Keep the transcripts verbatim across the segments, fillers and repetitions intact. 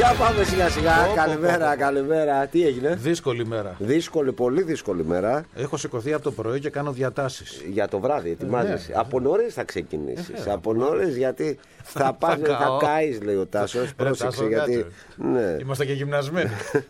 Για πάμε σιγά σιγά. Oh, καλημέρα, oh, oh. καλημέρα. Τι έγινε? Δύσκολη μέρα. Δύσκολη, πολύ δύσκολη μέρα. Έχω σηκωθεί από το πρωί και κάνω διατάσεις. Για το βράδυ, ετοιμάζεσαι. Ναι. Από νωρίς θα ξεκινήσεις. Ε, από νωρίς, γιατί θα πας, θα, θα κάεις, λέει ο Τάσος. Πρόσεξε, γιατί. Ναι. Είμαστε και γυμνασμένοι.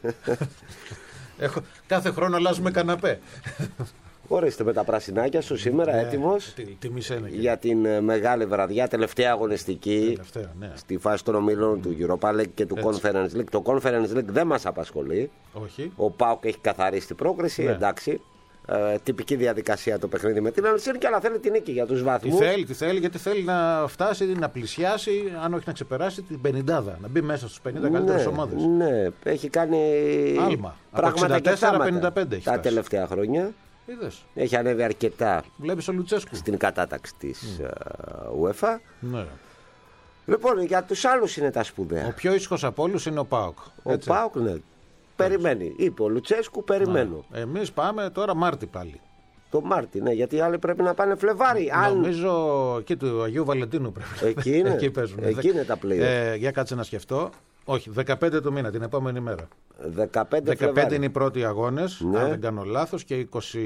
Έχω... Κάθε χρόνο αλλάζουμε καναπέ. Ορίστε με τα πρασινάκια σου σήμερα, ναι, έτοιμος για την μεγάλη βραδιά, τελευταία αγωνιστική, τελευταία, ναι. στη φάση των ομίλων mm. του Europa League και του Έτσι. Conference League. Το Conference League δεν μας απασχολεί. Όχι. Ο ΠΑΟΚ έχει καθαρίσει την πρόκριση, ναι. εντάξει. Ε, τυπική διαδικασία το παιχνίδι με την Αλσίνκη, αλλά θέλει την νίκη για τους βαθμούς. Τι θέλει, τι θέλει, γιατί θέλει να φτάσει, να πλησιάσει, αν όχι να ξεπεράσει την πενηντάδα, να μπει μέσα στους πενήντα ναι, καλύτερες ομάδες. Ναι, έχει κάνει άλμα. Πράγματα και πενήντα πέντε τα τελευταία χρόνια. Είδες. Έχει ανέβει αρκετά. Βλέπεις ο Λουτσέσκου στην κατάταξη της mm. uh, UEFA. Ναι. Λοιπόν, για τους άλλους είναι τα σπουδαία. Ο πιο ήσυχος από όλους είναι ο ΠΑΟΚ. Ο Έτσι. ΠΑΟΚ, ναι. Περιμένει. Είπε ο Λουτσέσκου, περιμένω. Ναι. Εμείς πάμε τώρα Μάρτι πάλι. Το Μάρτι, ναι, γιατί οι άλλοι πρέπει να πάνε Φλεβάρι. Νομίζω αν... εκεί του Αγίου Βαλεντίνου πρέπει. Εκεί είναι, εκεί παίζουν. Εκεί είναι τα πλοία. Ε, για κάτσε να σκεφτώ. Όχι, δεκαπέντε του μήνα, την επόμενη μέρα. δεκαπέντε, δεκαπέντε είναι οι πρώτοι αγώνες, ναι. αν δεν κάνω λάθος, και είκοσι...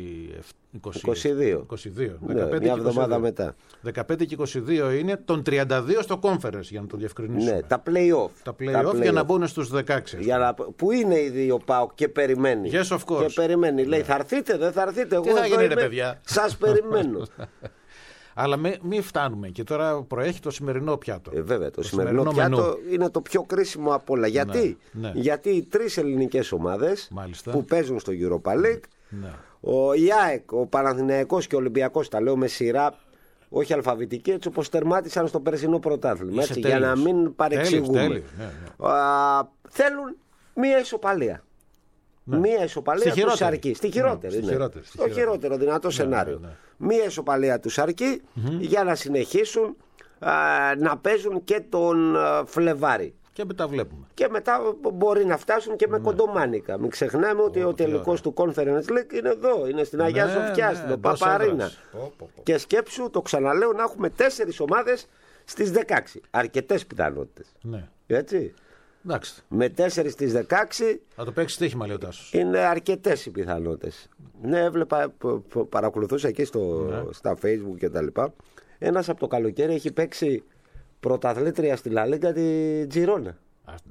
είκοσι δύο. είκοσι δύο. Ναι, μια εβδομάδα είκοσι δύο. Μετά. δεκαπέντε και είκοσι δύο είναι των τριάντα δύο στο conference, για να το διευκρινίσουμε. Ναι, τα play-off. Τα play-off play για να μπουν στους δεκαέξι. Για να... Που είναι ήδη ο ΠΑΟΚ και περιμένει. Yes, of course. Και περιμένει. Λέει, θα έρθετε, δεν θα έρθετε. Τι θα γίνει, ρε παιδιά. Σας περιμένω. Αλλά μην μη φτάνουμε. Και τώρα προέχει το σημερινό πιάτο. Ε, βέβαια, το, το σημερινό, σημερινό πιάτο μενού. Είναι το πιο κρίσιμο από όλα. Γιατί, ναι, ναι. Γιατί οι τρεις ελληνικές ομάδες Μάλιστα. που παίζουν στο Europa League, ναι. ο ΙΑΕΚ, ο Παναθηναϊκός και ο Ολυμπιακός, τα λέω με σειρά, όχι αλφαβητική, έτσι όπως τερμάτισαν στο περσινό πρωτάθλημα. Έτσι, για να μην παρεξηγούμε. Τέλειος, τέλειος, ναι, ναι. Α, θέλουν μία ισοπαλία. Ναι. Μία ισοπαλία τους αρκεί. Στη χειρότερη. Ναι, ναι. στη χειρότερη, στη το χειρότερο, χειρότερο δυνατό ναι, σενάριο. Ναι, ναι. Μία ισοπαλία τους αρκεί mm-hmm. για να συνεχίσουν α, να παίζουν και τον α, Φλεβάρι. Και μετά βλέπουμε. Και μετά μπορεί να φτάσουν και με ναι. κοντομάνικα. Μην ξεχνάμε ότι oh, ο τελικός του Conference League είναι εδώ. Είναι στην Αγία ναι, Σοφιά, ναι, στην Παπαρίνα. Oh, oh, oh. Και σκέψου, το ξαναλέω, να έχουμε τέσσερις ομάδες στις δεκαέξι. Αρκετές πιθανότητες. Ναι. Έτσι. Εντάξει. Με τέσσερις στις δεκαέξι. Θα το παίξει στοίχημα, λέει ο Τάσος. Είναι αρκετές οι πιθανότητες. Ναι, έβλεπα, παρακολουθούσα εκεί στο, ναι. στα Facebook και τα λοιπά. Ένας από το καλοκαίρι έχει παίξει πρωταθλήτρια στη Λα Λίγκα τη Τζιρόνα. Άστε.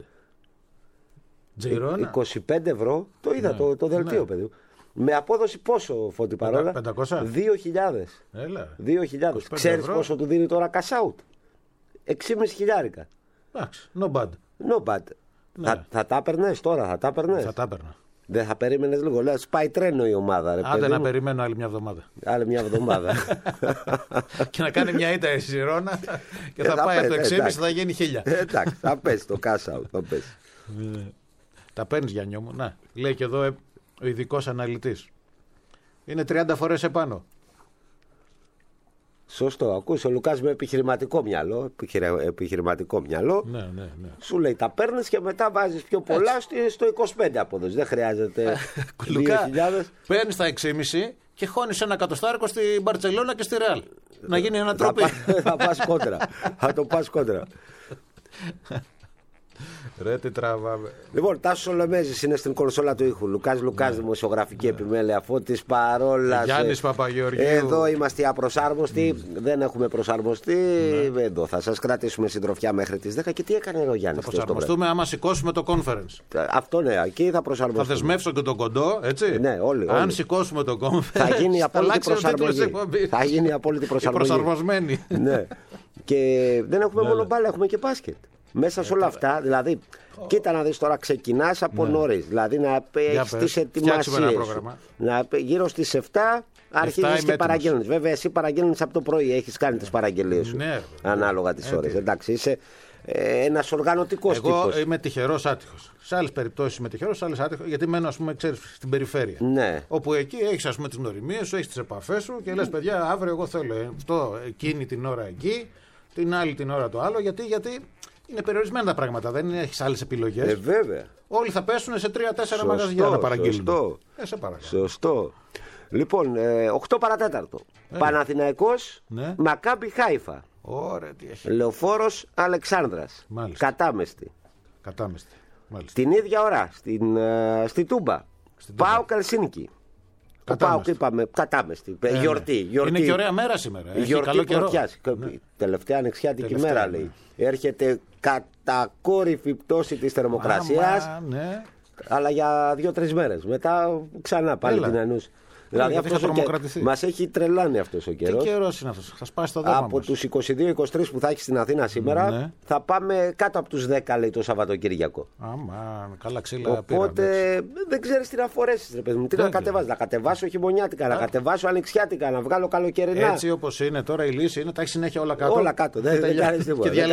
Τζιρόνα. είκοσι πέντε ευρώ, το είδα ναι. το, το δελτίο, ναι. παιδί. Με απόδοση πόσο, Φώτη, παρόλα? πεντακόσια. δύο χιλιάδες. Έλα. δύο χιλιάδες. Ξέρεις ευρώ. Πόσο του δίνει τώρα cash out? έξι χιλιάδες χιλιάρικα. Εντάξει, no bad. No bad. Ναι. Θα, θα τα έπαιρνες τώρα, θα τα έπαιρνες? Θα τα έπαιρνα. Δεν θα περίμενες λίγο? Λέει, σπάει τρένο η ομάδα. Ρε, άντε να περιμένω άλλη μια εβδομάδα. Άλλη μια εβδομάδα. Και να κάνει μια ήττα η Ζιρόνα και θα, θα πάει από το έξι και μισό θα γίνει χίλια. Εντάξει, θα πέσει το cash out. Θα πέσει. Τα παίρνεις, Γιάννιο μου. Να, λέει και εδώ ο ειδικός αναλυτής. Είναι τριάντα φορές επάνω. Σωστό, ακούς, ο Λουκάς με επιχειρηματικό μυαλό, επιχειρηματικό μυαλό, ναι, ναι, ναι. Σου λέει τα παίρνεις και μετά βάζεις πιο πολλά έτσι. Στο είκοσι πέντε απόδοση, δεν χρειάζεται δύο χιλιάδες. Παίρνεις τα έξι και μισό και χώνεις ένα κατοστάρικο στην Μπαρτσελώνα και στη Ρεάλ. Να γίνει ένα τρόπι. Θα, θα πας κόντρα, θα το πας κόντρα. Ρε τι τραβάμε. Λοιπόν, Τάσος Ολομέζης είναι στην κονσόλα του ήχου. Λουκάς Λουκάς, ναι. δημοσιογραφική ναι. επιμέλεια. Φώτης Παρόλας. Γιάννης Παπαγεωργίου. Εδώ είμαστε απροσάρμοστοι. Mm. Δεν έχουμε προσαρμοστεί. Ναι. Εδώ θα σας κρατήσουμε συντροφιά μέχρι τις δέκα. Και τι έκανε ο Γιάννης? Θα προσαρμοστούμε άμα σηκώσουμε το conference. Αυτό ναι, εκεί θα προσαρμοστούμε. Θα δεσμεύσω και τον κοντό, έτσι. Ναι, όλοι, όλοι. Αν σηκώσουμε το conference. Θα γίνει απόλυτη προσαρμογή. Θα γίνει απόλυτη προσαρμογή. Προσαρμοσμένη. Ναι. Και δεν έχουμε μόνο μπάλα, έχουμε και μπάσκετ. Μέσα σε όλα αυτά, δηλαδή, oh. κοίτα να δεις τώρα, ξεκινάς από ναι. νωρίς. Δηλαδή να έχεις τις ετοιμασίες. Να, γύρω στις επτά αρχίζεις και παραγγέλνεις. Βέβαια, εσύ παραγγέλνεις από το πρωί, έχεις κάνει τις παραγγελίες σου. Ναι, ανάλογα τις ώρες. Εντάξει, είσαι ε, ένας οργανωτικός τύπος. Εγώ είμαι τυχερός άτυχος. Σε άλλες περιπτώσεις είμαι τυχερός, σε άλλες άτυχος, γιατί μένω, ας πούμε, ξέρεις, στην περιφέρεια. Ναι. Όπου εκεί έχεις, ας πούμε, τις γνωριμίες σου, έχεις τις επαφές σου και λες, παιδιά, αύριο εγώ θέλω αυτό, εκείνη την ώρα εκεί, την άλλη την ώρα το άλλο. Γιατί, γιατί είναι περιορισμένα τα πράγματα, δεν έχεις άλλες επιλογές. Ε, βέβαια. Όλοι θα πέσουν σε τρία τέσσερα μαγαζιά να παραγγείλουν. Σωστό. Ε, σε παρακαλώ. Σωστό. Λοιπόν, ε, οκτώ παρατέταρτο. Ε. Παναθηναϊκός, ναι. Μακάμπι Χάιφα. Ωραία, τι έχει. Λεωφόρος Αλεξάνδρας. Κατάμεστη. Κατάμεστη. Μάλιστα. Την ίδια ώρα στην, uh, στη Τούμπα. Πάω Ελσίνκι. Ο Πάοκ είπαμε κατάμεστη. Ε, γιορτή, γιορτή. Είναι και ωραία μέρα σήμερα. Έχει γιορτή καλό καιρό. Ναι. Τελευταία ανοιξιάτικη μέρα ναι. λέει. Έρχεται κατακόρυφη πτώση της θερμοκρασίας. Ναι. Αλλά για δύο-τρεις μέρες. Μετά ξανά πάλι την ανούς. Δηλαδή και... μας έχει τρελάνει αυτός ο καιρός. Τι καιρός είναι αυτός, θα σπάσει το δέρμα Από μας. Τους είκοσι δύο είκοσι τρεις που θα έχει στην Αθήνα σήμερα, ναι. θα πάμε κάτω από τους δέκα λέει το Σαββατοκύριακο. Άμα, καλά ξύλα. Οπότε πήραν, δεν ξέρεις τι να φορέσεις ρε παιδί μου. Τι δεν να κατεβάσεις, να κατεβάσω χειμωνιάτικα, Α. να κατεβάσω ανοιξιάτικα, να βγάλω καλοκαιρινά. Έτσι όπως είναι τώρα η λύση είναι, τα έχει συνέχεια όλα κάτω. Όλα κάτω, δεν, δεν κάνεις τίποτα. Και,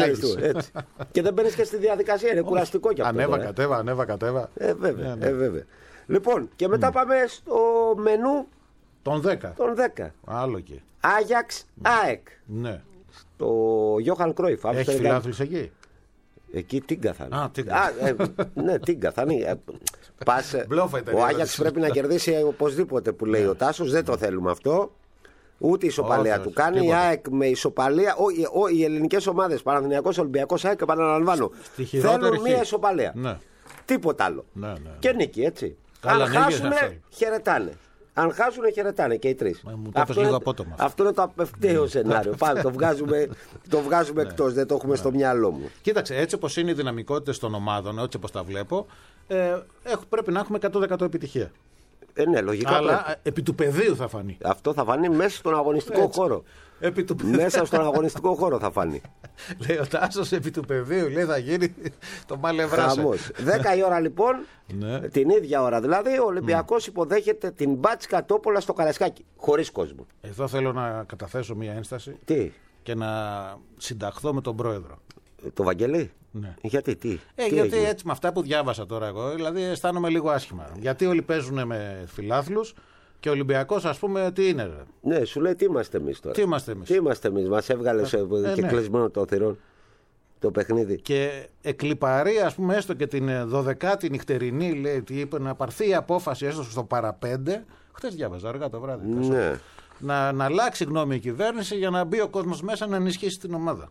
και δεν μπαίνεις και στη διαδικασία, είναι κουραστικό κι αυτό. Ανέβα, κατέβα, ανέβα, κατέβα. Ε, βέβαια. Λοιπόν, και μετά πάμε στο μενού. Τον δέκα. Τον δέκα. Άλλο και. Άγιαξ, ΑΕΚ. Ναι. Το Γιώχαν Κρόιφ. Έχει φιλάθλους εκεί. Εκεί τίγκα θα είναι. Α, τίγκα. Α, ε, ναι, τίγκα θα είναι. Πας, ο Άγιαξ πρέπει να κερδίσει οπωσδήποτε που λέει ο Τάσος. Δεν το θέλουμε αυτό. Ούτε ισοπαλία του κάνει. Τίποτα. Η ΑΕΚ με ισοπαλία. Ο, ο, οι ελληνικές ομάδες, Παναθηναϊκός, Ολυμπιακός, ΑΕΚ, επαναλαμβάνω. Θέλουν μία ισοπαλία. Ναι. Τίποτα άλλο. Ναι, ναι. Και νίκη, έτσι. Καλά, αν χάσουν, χαιρετάνε. Αν χάσουν, χαιρετάνε και οι τρεις. Αυτό, είναι, απότομα. αυτό είναι το απευθέω σενάριο. Πάμε, το βγάζουμε, το βγάζουμε εκτός, δεν το έχουμε ναι. στο μυαλό μου. Κοίταξε, έτσι όπως είναι οι δυναμικότητες των ομάδων, έτσι όπως τα βλέπω, ε, πρέπει να έχουμε εκατό τοις εκατό επιτυχία. Ε, ναι, λογικά. Αλλά πρέπει. επί του πεδίου θα φανεί. Αυτό θα φανεί μέσα στον αγωνιστικό έτσι. χώρο. Επί του... Μέσα στον αγωνιστικό χώρο θα φανεί. Λέει ο Τάσος επί του πεδίου, λέει θα γίνει το μάλευράσο. Χαμός. δέκα η ώρα λοιπόν, ναι. την ίδια ώρα δηλαδή, ο Ολυμπιακός mm. υποδέχεται την Μπάτσκα Τόπολα στο Καραϊσκάκι. Χωρίς κόσμο. Εδώ θέλω να καταθέσω μια ένσταση. Τι? Και να συνταχθώ με τον πρόεδρο. Το Βαγγελί. Ναι. Γιατί, τι. Ε, τι γιατί έγινε? Έτσι με αυτά που διάβασα τώρα εγώ, δηλαδή αισθάνομαι λίγο άσχημα. Γιατί όλοι παίζουν με φιλάθλους. Και ο Ολυμπιακός, ας πούμε, τι είναι. Ρε. Ναι, σου λέει τι είμαστε εμείς τώρα. Τι είμαστε εμείς. Τι είμαστε εμείς. Μας έβγαλε ε, και ναι. κλεισμένο το θυρών το παιχνίδι. Και εκλιπαρεί, ας πούμε, έστω και την δωδεκάτη νυχτερινή, λέει, τι είπε, να πάρθει η απόφαση έστω στο παραπέντε. Χθες διάβαζα αργά το βράδυ. Ναι. Να, να αλλάξει γνώμη η κυβέρνηση για να μπει ο κόσμος μέσα να ενισχύσει την ομάδα.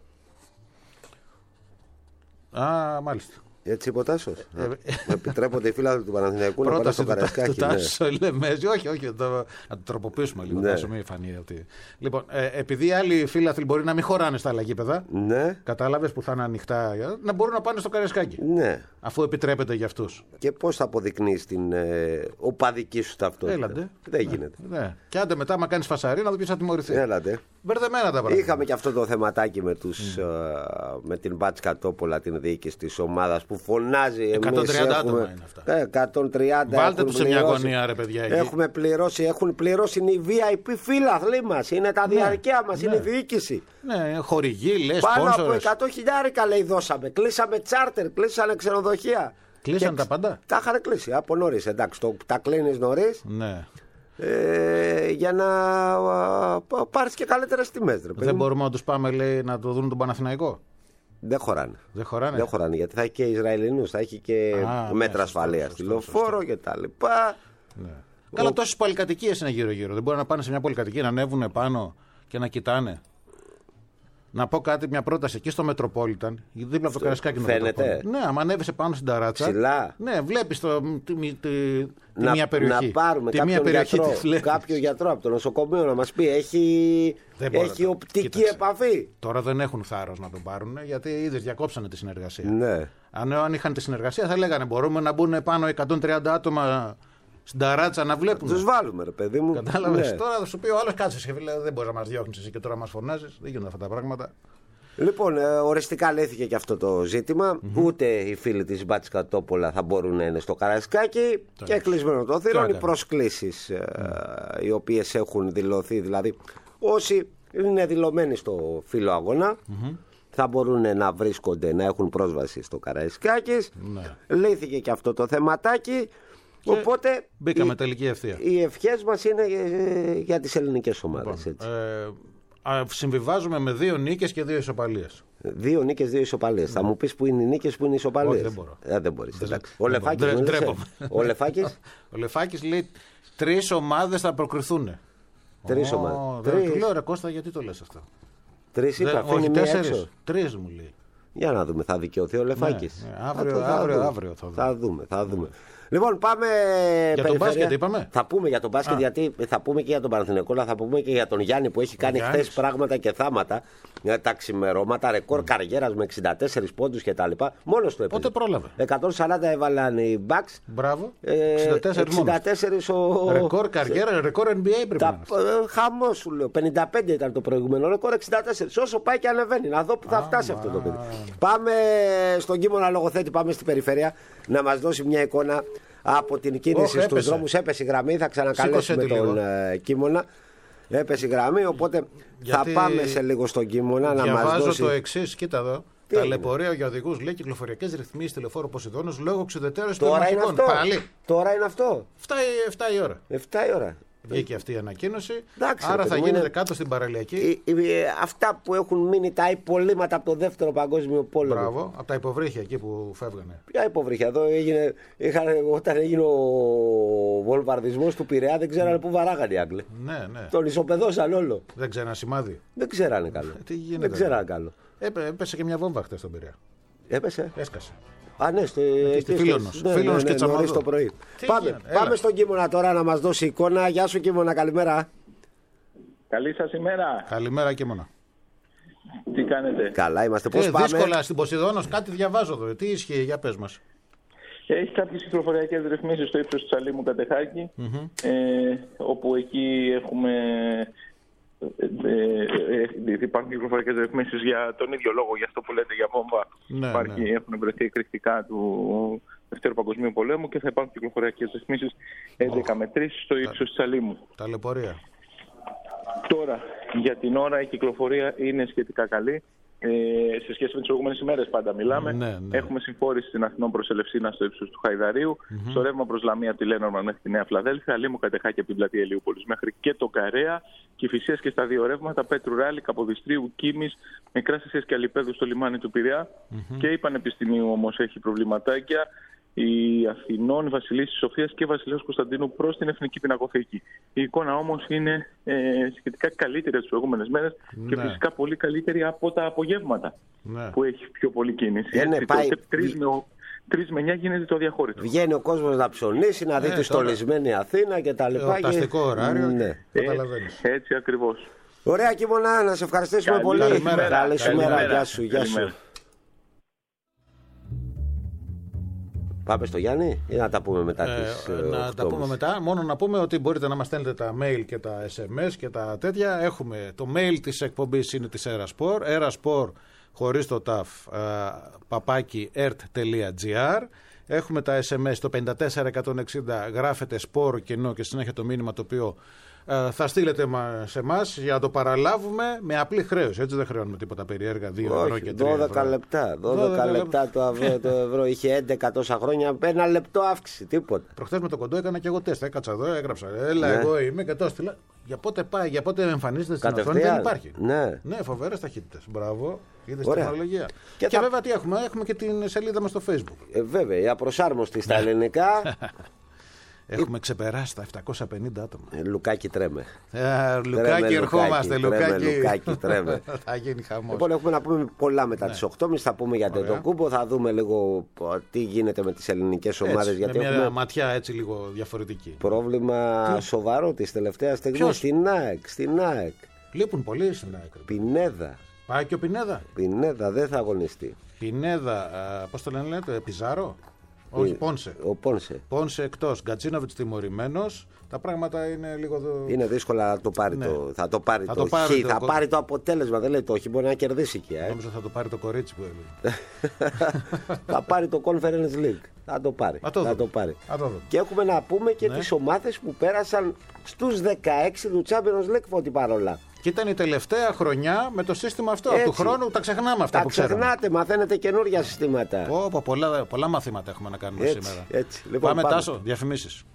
Α, μάλιστα. Έτσι είπε ο Τάσος. Ε, επιτρέπονται οι φίλοι του Παναθηναϊκού να πάνε στο Καραϊσκάκι. Του Τάσο λέμε, όχι, όχι, να το τροποποιήσουμε λίγο. Ναι. Μην φανεί ότι... Λοιπόν, ε, επειδή άλλοι φίλαθλοι μπορεί να μην χωράνε στα άλλα γήπεδα, ναι. κατάλαβες που θα είναι ανοιχτά, να μπορούν να πάνε στο Καραϊσκάκι. Ναι. Αφού επιτρέπεται για αυτούς. Και πώς θα αποδεικνύεις την ε, οπαδική σου ταυτότητα. Έλαντε. Δεν γίνεται. Ναι. Και άντε μετά, μα κάνεις φασαρί, να δω ποιος θα τιμωρηθεί. Έλαντε. Μπερδεμένα τα πράγματα. Είχαμε και αυτό το θεματάκι με, τους, mm. ε, με την Μπάτσκα Τόπολα, την διοίκηση της ομάδας που φωνάζει. εκατόν τριάντα άτομα είναι αυτά. εκατόν τριάντα Βάλτε τους σε μια γωνία, ρε παιδιά. Εκεί. Έχουμε πληρώσει, έχουν πληρώσει είναι οι βι άι πι φίλαθλοι μας. Είναι τα ναι, διαρκεία μας, ναι. είναι η διοίκηση. Ναι, χορηγοί, λες, πάνω sponsors. από εκατό χιλιάρικα λέει δώσαμε. Κλείσαμε τσάρτερ, κλείσανε ξενοδοχεία. Κλείσαν τα πάντα. Τα είχαν κλείσει από νωρίς. Εντάξει, το, τα κλείνεις νωρίς. Ναι. Ε, για να α, πάρεις και καλύτερες τιμές. Ρε, δεν μπορούμε να τους πάμε, λέει, να το δουν τον Παναθηναϊκό. Δεν χωράνε. Δεν χωράνε. Δεν χωράνε γιατί θα έχει και Ισραηλινούς, θα έχει και Α, μέτρα ναι, ασφαλείας στη λεωφόρο και τα λοιπά. Ναι. Ο... Καλά, τόσες πολυκατοικίες είναι γύρω-γύρω. Δεν μπορεί να πάνε σε μια πολυκατοικία, να ανέβουν πάνω και να κοιτάνε. Να πω κάτι, μια πρόταση εκεί στο Μετροπόλιταν, δίπλα από το Καραϊσκάκι. Φαίνεται. Ναι, άμα ανέβεσαι πάνω στην ταράτσα. Ψηλά. Ναι, βλέπεις το, τη, τη, τη, να, τη μία περιοχή. Να πάρουμε τη κάποιον, μία γιατρό, κάποιο γιατρό από το νοσοκομείο να μας πει έχει, έχει οπτική Κοίταξε. επαφή. Τώρα δεν έχουν θάρρος να τον πάρουν γιατί ήδη διακόψανε τη συνεργασία. Ναι. Αν, αν είχαν τη συνεργασία θα λέγανε μπορούμε να μπουν πάνω εκατόν τριάντα άτομα στην ταράτσα να βλέπουν. Τους βάλουμε, ρε παιδί μου. Κατάλαβες. Ναι. Τώρα θα σου πει ο άλλος κάτσε, δεν μπορεί να μας διώχνεις εσύ και τώρα μας φωνάζεις. Δεν γίνονται αυτά τα πράγματα. Λοιπόν, ε, οριστικά λύθηκε και αυτό το ζήτημα. Mm-hmm. Ούτε οι φίλοι της Μπάτσκα Τόπολα θα μπορούν να είναι στο Καραϊσκάκι. Το και κλεισμένο το θύρον. Οι προσκλήσεις ε, mm. οι οποίες έχουν δηλωθεί, δηλαδή όσοι είναι δηλωμένοι στο φύλλο αγώνα, mm-hmm. θα μπορούν να βρίσκονται, να έχουν πρόσβαση στο Καραϊσκάκι. Mm. Λύθηκε και αυτό το θεματάκι. Και οπότε μπήκαμε τελική ευθεία. Οι ευχές μας είναι για τις ελληνικές ομάδες. Λοιπόν, ε, συμβιβάζουμε με δύο νίκες και δύο ισοπαλίες. Δύο νίκες, δύο ισοπαλίες. Mm. Θα μου πεις που είναι οι νίκες, που είναι οι ισοπαλίες. Όχι, δεν μπορώ. Ε, δεν μπορείς. Δεν ο Λεφάκης δεν Ο Λεφάκης. Ο Λεφάκης λέει τρεις ομάδες θα προκριθούν. Τρεις oh, ομάδες. Δεν του λέω ρε Κώστα, γιατί το λες αυτό. Τρεις είπα, δεν, όχι, τέσσερις. Τρεις μου λέει. Για να δούμε, θα δικαιωθεί ο Λεφάκης. Ναι, ναι, αύριο, θα, αύριο, θα, αύριο θα δούμε. Θα δούμε, θα δούμε. Λοιπόν, πάμε. Για τον μπάσκετ είπαμε. Θα πούμε για τον μπάσκετ, γιατί θα πούμε και για τον Παναθηναϊκό, αλλά θα πούμε και για τον Γιάννη που έχει κάνει χθες πράγματα και θάματα. Τα ξημερώματα, ρεκόρ mm. καριέρας με εξήντα τέσσερις πόντους κτλ. Μόνος του έπαιζε. Πότε πρόλαβε. εκατόν σαράντα έβαλαν οι Bucks. Μπράβο. Ε, εξήντα τέσσερις ο. Ρεκόρ καριέρα, ρεκόρ N B A πρέπει να είναι. Χαμό σου λέω. πενήντα πέντε ήταν το προηγούμενο ρεκόρ, εξήντα τέσσερις. Όσο πάει και ανεβαίνει. Να δω που θα φτάσει αυτό το παιδί. Πάμε στον Κίμωνα Λογοθέτη, πάμε στην περιφέρεια να μας δώσει μια εικόνα από την κίνηση oh, στους δρόμους. Έπεσε η γραμμή, θα ξανακαλέσουμε τον uh, Κίμωνα. Έπεσε η γραμμή, οπότε γιατί θα πάμε σε λίγο στον Κίμωνα να μας δώσει. Διαβάζω το εξής, κοίτα εδώ. Τι ταλαιπωρία για οδηγούς, λέει, κυκλοφοριακές ρυθμίσεις τηλεφόρου Ποσειδώνος λόγω εξουδετερώσεως των μαχικών. Πάλι. Τώρα είναι αυτό. εφτά η ώρα. εφτά η ώρα. Βγήκε αυτή η ανακοίνωση. Εντάξει, άρα θα γίνεται είναι... κάτω στην παραλιακή. Ε, ε, αυτά που έχουν μείνει τα υπολείμματα από το δεύτερο παγκόσμιο πόλεμο. Μπράβο, από τα υποβρύχια εκεί που φεύγανε. Ποια υποβρύχια, εδώ έγινε. Είχαν, όταν έγινε ο βομβαρδισμός του Πειραιά, δεν ξέρανε πού βαράγανε οι Άγγλοι. Ναι, ναι. Τον ισοπεδώσαν όλο. Δεν ξέρανε σημάδι. Δεν ξέρανε καλό. Ε, τι γίνεται, δεν ξέρανε καλό. Έπε, έπεσε και μια βόμβα χτες στον Πειραιά. Έπεσε. Έσκασε. Α, ναι, στο Φίλωνος. Ναι, Φίλωνος ναι, και νωρίς το πρωί. Πάμε, πάμε στον Κίμωνα τώρα να μας δώσει εικόνα. Γεια σου Κίμωνα, καλημέρα. Καλή σας ημέρα. Καλημέρα Κίμωνα. Τι κάνετε? Καλά είμαστε, πώς ε, πάμε? Δύσκολα στην Ποσειδώνος, κάτι διαβάζω εδώ. Τι ισχύει, για πες μας. Έχει κάποιες κυκλοφοριακές ρυθμίσεις στο ύψος του Σαλήμου Κατεχάκη, mm-hmm. ε, όπου εκεί έχουμε... Ε, ε, ε, υπάρχουν κυκλοφορικές ρυθμίσεις για τον ίδιο λόγο, για αυτό που λέτε για βόμβα. Ναι, Υπάρχει, ναι. Έχουν βρεθεί εκρηκτικά του Δευτέρου Παγκοσμίου Πολέμου και θα υπάρχουν κυκλοφορικές ρυθμίσεις έντεκα με τρεις στο ύψος της Σαλήμου. Ταλαιπωρία. Τώρα, για την ώρα η κυκλοφορία είναι σχετικά καλή. Ε, σε σχέση με τις προηγούμενες ημέρες πάντα μιλάμε. Ναι, ναι. Έχουμε συμφόρηση στην Αθηνών προς Ελευσίνα στο ύψος του Χαϊδαρίου, mm-hmm. στο ρεύμα προς Λαμία από τη Λένορμαν μέχρι τη Νέα Φλαδέλφια, Λίμου Κατεχάκη από την πλατεία Ηλιούπολης μέχρι και το Καρέα, Κηφισίας και στα δύο ρεύματα, Πέτρου Ράλη, Καποδιστρίου, Κίμης, Μικράς Ασίας και Αλιπέδου στο λιμάνι του Πειραιά mm-hmm. και η Πανεπιστημίου όμως έχει προβληματάκια. Η Αθηνών, η Βασιλής της Σοφίας και Βασιλέως Κωνσταντίνου προς την Εθνική Πινακοθήκη. Η εικόνα όμως είναι ε, σχετικά καλύτερη από τις προηγούμενες μέρες ναι. και φυσικά πολύ καλύτερη από τα απογεύματα ναι. που έχει πιο πολύ κίνηση. Ναι, ναι, πάει... τρεις με εννιά γίνεται το αδιαχώρητο. Βγαίνει ο κόσμος να ψωνίσει, να δει ναι, τη στολισμένη Αθήνα και τα λοιπά. Εορταστικό ωράριο. Ναι. Καταλαβαίνεις. Έτσι, έτσι ακριβώς. Ωραία Κίμωνα, να σε ευχαριστήσουμε καλή πολύ. Καλημέρα. Καλή σου μέρα. Γεια σου. Γεια σου. Πάμε στο Γιάννη ή να τα πούμε μετά ε, τις Να οκτώ. τα πούμε μετά. Μόνο να πούμε ότι μπορείτε να μας στέλνετε τα mail και τα ες εμ ες και τα τέτοια. Έχουμε το mail της εκπομπής είναι της Eraspor. Eraspor χωρίς το ταφ παπάκι ερτ τελεία τζι άρ. Έχουμε τα ες εμ ες το πέντε τέσσερα εκατόν εξήντα, γράφετε σπορ κενό και συνέχεια το μήνυμα το οποίο ε, θα στείλετε σε εμάς για να το παραλάβουμε με απλή χρέωση. Έτσι δεν χρεώνουμε τίποτα περίεργα. δύο ευρώ και τρία δώδεκα ευρώ. λεπτά. δώδεκα λεπτά το ευρώ, το ευρώ. Είχε έντεκα τόσα χρόνια. Ένα λεπτό αύξηση. Τίποτα. Προχθές με το κοντό έκανα και εγώ τεστ. Έκατσα εδώ, έγραψα. Έλα, ναι. εγώ είμαι και το έστειλα. Για πότε πάει, για πότε εμφανίζεται στην οθόνη δεν υπάρχει. Ναι, ναι φοβερές ταχύτητες. Μπράβο. Είδες την τεχνολογία. Και, και θα... βέβαια τι έχουμε, έχουμε και την σελίδα μας στο Facebook. Ε, βέβαια, η απροσάρμοστη στα ελληνικά. Έχουμε ξεπεράσει τα επτακόσια πενήντα άτομα. Ε, Λουκάκι τρέμε. Ε, Λουκάκι ερχόμαστε. Λουκάκι, Λουκάκι τρέμε. Θα γίνει χαμός. Λοιπόν, έχουμε να πούμε πολλά μετά ναι. τις οκτώ και μισή. Θα πούμε για το κούμπο. Θα δούμε λίγο τι γίνεται με τις ελληνικές ομάδες. Με μια έχουμε... ματιά έτσι λίγο διαφορετική. Πρόβλημα τι? σοβαρό της τελευταίας στιγμής στην ΑΕΚ. Στην ΑΕΚ. Λείπουν πολλοί στην ΑΕΚ. Πινέδα. Πάει και ο Πινέδα. Πινέδα δεν θα αγωνιστεί. Πινέδα, πώς το λένε, Πιζάρο. Όχι, Πόνσε. Ο Πόνσε. Πόνσε εκτός. Γκατσίνοβιτς τιμωρημένος. Τα πράγματα είναι λίγο. Δο... Είναι δύσκολα να το πάρει ναι. το. Θα το πάρει θα το, το πάρει, το... θα πάρει το αποτέλεσμα. Δεν λέει το όχι, μπορεί να κερδίσει και. Ε. Νόμιζα θα το πάρει το κορίτσι που έλεγε. Θα πάρει το Conference League. Θα το πάρει. Θα το, θα το πάρει. Θα το και έχουμε να πούμε και ναι. τις ομάδες που πέρασαν στους δεκαέξι του Champions League φώτη παρόλα. Και ήταν η τελευταία χρονιά με το σύστημα αυτό. Έτσι. Του χρόνου τα ξεχνάμε αυτά τα που ξέρουμε. Τα ξεχνάτε, μαθαίνετε καινούργια συστήματα. Πω, πω, πολλά, πολλά μαθήματα έχουμε να κάνουμε έτσι, σήμερα. Έτσι. Λοιπόν, πάμε, πάμε Τάσο, διαφημίσεις.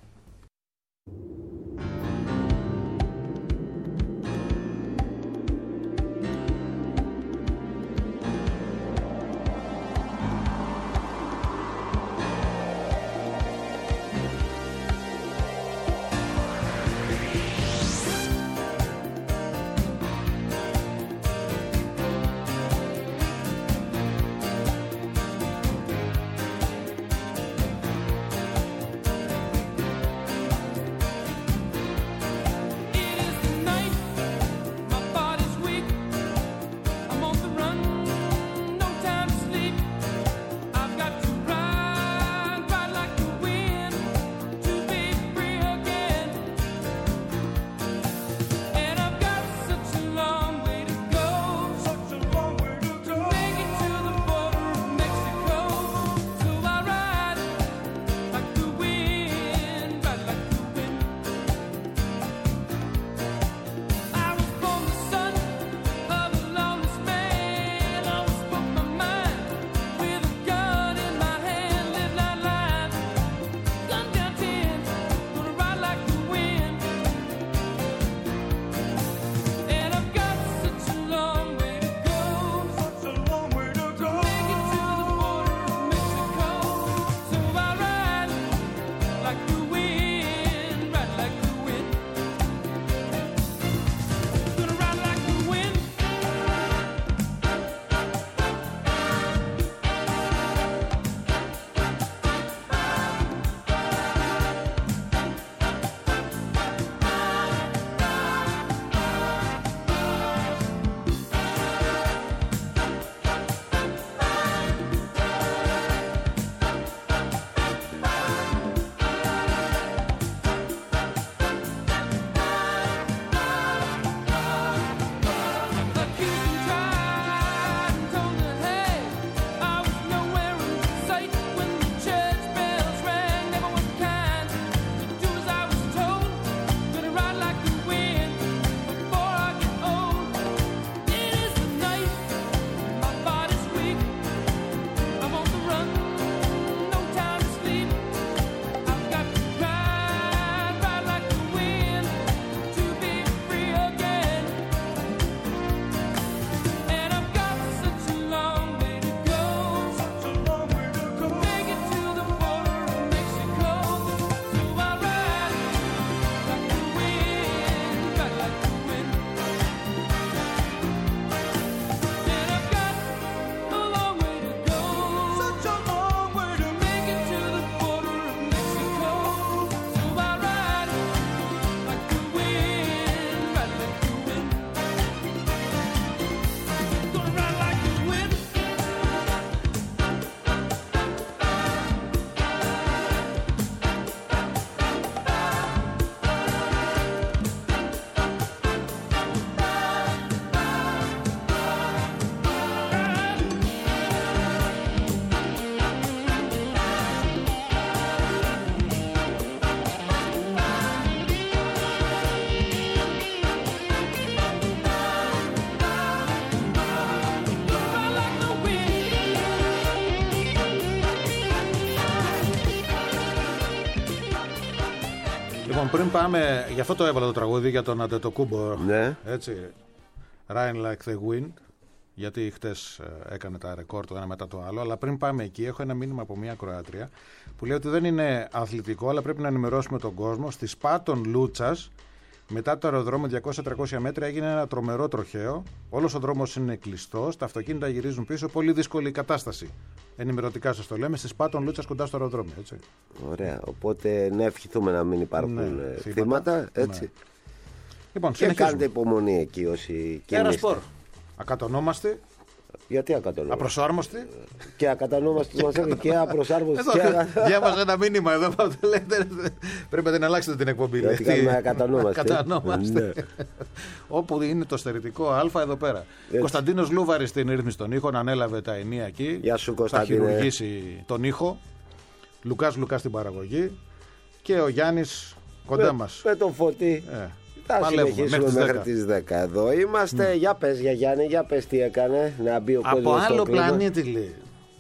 Λοιπόν, πριν πάμε, γι' αυτό το έβαλα το τραγούδι για τον Αντετοκούμπο. Ναι. Έτσι. Ride like the wind. Γιατί χτες έκανε τα ρεκόρ το ένα μετά το άλλο. Αλλά πριν πάμε εκεί, έχω ένα μήνυμα από μια Κροάτρια που λέει ότι δεν είναι αθλητικό, αλλά πρέπει να ενημερώσουμε τον κόσμο. Στη Σπάτων Λούτσας, μετά το αεροδρόμιο διακόσια με τριακόσια μέτρα, έγινε ένα τρομερό τροχαίο. Όλος ο δρόμος είναι κλειστός. Τα αυτοκίνητα γυρίζουν πίσω. Πολύ δύσκολη κατάσταση. Ενημερωτικά σας το λέμε. Στη Σπάτων Λούτσας, κοντά στο αεροδρόμιο. Έτσι. Ωραία. Οπότε να ευχηθούμε να μην υπάρχουν ναι, θύματα. Έτσι. Ναι. Λοιπόν, και κάντε υπομονή εκεί όσοι κινείστε. Ακατονόμαστοι. Γιατί ακατονόμαστοι. Απροσάρμοστοι. Και ακατονόμαστοι μας έχουν και απροσάρμοστοι. Διάβαζα ένα μήνυμα εδώ. Πρέπει να την αλλάξετε την εκπομπή. Γιατί κάνουμε ακατονόμαστοι. Ακατονόμαστοι. Όπου είναι το στερητικό Α εδώ πέρα. Κωνσταντίνος Λούβαρης στην ρύθμιση των ήχων, ανέλαβε τα ενία εκεί. Γεια σου Κωνσταντίνε. Θα χειρουργήσει τον ήχο. Λουκάς Λουκάς στην παραγωγή. Και ο Γιάννης κοντά μας. Με τον Φωτή. Θα συνεχίσουμε μέχρι τις δέκα εδώ. Είμαστε. Mm. Για πες για Γιάννη, για πες τι έκανε. Να μπει ο κόσμος από άλλο πλανήτη λέει.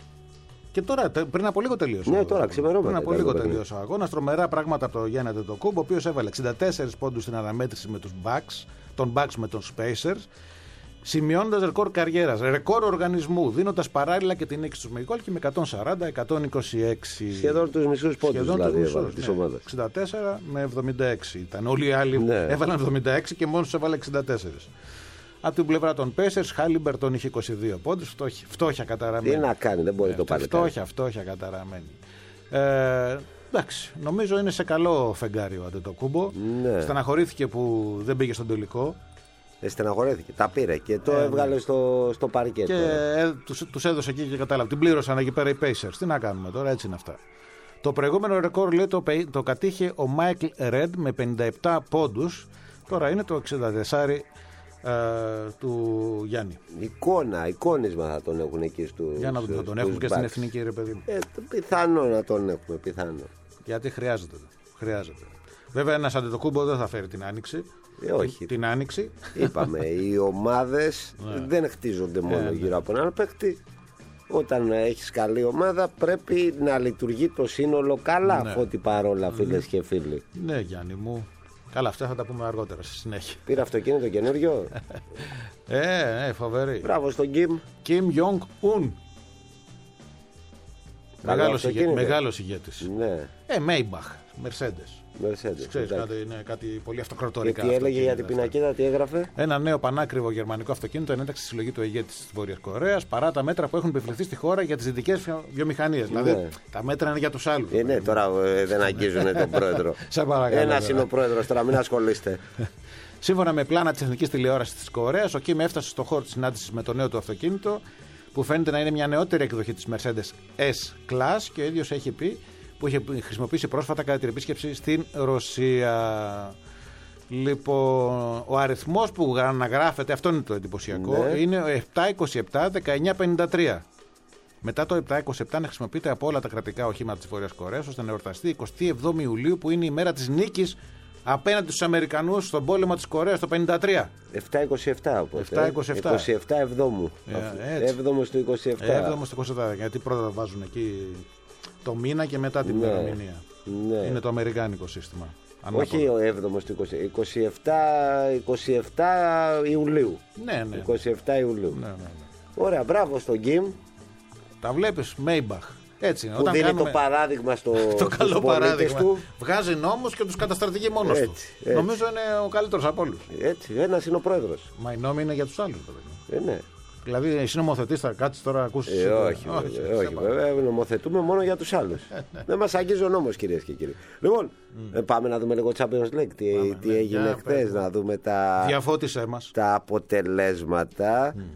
Και τώρα, πριν από λίγο τελείωσε. Ναι, τώρα ξημερώματα. Πριν από λίγο τελείωσε ο αγώνας. Τρομερά πράγματα από το Γιάννη Αντετοκούμπο, ο οποίος έβαλε εξήντα τέσσερις πόντους στην αναμέτρηση με τους Bucks, τον Bucks με τον Spacers. Σημειώνοντας ρεκόρ καριέρας, ρεκόρ οργανισμού, δίνοντας παράλληλα και την νίκη στους με γκολ και με εκατόν σαράντα εκατόν είκοσι έξι. Σχεδόν τους μισούς πόντους δηλαδή έβαλε της ομάδας. εξήντα τέσσερα με εβδομήντα έξι ήταν. Όλοι οι άλλοι ναι. έβαλαν εβδομήντα έξι και μόνος τους έβαλε εξήντα τέσσερα. Από την πλευρά των Pacers, Χάλιμπερτον είχε είκοσι δύο πόντους, φτώχεια, φτώχεια καταραμένη. Τι να κάνει, δεν μπορεί ε, το πάλι. Φτώχεια, φτώχεια καταραμένη. Ε, εντάξει, νομίζω είναι σε καλό φεγγάρι ο Αντετοκούμπο. Ναι. Στεναχωρήθηκε που δεν πήγε στον τελικό. Ε, στεναχωρέθηκε. Τα πήρε και το ε, έβγαλε ναι. στο, στο παρκέ. Και ε, τους, τους έδωσε εκεί και κατάλαβε. Την πλήρωσαν εκεί πέρα οι Pacers. Τι να κάνουμε τώρα, έτσι είναι αυτά. Το προηγούμενο ρεκόρ λέει το, το κατήχε ο Μάικλ Ρεντ με πενήντα επτά πόντους. Τώρα είναι το εξήντα τέσσερα ε, του Γιάννη. Εικόνα, εικόνισμα θα τον έχουν εκεί στους. Για να τον, τον έχουν και στην εθνική, ρε παιδί μου. Ε, πιθανό να τον έχουμε, πιθανό. Γιατί χρειάζεται. χρειάζεται. Βέβαια, ένας Αντετοκούμπο δεν θα φέρει την άνοιξη. Ε, όχι. Την άνοιξη. Είπαμε, οι ομάδες δεν χτίζονται μόνο ναι, γύρω ναι. από έναν παίκτη. Όταν έχεις καλή ομάδα πρέπει να λειτουργεί το σύνολο καλά, ναι. Φώτη παρόλα, φίλες και φίλοι. Ναι, Γιάννη μου. Καλά, αυτά θα τα πούμε αργότερα στη συνέχεια. Πήρε αυτοκίνητο καινούριο. ε, ε, φοβερή. Μπράβο στον Κιμ. Κιμ Ιονγκ Ουν. Μεγάλος, ηγε... Μεγάλος ηγέτης. Ναι. Ε, Μέιμπαχ, Mercedes. Mercedes, ξέρεις, κάτι, είναι κάτι πολύ αυτοκρατορικά. Και τι έλεγε για την πινακίδα, τι έγραφε. Ένα νέο πανάκριβο γερμανικό αυτοκίνητο ενέταξε στη συλλογή του ηγέτη της Βόρειας Κορέας παρά τα μέτρα που έχουν επιβληθεί στη χώρα για τις δυτικές βιομηχανίες. Ναι. Δηλαδή τα μέτρα είναι για τους άλλους. Ε, ναι, τώρα ε, δεν αγγίζουν τον πρόεδρο. Ένας είναι ο πρόεδρος, τώρα μην ασχολείστε. Σύμφωνα με πλάνα της Εθνικής Τηλεόρασης της Κορέας, ο Κιμ έφτασε στο χώρο της συνάντησης με το νέο του αυτοκίνητο που φαίνεται να είναι μια νεότερη εκδοχή της Mercedes S-Class και ο ίδιος έχει πει. Που είχε χρησιμοποιήσει πρόσφατα κατά την επίσκεψη στην Ρωσία. Λοιπόν, ο αριθμός που αναγράφεται, αυτό είναι το εντυπωσιακό, ναι. είναι επτά είκοσι επτά δεκαεννιά πενήντα τρία. Μετά το επτά είκοσι επτά να χρησιμοποιείται από όλα τα κρατικά οχήματα της Βόρειας Κορέας ώστε να εορταστεί εικοστή εβδόμη Ιουλίου που είναι η μέρα της νίκης απέναντι στους Αμερικανούς στον πόλεμο της Κορέας το πενήντα τρία. επτά είκοσι επτά οπότε. επτά είκοσι επτά. είκοσι επτά εβδόμου. έβδομος του είκοσι επτά. έβδομος του είκοσι επτά. Γιατί πρώτα βάζουν εκεί το μήνα και μετά την ημερομηνία. Ναι, ναι. Είναι το αμερικάνικο σύστημα. Όχι ο έβδομος του είκοσι επτά, είκοσι επτά Ιουλίου. Ναι, ναι. είκοσι επτά Ιουλίου. Ναι, ναι, ναι. Ωραία, μπράβο στον Κιμ. Τα βλέπεις, Μέιμπαχ. Έτσι είναι. Που Όταν δίνει κάνουμε... το παράδειγμα στο το καλό παράδειγμα. Του. Βγάζει νόμους και τους καταστρατηγεί μόνος του. Έτσι. Νομίζω είναι ο καλύτερος από όλους. Έτσι, ένας είναι ο πρόεδρος. Μα οι νόμοι είναι για τους άλλους. Ε, ναι. Δηλαδή, εσύ νομοθετής θα κάτσεις τώρα να ακούσεις. Ε, όχι, όχι, όχι, όχι βέβαια. Νομοθετούμε μόνο για τους άλλους. Δεν μας αγγίζει ο νόμος, κυρίες και κύριοι. Λοιπόν, mm. πάμε να δούμε λίγο Champions League. Τι, πάμε, τι ναι, έγινε χθες, να δούμε τα, διαφώτισέ μας. Τα αποτελέσματα. Mm.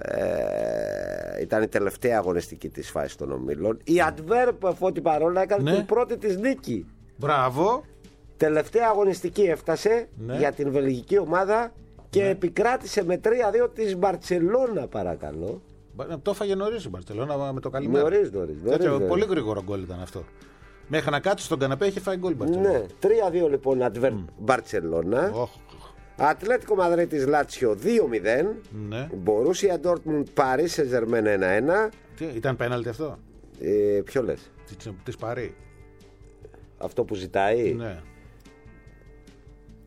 Ε, ήταν η τελευταία αγωνιστική της φάσης των ομίλων. Η Αντβέρπ, Φώτη παρόλα, έκανε ναι. την πρώτη της νίκη. Μπράβο. Τελευταία αγωνιστική έφτασε ναι. για την βελγική ομάδα. Και ναι. επικράτησε με τρία δύο της Μπαρτσελώνα, παρακαλώ. Το έφαγε νωρίς η Μπαρτσελώνα με το καλημέρα. Νωρίς, νωρίς. νωρίς, νωρίς. Πολύ γρήγορο γκολ ήταν αυτό. Μέχρι να κάτσει στον καναπέ είχε φάει γκολ η Μπαρτσελώνα. Ναι, τρία δύο λοιπόν Αντβέρ mm. Μπαρτσελώνα. Oh. Ατλέτικο Μαδρίτης Λάτσιο δύο μηδέν. Ναι. Μπορούσια Ντόρτμουντ Παρί Σεζερμέν ένα ένα. Τι, ήταν πέναλτι αυτό. Ε, ποιο λες? Της Παρί. Αυτό που ζητάει. Ναι.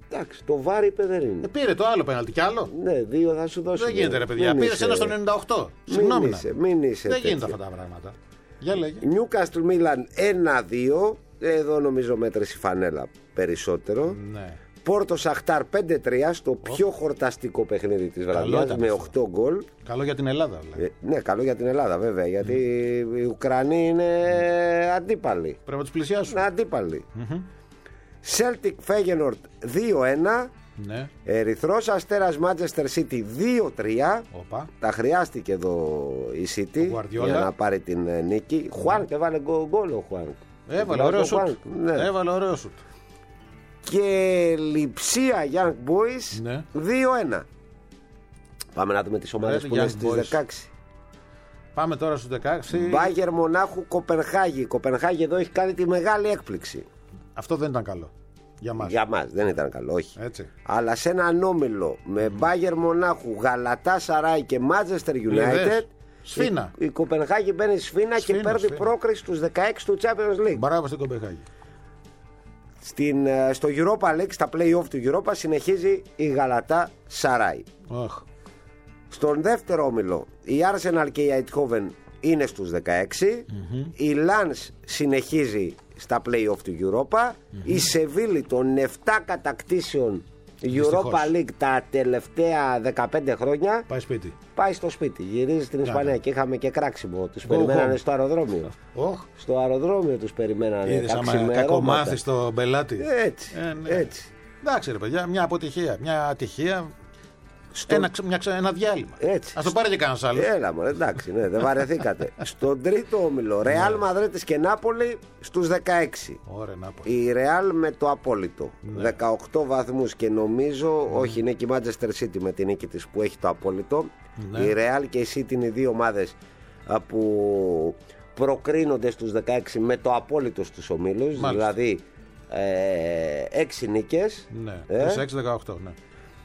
Εντάξει, το βάρ είπε δεν είναι. Ε, πήρε το άλλο πέναλτι κι άλλο. Ναι, δύο θα σου δώσω. Δεν γίνεται, ρε παιδιά. Πήρε ένα στο ενενήντα οκτώ. Συγγνώμη. Μην είσαι. Δεν γίνεται αυτά τα πράγματα. Για λέγε. Νιούκαστλ Μίλαν ένα δύο. Εδώ νομίζω μέτρησε η φανέλα περισσότερο. Ναι. Πόρτο Σαχτάρ πέντε τρία στο πιο χορταστικό παιχνίδι της βραδιάς με οκτώ γκολ. Καλό για την Ελλάδα, δηλαδή. Ε, ναι, καλό για την Ελλάδα, βέβαια. Γιατί mm. οι Ουκρανοί είναι mm. αντίπαλοι. Πρέπει να τους πλησιάσουν. Είναι αντίπαλοι. Mm-hmm. Celtic Feyenoord δύο ένα. Ναι. Ερυθρός Αστέρας Manchester City δύο τρία. Οπα. Τα χρειάστηκε εδώ η City για να πάρει την νίκη. Χουάνκ έβαλε γκολ ο Χουάνκ. Έβαλε ωραίο σουτ. Ναι. Έβαλε ωραίο σουτ. Και Λειψία Young Boys ναι. δύο ένα. Πάμε να δούμε τις ομάδες που είναι στις δεκαέξι. Πάμε τώρα στους δεκαέξι. Μπάγερ Μονάχου Κοπενχάγη. Η Κοπενχάγη εδώ έχει κάνει τη μεγάλη έκπληξη. Αυτό δεν ήταν καλό. Για μας. Για μας δεν ήταν καλό, όχι. Έτσι. Αλλά σε έναν όμιλο με Μπάγερ Μονάχου, Γαλατά Σαράι και Manchester United. Σφίνα. Η, η Κοπενχάγη μπαίνει σφίνα, σφίνα και παίρνει σφίνα. Πρόκριση στους δεκαέξι του Champions League. Μπράβο στην Κοπενχάγη. Στην, στο Europa League, στα play-off του Europa, συνεχίζει η Γαλατά Σαράι. Oh. Στον δεύτερο όμιλο η Arsenal και η Eindhoven είναι στους δεκαέξι. Mm-hmm. Η Lens συνεχίζει στα play-off του Europa. Mm-hmm. Η Σεβίλη των επτά κατακτήσεων Europa League τα τελευταία δεκαπέντε χρόνια πάει σπίτι. Πάει στο σπίτι, γυρίζει στην Ισπανία. Yeah. Και είχαμε και κράξιμο. Τους περιμένανε home. Στο αεροδρόμιο. Oh. Στο αεροδρόμιο τους περιμένανε. Είδες άμα κακομάθει στο πελάτη. Έτσι, ε, ναι. έτσι. Εντάξει ρε παιδιά, μια αποτυχία, μια ατυχία. Στο... Ένα, μια, ένα διάλειμμα. Έτσι. Ας το πάρει και κανένας άλλος. Έλα μωρέ, εντάξει, ναι, δεν βαρεθήκατε. Στον τρίτο όμιλο, Ρεάλ Μαδρίτης και Νάπολη στους δεκαέξι. Ωραία, Νάπολη. Η Ρεάλ με το απόλυτο. Ναι. δεκαοκτώ βαθμούς και νομίζω, mm. όχι είναι και η Manchester City με την νίκη της που έχει το απόλυτο. Ναι. Η Ρεάλ και η City είναι οι δύο ομάδες που προκρίνονται στους δεκαέξι με το απόλυτο στους ομίλους. Μάλιστα. Δηλαδή ε, έξι νίκες. Ναι, ε. έξι δεκαοκτώ, ναι.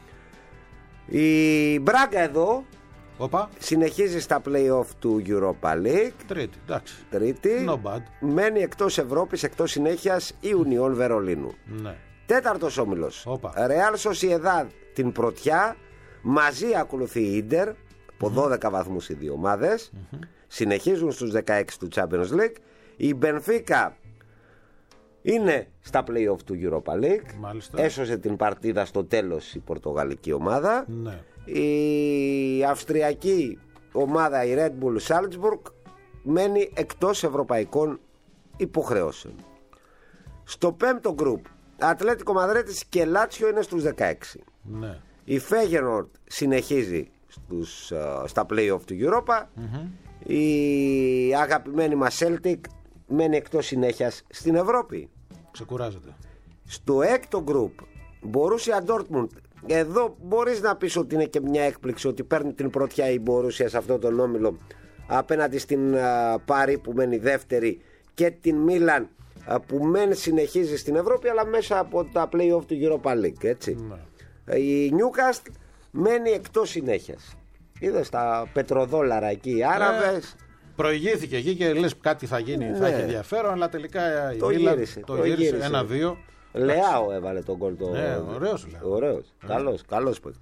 Η Μπράγκα εδώ Οπα. συνεχίζει στα play-off του Europa League. Τρίτη, εντάξει. Τρίτη. No bad. Μένει εκτός Ευρώπης, εκτός συνέχειας η Union Βερολίνου. Ναι. Τέταρτος όμιλος. Οπα. Real Sociedad την πρωτιά. Μαζί ακολουθεί η Ίντερ. Από mm-hmm. δώδεκα βαθμούς οι δύο ομάδες. Mm-hmm. Συνεχίζουν στους δεκαέξι του Champions League. Η Μπενφίκα είναι στα play-off του Europa League. Μάλιστα. Έσωσε την παρτίδα στο τέλος η πορτογαλική ομάδα. Ναι. Η αυστριακή ομάδα, η Red Bull Salzburg, μένει εκτός ευρωπαϊκών υποχρεώσεων. Στο πέμπτο γκρουπ, Ατλέτικο Μαδρίτης και Λάτσιο είναι στους δεκαέξι. Ναι. Η Feyenoord συνεχίζει στους, uh, στα play-off του Europa. Mm-hmm. Η αγαπημένη μας Celtic μένει εκτός συνέχειας στην Ευρώπη. Ξεκουράζεται. Στο έκτο γκρουπ, Borussia Dortmund. Εδώ μπορείς να πεις ότι είναι και μια έκπληξη ότι παίρνει την πρωτιά η Borussia σε αυτό τον όμιλο απέναντι στην uh, Πάρη που μένει δεύτερη και την Μίλαν uh, που μεν συνεχίζει στην Ευρώπη αλλά μέσα από τα play-off του Europa League, έτσι. Ναι. Η Newcastle μένει εκτός συνέχειας. Είδες τα πετροδόλαρα εκεί οι Άραβες. Ε, προηγήθηκε εκεί και λες κάτι θα γίνει, ναι. Θα έχει ενδιαφέρον, αλλά τελικά η το Μίλαν γύρισε, το, το γύρισε ένα δύο. Λεάο έβαλε τον γκολ. Το... Ναι, ωραίος Λεάο. Ωραίος, ε. καλός, καλός παίκτη.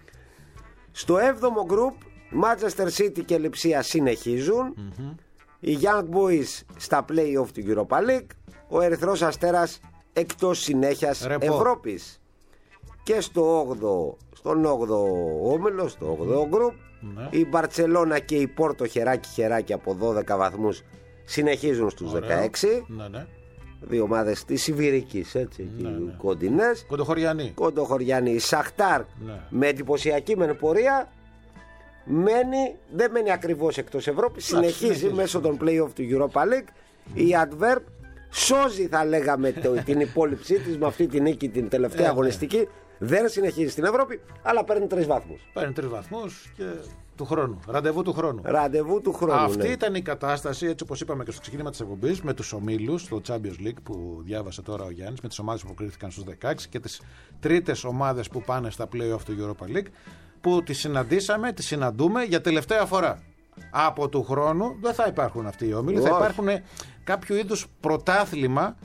Στο έβδομο γκρουπ, Manchester City και Λειψία συνεχίζουν. Mm-hmm. Οι Young Boys στα play-off του Europa League. Ο Ερυθρός Αστέρας εκτός συνέχειας Ρεπό. Ευρώπης. Και στο όγδοο, στον όγδοο όμιλο, στο όγδοο γκρουπ, ναι. Η Μπαρτσελώνα και η Πόρτο χεράκι χεράκι από δώδεκα βαθμούς συνεχίζουν στους Ωραίο. δεκαέξι. Ναι, ναι. Δύο ομάδες της Ιβηρικής, έτσι, ναι, ναι. Κοντινές. Κοντοχωριανή. Κοντοχωριανή. Η Σαχτάρ ναι. με εντυπωσιακή μεν πορεία μένει, δεν μένει ακριβώς εκτός Ευρώπης, συνεχίζει, συνεχίζει μέσω των play-off του Europa League. Mm. Η Adverb σώζει, θα λέγαμε, το, την υπόλοιψή της με αυτή την νίκη την τελευταία ε, αγωνιστική. Ναι. Δεν συνεχίζει στην Ευρώπη, αλλά παίρνει τρεις βαθμούς. Παίρνει τρεις βαθμούς και του χρόνου. Ραντεβού του χρόνου. Ραντεβού του χρόνου. Αυτή ναι. ήταν η κατάσταση, έτσι όπως είπαμε και στο ξεκίνημα της εκπομπής, με τους ομίλους στο Champions League που διάβασε τώρα ο Γιάννης, με τις ομάδες που αποκρίθηκαν στους δεκαέξι και τις τρίτες ομάδες που πάνε στα play-off του Europa League, που τις συναντήσαμε, τις συναντούμε για τελευταία φορά. Από του χρόνου δεν θα υπάρχουν αυτοί οι όμιλοι, θα υπάρχουν κάποιο είδους πρωτάθλημα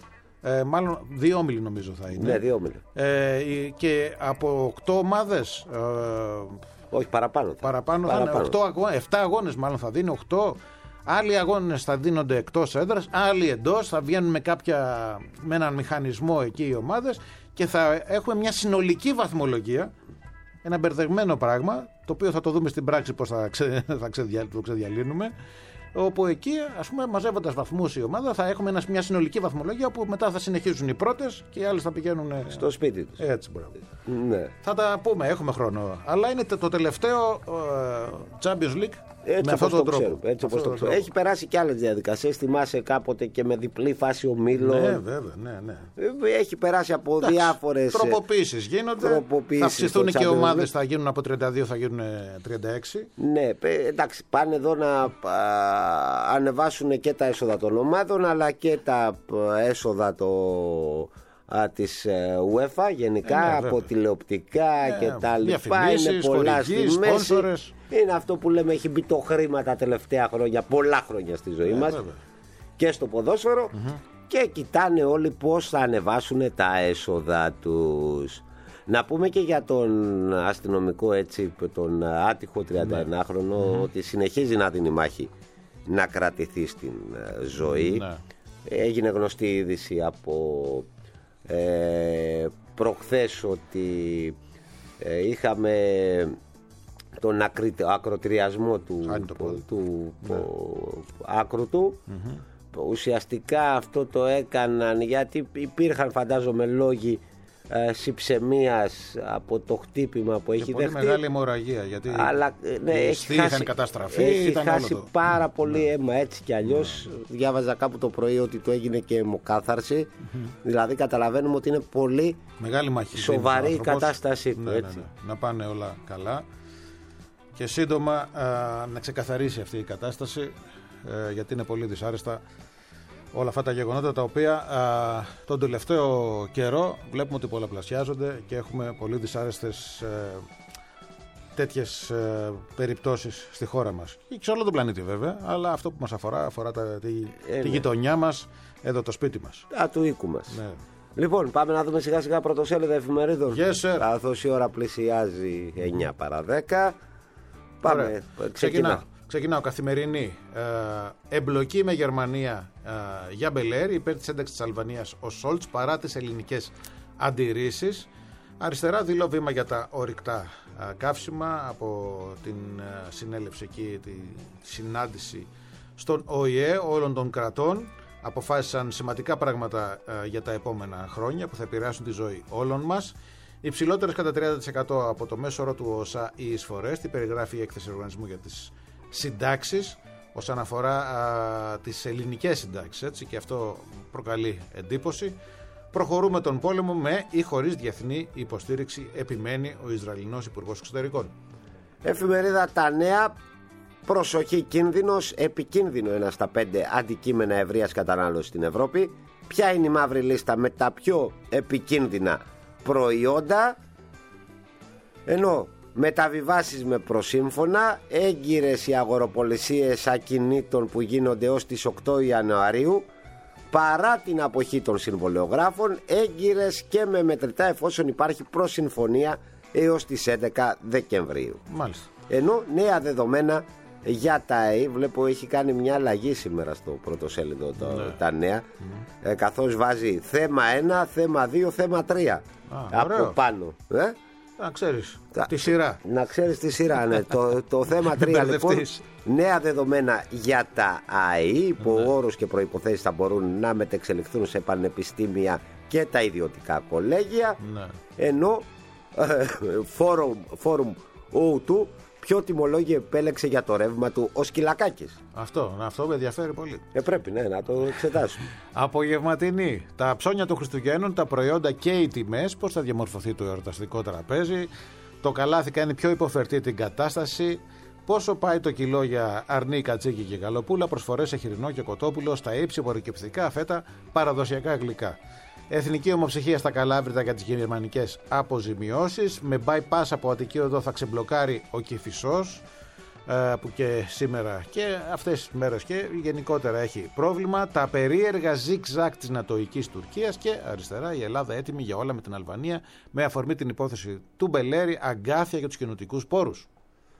Ε, μάλλον δύο όμιλοι νομίζω θα είναι. Ναι, δύο όμιλοι. Ε, και από οκτώ ομάδες. Ε, όχι, παραπάνω. Παραπάνω, παραπάνω. Θα είναι οκτώ αγώνες, επτά αγώνες μάλλον θα δίνει, οκτώ. Άλλοι αγώνες θα δίνονται εκτός έδρας, άλλοι εντός. Θα βγαίνουν με, κάποια, με έναν μηχανισμό εκεί οι ομάδες και θα έχουμε μια συνολική βαθμολογία. Ένα μπερδευμένο πράγμα, το οποίο θα το δούμε στην πράξη πώς θα, ξε, θα ξεδια, το ξεδιαλύνουμε. Όπου εκεί, ας πούμε, μαζεύοντας βαθμούς η ομάδα, θα έχουμε ένα, μια συνολική βαθμολογία που μετά θα συνεχίζουν οι πρώτες και οι άλλες θα πηγαίνουν στο σπίτι τους. Έτσι, μπράβο. Ναι. Θα τα πούμε, έχουμε χρόνο. Αλλά είναι το τελευταίο uh, Champions League. Έτσι με αυτόν τον τρόπο. Ξέρω, έτσι όπως το ξέρω. Έχει περάσει και άλλες διαδικασίες. Θυμάσαι κάποτε και με διπλή φάση ομίλων. Ναι, βέβαια, ναι, ναι. Έχει περάσει από διάφορες τροποποίησεις γίνονται. Τροποποίησεις, θα αυξηθούν και οι ομάδες, θα γίνουν από τριάντα δύο, θα γίνουν τριάντα έξι. Ναι, εντάξει, πάνε εδώ να α, ανεβάσουν και τα έσοδα των ομάδων, αλλά και τα έσοδα το, α, της UEFA γενικά, ε, ναι, από τηλεοπτικά ε, και τα λοιπά. Είναι πολλά στη μέση. Είναι αυτό που λέμε, έχει μπει το χρήμα τα τελευταία χρόνια, πολλά χρόνια στη ζωή ε, μας, βέβαια. Και στο ποδόσφαιρο, mm-hmm. και κοιτάνε όλοι πώς θα ανεβάσουν τα έσοδα τους. Να πούμε και για τον αστυνομικό, έτσι, τον άτυχο τριανταενάχρονο, mm-hmm. ότι συνεχίζει να δίνει μάχη να κρατηθεί στην ζωή. Mm-hmm. Έγινε γνωστή είδηση από ε, προχθές ότι ε, είχαμε τον ακρι, ακροτηριασμό του, του, του ναι. άκρου του. Mm-hmm. Ουσιαστικά αυτό το έκαναν γιατί υπήρχαν, φαντάζομαι, λόγοι ε, συψεμίας από το χτύπημα που και έχει πολύ δεχτεί. Μεγάλη αιμορραγία, γιατί αλλά, ναι, οι έχει είχαν χάσει, καταστραφεί. Έχει ήταν χάσει όλο το... πάρα πολύ ναι. αίμα, έτσι κι αλλιώς. Ναι. Διάβαζα κάπου το πρωί ότι του έγινε και αιμοκάθαρση. Mm-hmm. Δηλαδή καταλαβαίνουμε ότι είναι πολύ μεγάλη μάχη, σοβαρή η κατάστασή του. Ναι, ναι, ναι. Να πάνε όλα καλά και σύντομα α, να ξεκαθαρίσει αυτή η κατάσταση, ε, γιατί είναι πολύ δυσάρεστα όλα αυτά τα γεγονότα, τα οποία α, τον τελευταίο καιρό βλέπουμε ότι πολλαπλασιάζονται και έχουμε πολύ δυσάρεστες ε, τέτοιες ε, περιπτώσεις στη χώρα μας και σε όλο τον πλανήτη βέβαια, αλλά αυτό που μας αφορά αφορά τα, τη, ε, τη γειτονιά μας, εδώ το σπίτι μας. Α, του οίκου μας. Ναι. Λοιπόν, πάμε να δούμε σιγά σιγά πρωτοσέλιδα εφημερίδων. Yes, καθώς η ώρα πλησιάζει εννιά παρά δέκα. Πάμε, Ωραία. ξεκινάω. Ξεκινάω. Ξεκινάω. Καθημερινή. Ε, εμπλοκή με Γερμανία ε, για Μπελέρη, υπέρ της ένταξης της Αλβανίας ο Σόλτς παρά τις ελληνικές αντιρρήσεις. Αριστερά, δειλό βήμα για τα ορυκτά ε, καύσιμα από την ε, συνέλευση εκεί, τη συνάντηση στον Ο Η Ε όλων των κρατών. Αποφάσισαν σημαντικά πράγματα ε, για τα επόμενα χρόνια που θα επηρεάσουν τη ζωή όλων μας. Υψηλότερες κατά τριάντα τοις εκατό από το μέσο όρο του ΟΣΑ οι εισφορές, την περιγράφει η έκθεση οργανισμού για τις συντάξεις όσον αφορά α, τις ελληνικές συντάξεις, έτσι, και αυτό προκαλεί εντύπωση. Προχωρούμε τον πόλεμο με ή χωρίς διεθνή υποστήριξη, επιμένει ο Ισραηλινός Υπουργός Εξωτερικών. Εφημερίδα Τα Νέα. Προσοχή, κίνδυνος, επικίνδυνο ένα στα πέντε αντικείμενα ευρείας κατανάλωσης στην Ευρώπη. Ποια είναι η μαύρη λίστα με τα πιο επικίνδυνα προϊόντα? Ενώ μεταβιβάσεις με προσύμφωνα, έγκυρες οι αγοροπολισίες ακινήτων που γίνονται ως τις οκτώ Ιανουαρίου, παρά την αποχή των συμβολεογράφων, έγκυρες και με μετρητά εφόσον υπάρχει προσυμφωνία έως τις έντεκα Δεκεμβρίου. Μάλιστα. Ενώ νέα δεδομένα για τα ΑΕΗ, βλέπω έχει κάνει μια αλλαγή σήμερα στο πρωτοσέλιδο το, ναι. τα νέα, mm. ε, καθώς βάζει θέμα ένα, θέμα δύο, θέμα τρία από ωραίο. Πάνω. Ε? Να ξέρεις τα... τη σειρά. Να ξέρεις τη σειρά, ναι. το, το θέμα τρία λοιπόν, νέα δεδομένα για τα ΑΕΗ, υπό ναι. όρους και προϋποθέσεις θα μπορούν να μετεξελιχθούν σε πανεπιστήμια και τα ιδιωτικά κολέγια, ναι. ενώ φόρουμ, φόρουμ ο του ποιο τιμολόγιο επέλεξε για το ρεύμα του ο Σκυλακάκης. Αυτό, αυτό με ενδιαφέρει πολύ. Ε, πρέπει ναι, να το εξετάσουμε. Απογευματινή. Τα ψώνια των Χριστουγέννων, τα προϊόντα και οι τιμές, πώς θα διαμορφωθεί το εορταστικό τραπέζι. Το καλάθι κάνει πιο υποφερτή την κατάσταση. Πόσο πάει το κιλό για αρνί, κατσίκι και γαλοπούλα. Προσφορές σε χοιρινό και κοτόπουλο στα ύψη, απορροκυπευτικά φέτα, παραδοσιακά γλυκά. Εθνική ομοψυχία στα Καλάβρητα για τις γερμανικές αποζημιώσεις. Με bypass από Αττική Οδό θα ξεμπλοκάρει ο Κηφισός. που και σήμερα και αυτές τις μέρες και γενικότερα έχει πρόβλημα. Τα περίεργα ζικ-ζακ της νατοικής Τουρκίας και αριστερά η Ελλάδα έτοιμη για όλα με την Αλβανία με αφορμή την υπόθεση του Μπελέρη, αγκάθια για τους κοινοτικούς πόρους.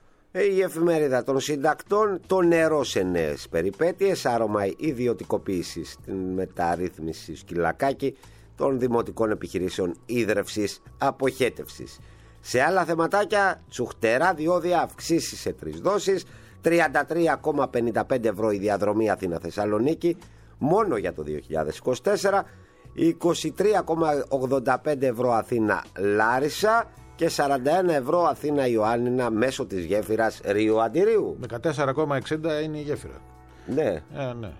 Η εφημερίδα των συντακτών, το νερό σε νέες περιπέτειες, άρωμα ιδιωτικοποίησης, την μεταρρύθμιση σκυλακάκι των δημοτικών επιχειρήσεων ίδρευσης αποχέτευσης. Σε άλλα θεματάκια, τσουχτερά διόδια, αυξήσεις σε τρεις δόσεις, τριάντα τρία κόμμα πενήντα πέντε ευρώ η διαδρομή Αθήνα-Θεσσαλονίκη μόνο για το δύο χιλιάδες είκοσι τέσσερα, είκοσι τρία κόμμα ογδόντα πέντε ευρώ Αθήνα-Λάρισα και σαράντα ένα ευρώ Αθήνα-Ιωάννινα μέσω της γέφυρας Ρίου Αντιρίου. δεκατέσσερα κόμμα εξήντα είναι η γέφυρα. Ναι. Ε, ναι.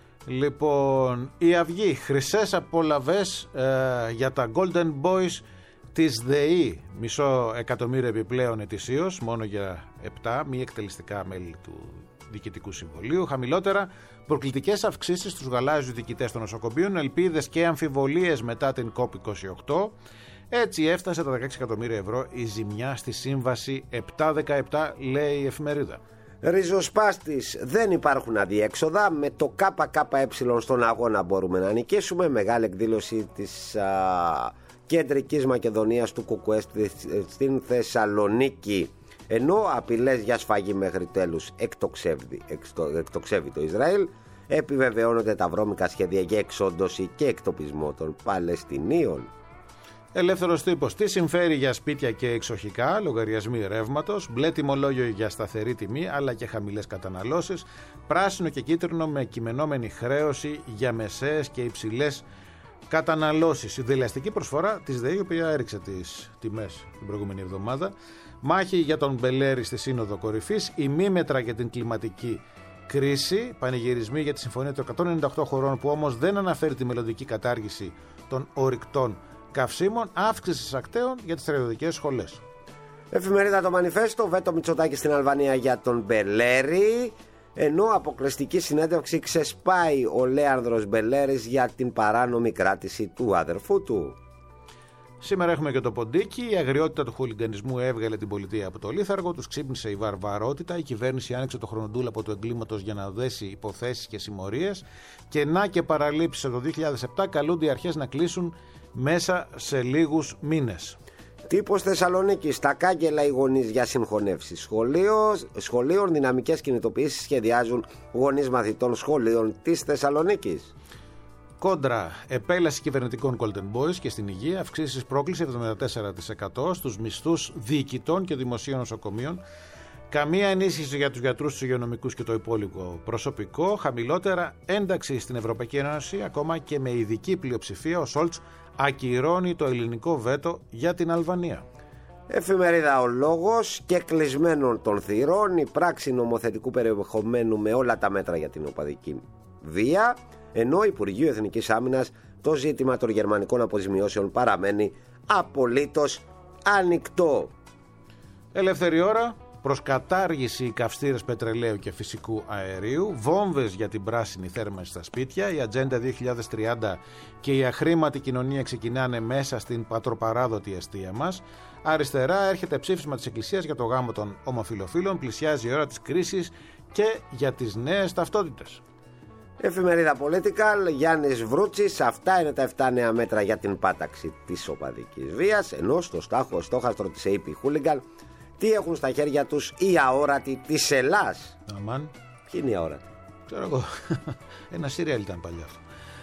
Λοιπόν, η Αυγή, χρυσές απολαβές ε, για τα Golden Boys της ΔΕΗ, μισό εκατομμύριο επιπλέον ετησίως, μόνο για επτά μη εκτελεστικά μέλη του Διοικητικού Συμβουλίου. Χαμηλότερα, προκλητικές αυξήσεις στους γαλάζιους διοικητές των νοσοκομείων, ελπίδες και αμφιβολίες μετά την κόπ είκοσι οκτώ. Έτσι έφτασε τα δεκαέξι εκατομμύρια ευρώ η ζημιά στη σύμβαση επτακόσια δεκαεπτά, λέει η εφημερίδα. Ριζοσπάστης, δεν υπάρχουν αδιέξοδα. Με το ΚΚΕ στον αγώνα μπορούμε να νικήσουμε. Μεγάλη εκδήλωση της α, Κεντρικής Μακεδονίας του ΚΚΕ στην Θεσσαλονίκη. Ενώ απειλές για σφαγή μέχρι τέλους εκτοξεύει, εκτοξεύει το Ισραήλ, επιβεβαιώνονται τα βρώμικα σχέδια για εξόντωση και εκτοπισμό των Παλαιστινίων. Ελεύθερος τύπος. Τι συμφέρει για σπίτια και εξοχικά, λογαριασμοί ρεύματος, μπλε τιμολόγιο για σταθερή τιμή αλλά και χαμηλές καταναλώσεις, πράσινο και κίτρινο με κειμενόμενη χρέωση για μεσαίες και υψηλές καταναλώσεις. Η δελεαστική προσφορά της ΔΕΗ, η οποία έριξε τις τιμές την προηγούμενη εβδομάδα. Μάχη για τον Μπελέρη στη Σύνοδο Κορυφής, ημίμετρα για την κλιματική κρίση, πανηγυρισμοί για τη συμφωνία των εκατόν ενενήντα οκτώ χωρών που όμως δεν αναφέρει τη μελλοντική κατάργηση των ορυκτών καυσίμων, αύξηση ακταίων για τις στρατιωτικές σχολές. Εφημερίδα το Μανιφέστο, βέτο Μητσοτάκη στην Αλβανία για τον Μπελέρη, ενώ αποκλειστική συνέντευξη ξεσπάει ο Λέανδρος Μπελέρης για την παράνομη κράτηση του αδερφού του. Σήμερα έχουμε και το ποντίκι. Η αγριότητα του χουλιγκανισμού έβγαλε την πολιτεία από το λίθαργο, τους ξύπνησε η βαρβαρότητα. Η κυβέρνηση άνοιξε το χρονοτούλαπο του εγκλήματος για να δέσει υποθέσεις και συμμορίες. Και να και παραλήψεις το δύο χιλιάδες επτά καλούνται οι αρχές να κλείσουν μέσα σε λίγους μήνες. Τύπος Θεσσαλονίκη. Στα κάγκελα οι γονείς για συγχωνεύσεις σχολείων. Σχολείων δυναμικές κινητοποιήσεις σχεδιάζουν γονείς μαθητών σχολείων της Θεσσαλονίκης. Κόντρα, επέλαση κυβερνητικών Golden Boys και στην υγεία, αυξήσεις πρόκληση εβδομήντα τέσσερα τοις εκατό στους μισθούς διοικητών και δημοσίων νοσοκομείων. Καμία ενίσχυση για τους γιατρούς, τους υγειονομικούς και το υπόλοιπο προσωπικό. Χαμηλότερα, ένταξη στην Ευρωπαϊκή Ένωση, ακόμα και με ειδική πλειοψηφία. Ο Σόλτς ακυρώνει το ελληνικό βέτο για την Αλβανία. Εφημερίδα Ο Λόγος και κλεισμένων των θυρών. Η πράξη νομοθετικού περιεχομένου με όλα τα μέτρα για την οπαδική βία. Ενώ Υπουργείο Εθνικής Άμυνας το ζήτημα των γερμανικών αποζημιώσεων παραμένει απολύτως ανοιχτό. Ελεύθερη ώρα. Προς κατάργηση καυστήρες πετρελαίου και φυσικού αερίου, βόμβες για την πράσινη θέρμανση στα σπίτια, η Ατζέντα δύο χιλιάδες τριάντα και η αχρήματη κοινωνία ξεκινάνε μέσα στην πατροπαράδοτη αιστεία μας. Αριστερά έρχεται ψήφισμα της Εκκλησίας για το γάμο των ομοφυλοφίλων, πλησιάζει η ώρα της κρίσης και για τις νέες ταυτότητες. Εφημερίδα Political, Γιάννης Βρούτσης. Αυτά είναι τα επτά νέα μέτρα για την πάταξη της οπαδικής βίας. Ενώ στο στάχο στόχαστρο της έι πι Hooligan, τι έχουν στα χέρια τους οι αόρατοι της Ελλάς. Αμάν. Ποιοι είναι οι αόρατοι? Ξέρω εγώ. Ένα σύριαλ ήταν παλιά αυτό.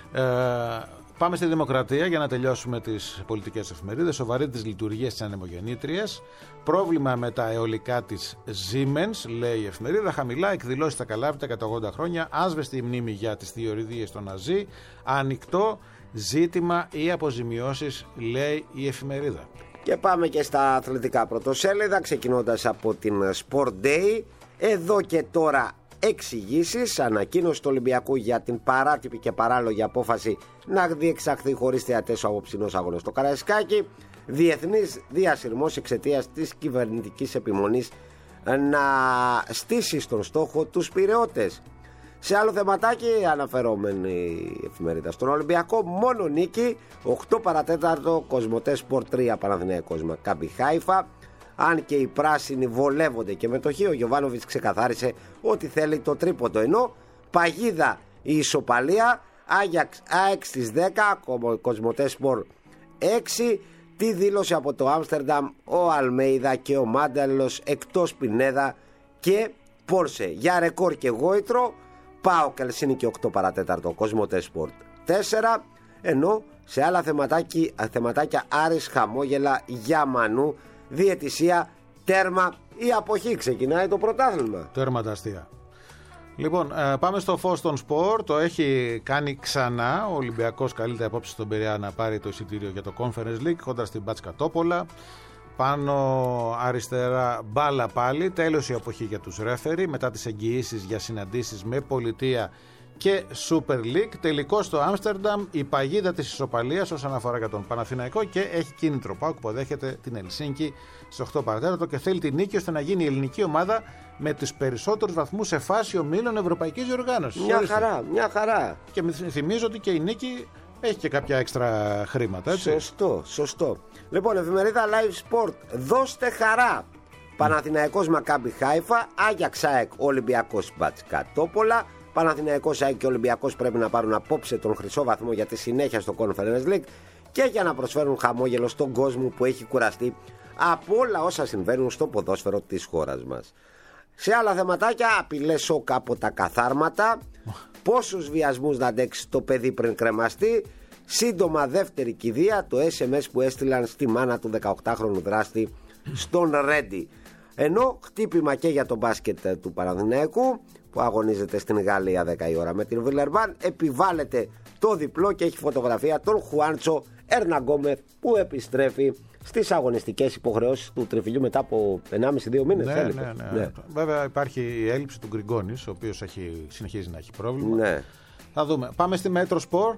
Ε, πάμε στη Δημοκρατία για να τελειώσουμε τις πολιτικές εφημερίδες. Σοβαρή της λειτουργίας της ανεμογεννήτριας. Πρόβλημα με τα αιωλικά της Siemens, λέει η εφημερίδα. Χαμηλά εκδηλώσεις στα Καλάβητα εκατόν ογδόντα χρόνια. Άσβεστη η μνήμη για τις διορυδίες των Ναζί. Ανοιχτό ζήτημα ή αποζημιώσεις, λέει η εφημερίδα. Και πάμε και στα αθλητικά πρωτοσέλιδα, ξεκινώντας από την Sport Day. Εδώ και τώρα εξηγήσεις. Ανακοίνωση του Ολυμπιακού για την παράτυπη και παράλογη απόφαση να διεξαχθεί χωρίς θεατές ο απόψινός αγώνας στο Καραϊσκάκι. Διεθνής διασυρμός εξαιτίας της κυβερνητικής επιμονής να στήσει στον στόχο τους Πειραιώτες. Σε άλλο θεματάκι, αναφερόμενη εφημερίδα στον Ολυμπιακό, μόνο νίκη, οκτώ παρατέταρτο, Κοσμοτέ Σπορ τρία, Παναθηναϊκός Μακάμπι Χάιφα. αν και οι πράσινοι βολεύονται και με το χ. Ο Γιοβάνοβιτς ξεκαθάρισε ότι θέλει το τρίποντο, ενώ παγίδα η ισοπαλία. Άγιαξ ΑΕΚ στις δέκα, Κοσμοτέ Σπορ έξι. Τι δήλωσε από το Άμστερνταμ ο Αλμέιδα και ο Μάνταλος εκτός Πινέδα και Πόρσε. Για ρεκόρ και γόητρο, ΠΑΟΚ Ελσίνικη οκτώ παρατέταρτο, Κοσμοτέ Σπορ τέσσερα. Ενώ σε άλλα θεματάκια Άρης χαμόγελα για Μανού, διαιτησία, τέρμα ή αποχή. Ξεκινάει το πρωτάθλημα. Τέρμα τα αστεία. Λοιπόν, πάμε στο φως των σπορ. Το έχει κάνει ξανά. Ο Ολυμπιακός καλείται απόψε στον Πειραιά να πάρει το εισιτήριο για το Conference League κόντρα στην Μπάτσκα Τόπολα. Πάνω αριστερά μπάλα πάλι. Τέλος η αποχή για τους ρέφερι μετά τις εγγυήσεις για συναντήσεις με πολιτεία και Super League. Τελικό στο Άμστερνταμ η παγίδα της ισοπαλίας όσον αφορά για τον Παναθηναϊκό και έχει κίνητρο. ΠΑΟΚ που δέχεται την Ελσίνκη στις οκτώ παρατέταρτο και θέλει την νίκη ώστε να γίνει η ελληνική ομάδα με τους περισσότερους βαθμούς σε φάση ομίλων ευρωπαϊκής διοργάνωσης. Μια Ορίστε. χαρά, μια χαρά. Και θυμίζω ότι και η νίκη έχει και κάποια έξτρα χρήματα, έτσι. Σωστό, σωστό. Λοιπόν, εφημερίδα Live Sport. Δώστε χαρά. Mm. Παναθηναϊκός Μακάμπι Χάιφα, Άγιαξ ΑΕΚ Ολυμπιακός Μπάτσκα Τόπολα. Παναθηναϊκός ΑΕΚ και Ολυμπιακός πρέπει να πάρουν απόψε τον χρυσό βαθμό για τη συνέχεια στο Conference League και για να προσφέρουν χαμόγελο στον κόσμο που έχει κουραστεί από όλα όσα συμβαίνουν στο ποδόσφαιρο της χώρας μας. Σε άλλα θεματάκια, απειλές σοκ από τα καθάρματα, πόσους βιασμούς να αντέξει το παιδί πριν κρεμαστεί, σύντομα δεύτερη κηδεία, το ες εμ ες που έστειλαν στη μάνα του δεκαοκτάχρονου δράστη στον Ρέντι. Ενώ χτύπημα και για το μπάσκετ του Παναθηναϊκού που αγωνίζεται στην Γαλλία δέκα η ώρα με την Βιλερμπάν, επιβάλλεται το διπλό και έχει φωτογραφία τον Χουάντσο Ερναγκόμεθ που επιστρέφει στις αγωνιστικές υποχρεώσεις του τριφυλιού μετά από ενάμιση με δύο μήνες. Ναι, ναι, ναι, ναι. Βέβαια υπάρχει η έλλειψη του Γκριγκόνης, ο οποίος έχει, συνεχίζει να έχει πρόβλημα. Ναι. Θα δούμε. Πάμε στη Μέτρο Σπορ.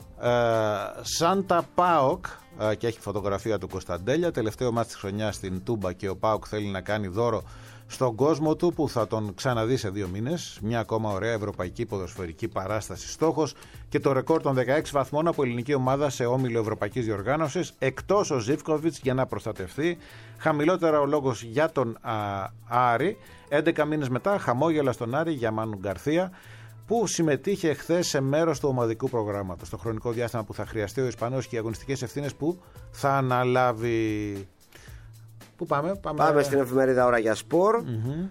Σάντα ΠΑΟΚ ε, και έχει φωτογραφία του Κωνσταντέλια. Τελευταίο μάτς της χρονιάς στην Τούμπα και ο ΠΑΟΚ θέλει να κάνει δώρο στον κόσμο του που θα τον ξαναδεί σε δύο μήνες. Μια ακόμα ωραία ευρωπαϊκή ποδοσφαιρική παράσταση στόχος και το ρεκόρ των δεκαέξι βαθμών από ελληνική ομάδα σε όμιλο ευρωπαϊκής διοργάνωσης, εκτός ο Ζίβκοβιτς για να προστατευτεί. Χαμηλότερα ο λόγος για τον α, Άρη. έντεκα μήνες μετά χαμόγελα στον Άρη για Μάνου Γκαρθία που συμμετείχε χθες σε μέρος του ομαδικού προγράμματος. Το χρονικό διάστημα που θα χρειαστεί ο Ισπανός και οι αγωνιστικές ευθύνες που θα αναλάβει. Πού πάμε? Πάμε, πάμε στην εφημερίδα Ώρα για Σπορ. Mm-hmm.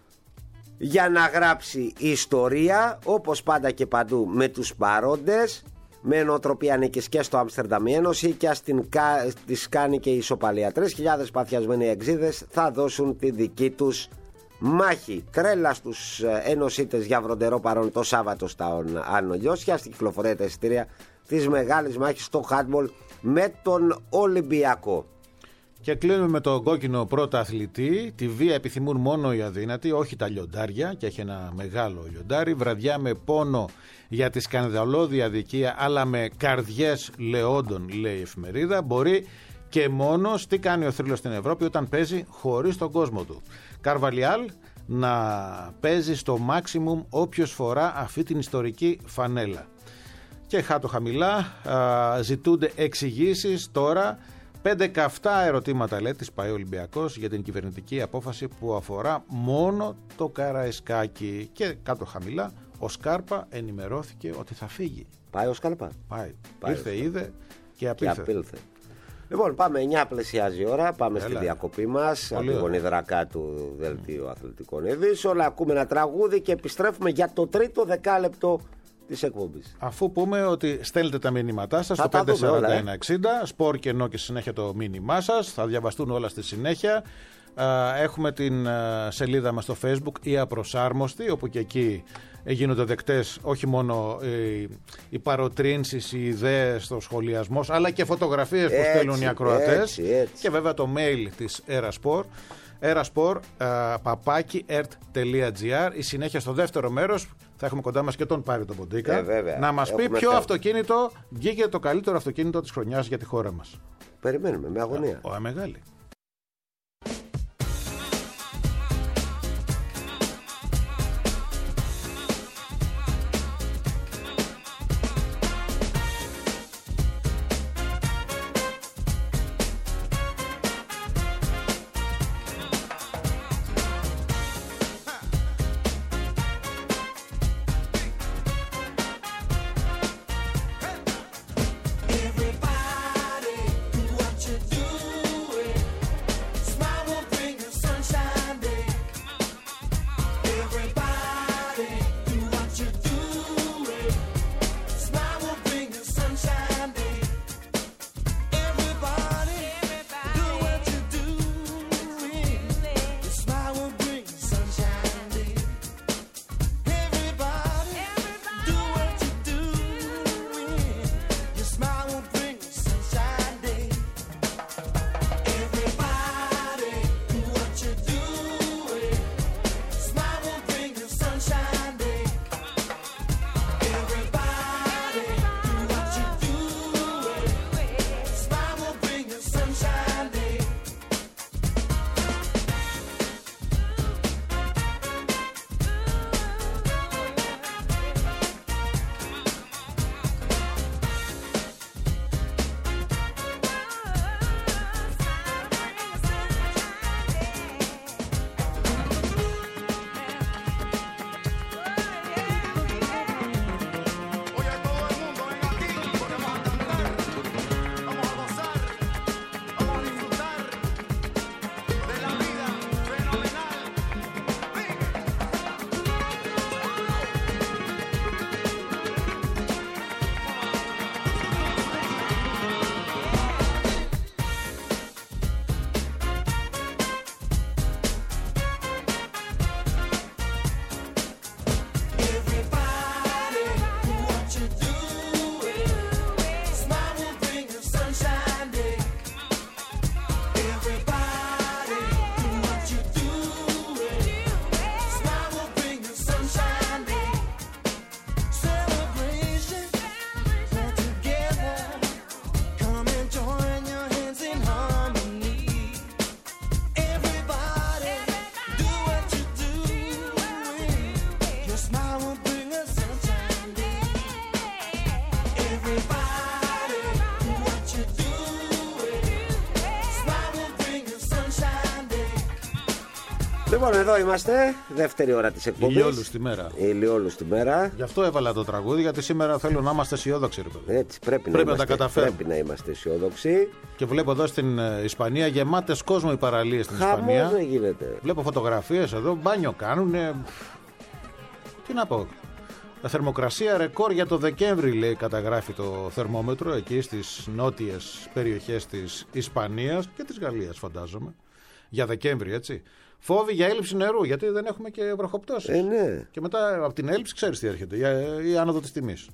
Για να γράψει ιστορία, όπως πάντα και παντού, με τους παρόντες, με νοοτροπία νίκης και στο Άμστερνταμ η Ένωση και ας την κα... της κάνει και η ισοπαλία. τρεις χιλιάδες παθιασμένοι εξίδες θα δώσουν τη δική τους μάχη. Τρέλα στους ενωσίτες για βροντερό παρόν το Σάββατο στα Άνω Λιώσια, στην κυκλοφορία τα εισιτήρια της μεγάλης μάχης στο χάντμπολ με τον Ολυμπιακό. Και κλείνουμε με τον κόκκινο πρώτο αθλητή. Τη βία επιθυμούν μόνο οι αδύνατοι, όχι τα λιοντάρια, και έχει ένα μεγάλο λιοντάρι. Βραδιά με πόνο για τη σκανδαλώδη αδικία, αλλά με καρδιές λεόντων, λέει η εφημερίδα. Μπορεί και μόνος. Τι κάνει ο θρύλος στην Ευρώπη όταν παίζει χωρίς τον κόσμο του. Καρβαλιάλ να παίζει στο maximum όποιος φορά αυτή την ιστορική φανέλα. Και χάτω χαμηλά, α, ζητούνται εξηγήσεις τώρα. Πέντε καυτά ερωτήματα, λέει, της πάει ο Ολυμπιακός για την κυβερνητική απόφαση που αφορά μόνο το Καραϊσκάκι. Και κάτω χαμηλά, ο Σκάρπα ενημερώθηκε ότι θα φύγει. Πάει ο Σκάρπα. Πάει. Πάει Ήρθε, ο... είδε και απήλθε. και απήλθε. Λοιπόν, πάμε εννιά πλησιάζει η ώρα. Πάμε Έλα. στη διακοπή μας από τη γονιδρακά του Δελτίου Αθλητικών Ειδήσεων. Ακούμε ένα τραγούδι και επιστρέφουμε για το τρίτο δεκάλεπτο της εκπομπής. Αφού πούμε ότι στέλνετε τα μήνυματά σας στο πέντε σαράντα ένα εξήντα, ε. σπορ και ενώ και συνέχεια το μήνυμά σας, θα διαβαστούν όλα στη συνέχεια. Έχουμε την σελίδα μας στο Facebook, η Απροσάρμοστη, όπου και εκεί γίνονται δεκτές όχι μόνο οι, οι παροτρύνσεις, οι ιδέες, το σχολιασμός, αλλά και φωτογραφίες που στέλνουν οι ακροατές. Έτσι, έτσι. Και βέβαια το mail της Erasport, erasport παπάκι ερτ τελεία τζι άρ. Η συνέχεια στο δεύτερο μέρος θα έχουμε κοντά μας και τον Πάρη τον Ποντίκα, ε, να μας πει ποιο αυτοκίνητο βγήκε το καλύτερο αυτοκίνητο της χρονιάς για τη χώρα μας. Περιμένουμε με αγωνία. Ο, ο μεγάλη. Λοιπόν, εδώ είμαστε, δεύτερη ώρα της εκπομπής. Ηλιόλους τη μέρα. Ηλιόλους τη μέρα. Γι' αυτό έβαλα το τραγούδι, γιατί σήμερα θέλω να είμαστε αισιόδοξοι. Ρε παιδί. Έτσι, πρέπει, πρέπει να, να τα καταφέρουμε. Πρέπει να είμαστε αισιόδοξοι. Και βλέπω εδώ στην Ισπανία γεμάτες κόσμο οι παραλίες στην Χαμός Ισπανία. δεν γίνεται. Βλέπω φωτογραφίες εδώ, μπάνιο κάνουν. Τι να πω. La θερμοκρασία ρεκόρ για το Δεκέμβρη, λέει, καταγράφει το θερμόμετρο εκεί στις νότιες περιοχές της Ισπανίας και της Γαλλίας, φαντάζομαι. Για Δεκέμβρη, έτσι. Φόβοι για έλλειψη νερού, γιατί δεν έχουμε και βροχοπτώσεις. Ε, ναι. Και μετά από την έλλειψη ξέρεις τι έρχεται, η άνοδο της τιμής.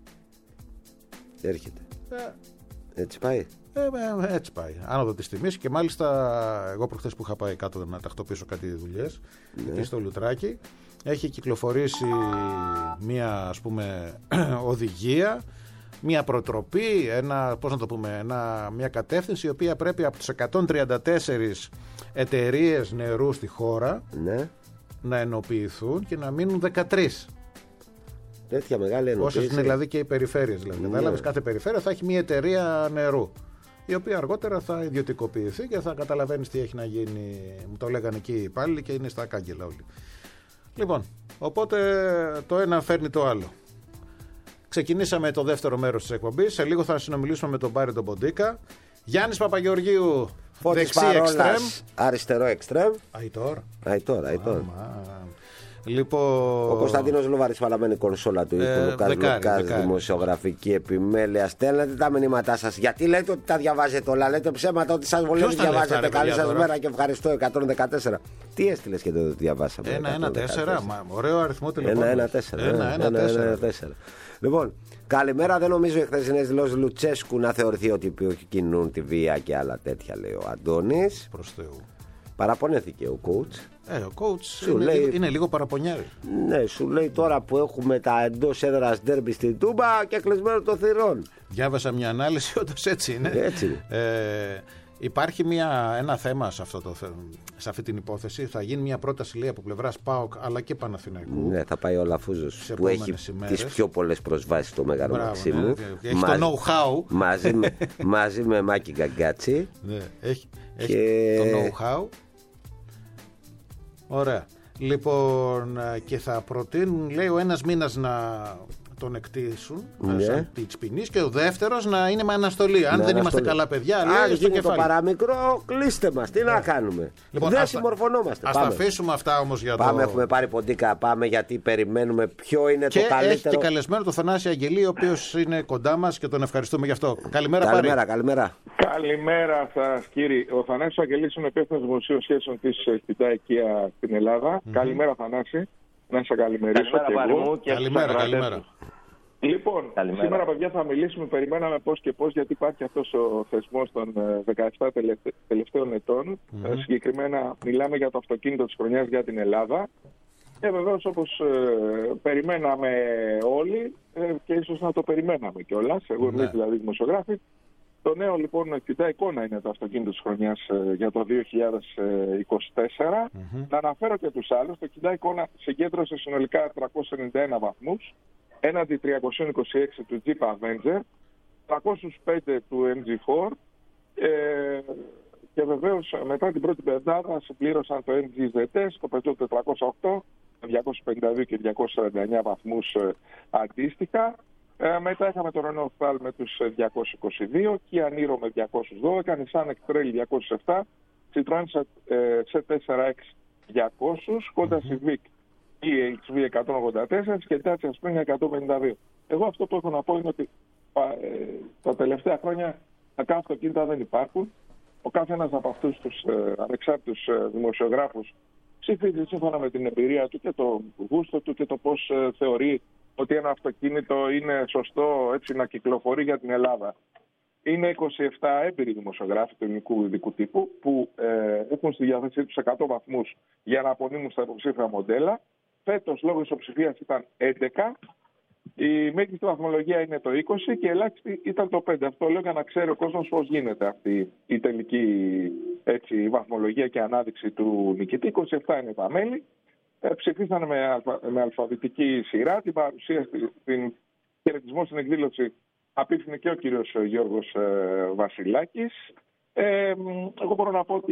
Έρχεται. Ε, έτσι πάει. Ε, ε, έτσι πάει. Άνοδο της τιμής και μάλιστα εγώ προχθές που είχα πάει κάτω να τακτοποιήσω κάτι δουλειές, ναι, εκεί στο Λουτράκι, έχει κυκλοφορήσει μία, ας πούμε, οδηγία, μία προτροπή, ένα, πώς να το πούμε, ένα, μία κατεύθυνση η οποία πρέπει από τις εκατόν τριάντα τέσσερις εταιρείες νερού στη χώρα, ναι, να ενοποιηθούν και να μείνουν δεκατρείς. Τέτοια μεγάλη ενοποίηση. Όσες είναι δηλαδή και οι περιφέρειες. Δηλαδή. Ναι. Κατάλαβες, κάθε περιφέρεια θα έχει μία εταιρεία νερού, η οποία αργότερα θα ιδιωτικοποιηθεί και θα καταλαβαίνεις τι έχει να γίνει. Μου το λέγανε εκεί οι υπάλληλοι και είναι στα κάγκελα όλοι. Λοιπόν, οπότε το ένα φέρνει το άλλο. Ξεκινήσαμε το δεύτερο μέρος της εκπομπής. Σε λίγο θα συνομιλήσουμε με τον Πάρη τον Ποντίκα. Γιάννης Παπαγεωργίου, δεξί εξτρέμ. Αριστερό εξτρέμ. Αϊτόρ. Αϊτόρ, αϊτόρ. Λοιπόν... Ο Κωνσταντίνος Λουβάρης, παραμένει κονσόλα του ήχου, ε, Λουκάς Λουκάς, δημοσιογραφική επιμέλεια. Στέλνετε τα μηνύματά σας. Γιατί λέτε ότι τα διαβάζετε όλα, λέτε ψέματα ότι σας βολεύει, διαβάζετε. Καλή σας μέρα και ευχαριστώ. εκατόν δεκατέσσερα. Τι έστειλες και το διαβάσαμε? ένα ένα τέσσερα. Ωραίο αριθμό τηλεφώνου. ένα ένα τέσσερα. Λοιπόν, καλημέρα. Δεν νομίζω οι χθεσινές δηλώσεις Λουτσέσκου να θεωρηθεί ότι επικοινωνούν τη βία και άλλα τέτοια, λέει ο Αντώνης. Προς Θεού. Παραπονέθηκε ο coach. Ε, ο coach είναι, λέει, λίγο, είναι λίγο παραπονιάρη. Ναι, σου λέει τώρα που έχουμε τα εντός έδρας ντέρμπι στην Τούμπα και κλεισμένο των θυρών. Διάβασα μια ανάλυση, όντως έτσι είναι. Έτσι. Ε, υπάρχει μια, ένα θέμα σε, αυτό το, σε αυτή την υπόθεση. Θα γίνει μια πρόταση, λέει, από πλευράς ΠΑΟΚ αλλά και Παναθηναϊκού. Ναι, θα πάει ο Λαφούζος που έχει τις πιο πολλές προσβάσεις στο Μέγαρο Μαξίμου. Ναι, έχει μαζί, το know-how. Μαζί, με, μαζί με Μάκη Γκαγκάτσι. Ναι, έχει, έχει και... το know-how. Ωραία. Λοιπόν, και θα προτείνουν, λέει, ο ένας μήνας να τον εκτίσουν, ναι, σαν της ποινής, και ο δεύτερος να είναι με αναστολή. Αν ναι, δεν αναστολή. Είμαστε καλά παιδιά, λέει, αν στο γίνει το παραμικρό, κλείστε μας. Τι ναι. να κάνουμε. Λοιπόν, δεν ας συμμορφωνόμαστε. Ας τα αφήσουμε αυτά όμως για πάμε, το... έχουμε πάρει Ποντίκα, πάμε γιατί περιμένουμε ποιο είναι και το καλύτερο. Έχει και καλεσμένο το Θανάση Αγγελή, ο οποίος είναι κοντά μας και τον ευχαριστούμε γι' αυτό. Καλημέρα, καλημέρα, Πάρη. Καλημέρα. Καλημέρα σας, κύριε. Ο Θανάσης Αγγελής είναι υπεύθυνος δημοσίων σχέσεων της Χτιτά Οικία στην Ελλάδα. Mm-hmm. Καλημέρα, Θανάση. Να σε καλημερίσω. Καλημέρα, και εγώ. Και καλημέρα, καλημέρα. Λοιπόν, καλημέρα. Σήμερα, παιδιά, θα μιλήσουμε. Περιμέναμε πώς και πώς, γιατί υπάρχει αυτός ο θεσμός των δεκαεπτά τελευταί, τελευταίων ετών. Mm-hmm. Συγκεκριμένα, μιλάμε για το αυτοκίνητο της χρονιάς για την Ελλάδα. Και βεβαίως, όπως ε, περιμέναμε όλοι, ε, και ίσως να το περιμέναμε κιόλας, εγώ mm-hmm. εμείς δηλαδή δημοσιογράφοι. Το νέο λοιπόν Χτιτά εικόνα είναι το αυτοκίνητο της χρονιάς ε, για το δύο χιλιάδες είκοσι τέσσερα. Mm-hmm. Να αναφέρω και τους άλλους. Το Χτιτά εικόνα συγκέντρωσε συνολικά τριακόσιους ενενήντα ένα βαθμούς, έναντι τριακόσιους είκοσι έξι του Jeep Avenger, τριακόσιους πέντε του εμ τζι φορ, ε, και βεβαίως μετά την πρώτη πεντάδα συμπλήρωσαν το εμ τζι ζετ ες, το Peugeot τετρακόσια οκτώ, διακόσιους πενήντα δύο και διακόσιους σαράντα εννέα βαθμούς ε, αντίστοιχα. Ε, μετά είχαμε το Renault Thal με τους διακόσιους είκοσι δύο, Kia Niro με διακόσιους δώδεκα, Nissan X-Trail διακόσιους επτά, Citroën σι φορ εξ διακόσιους, Honda Civic ι έιτς βι εκατόν ογδόντα τέσσερα και Dacia Spring εκατόν πενήντα δύο. Εγώ αυτό που έχω να πω είναι ότι ε, τα τελευταία χρόνια τα αυτοκίνητα δεν υπάρχουν. Ο κάθε ένας από αυτούς τους ε, ανεξάρτητους ε, δημοσιογράφους ψηφίζει σύμφωνα με την εμπειρία του και το γούστο του και το πώς ε, θεωρεί ότι ένα αυτοκίνητο είναι σωστό έτσι να κυκλοφορεί για την Ελλάδα. Είναι είκοσι επτά έμπειροι δημοσιογράφοι του ελληνικού ειδικού τύπου που ε, έχουν στη διάθεσή τους εκατό βαθμούς για να απονείμουν στα υποψήφια μοντέλα. Φέτος λόγω ισοψηφίας ήταν έντεκα. Η μέγιστη βαθμολογία είναι το είκοσι και η ελάχιστη ήταν το πέντε. Αυτό λέω για να ξέρει ο κόσμος πώς γίνεται αυτή η τελική έτσι, βαθμολογία και ανάδειξη του νικητή. είκοσι επτά είναι τα μέλη. Ε, ψηφίσανε με, αλφα, με αλφαβητική σειρά. Την παρουσία, την χαιρετισμό στην εκδήλωση απίφθινε και ο κύριος Γιώργος ε, Βασιλάκης. Ε, εγώ μπορώ να πω ότι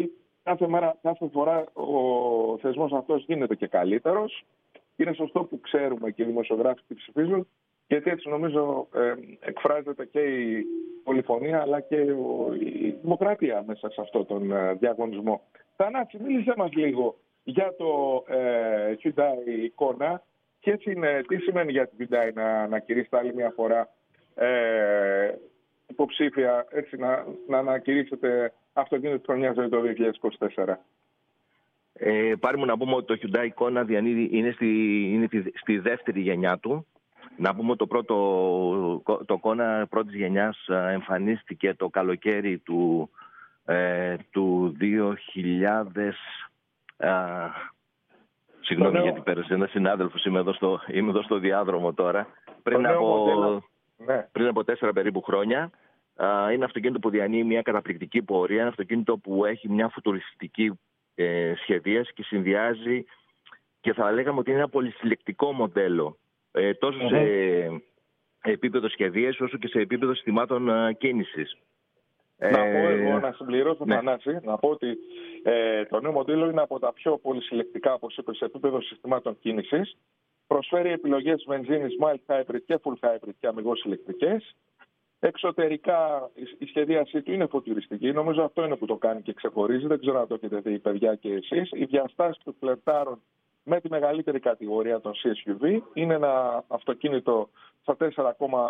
κάθε, μέρα, κάθε φορά ο θεσμός αυτός γίνεται και καλύτερος. Είναι σωστό που ξέρουμε και οι δημοσιογράφοι τι ψηφίζουν, γιατί έτσι νομίζω ε, εκφράζεται και η πολυφωνία αλλά και ο, η δημοκρατία μέσα σε αυτόν τον ε, διαγωνισμό. Θανάση, μίλησέ μας λίγο για το ε, Hyundai εικόνα και έτσι είναι, τι σημαίνει για την Hyundai να, να κηρύσσετε άλλη μια φορά ε, υποψήφια, έτσι να, να ανακηρύσσετε αυτοκίνητο της χρονιάς το δύο χιλιάδες είκοσι τέσσερα. Ε, πάρει μου να πούμε ότι το Hyundai Kona διανύει, είναι, στη, είναι στη δεύτερη γενιά του. Να πούμε ότι το πρώτο το Kona πρώτης γενιάς εμφανίστηκε το καλοκαίρι του, ε, του δύο χιλιάδες. Α, συγγνώμη γιατί πέρασε ένας συνάδελφος, είμαι εδώ στο, είμαι εδώ στο διάδρομο τώρα. Πριν από, ναι. πριν από τέσσερα περίπου χρόνια. Α, είναι αυτοκίνητο που διανύει μια καταπληκτική πορεία. Είναι αυτοκίνητο που έχει μια φουτουριστική ε, σχεδίαση και συνδυάζει, και θα λέγαμε ότι είναι ένα πολυσυλλεκτικό μοντέλο. Ε, τόσο mm-hmm. σε επίπεδο σχεδίασης όσο και σε επίπεδο συστημάτων ε, κίνησης. Να πω εγώ, να συμπληρώσω τον Θανάση, να πω ότι ε, το νέο μοντέλο είναι από τα πιο πολυσυλλεκτικά, όπως είπε, σε επίπεδο συστημάτων κίνησης. Προσφέρει επιλογές βενζίνης mild hybrid και full hybrid και αμιγώς ηλεκτρικές. Εξωτερικά η σχεδίασή του είναι φωτουριστική. Νομίζω αυτό είναι που το κάνει και ξεχωρίζει. Δεν ξέρω αν το έχετε δει, παιδιά, και εσείς. Οι διαστάσεις του φλερτάρουν με τη μεγαλύτερη κατηγορία των σι ες γιου βι. Είναι ένα αυτοκίνητο στα τέσσερα χιλιάδες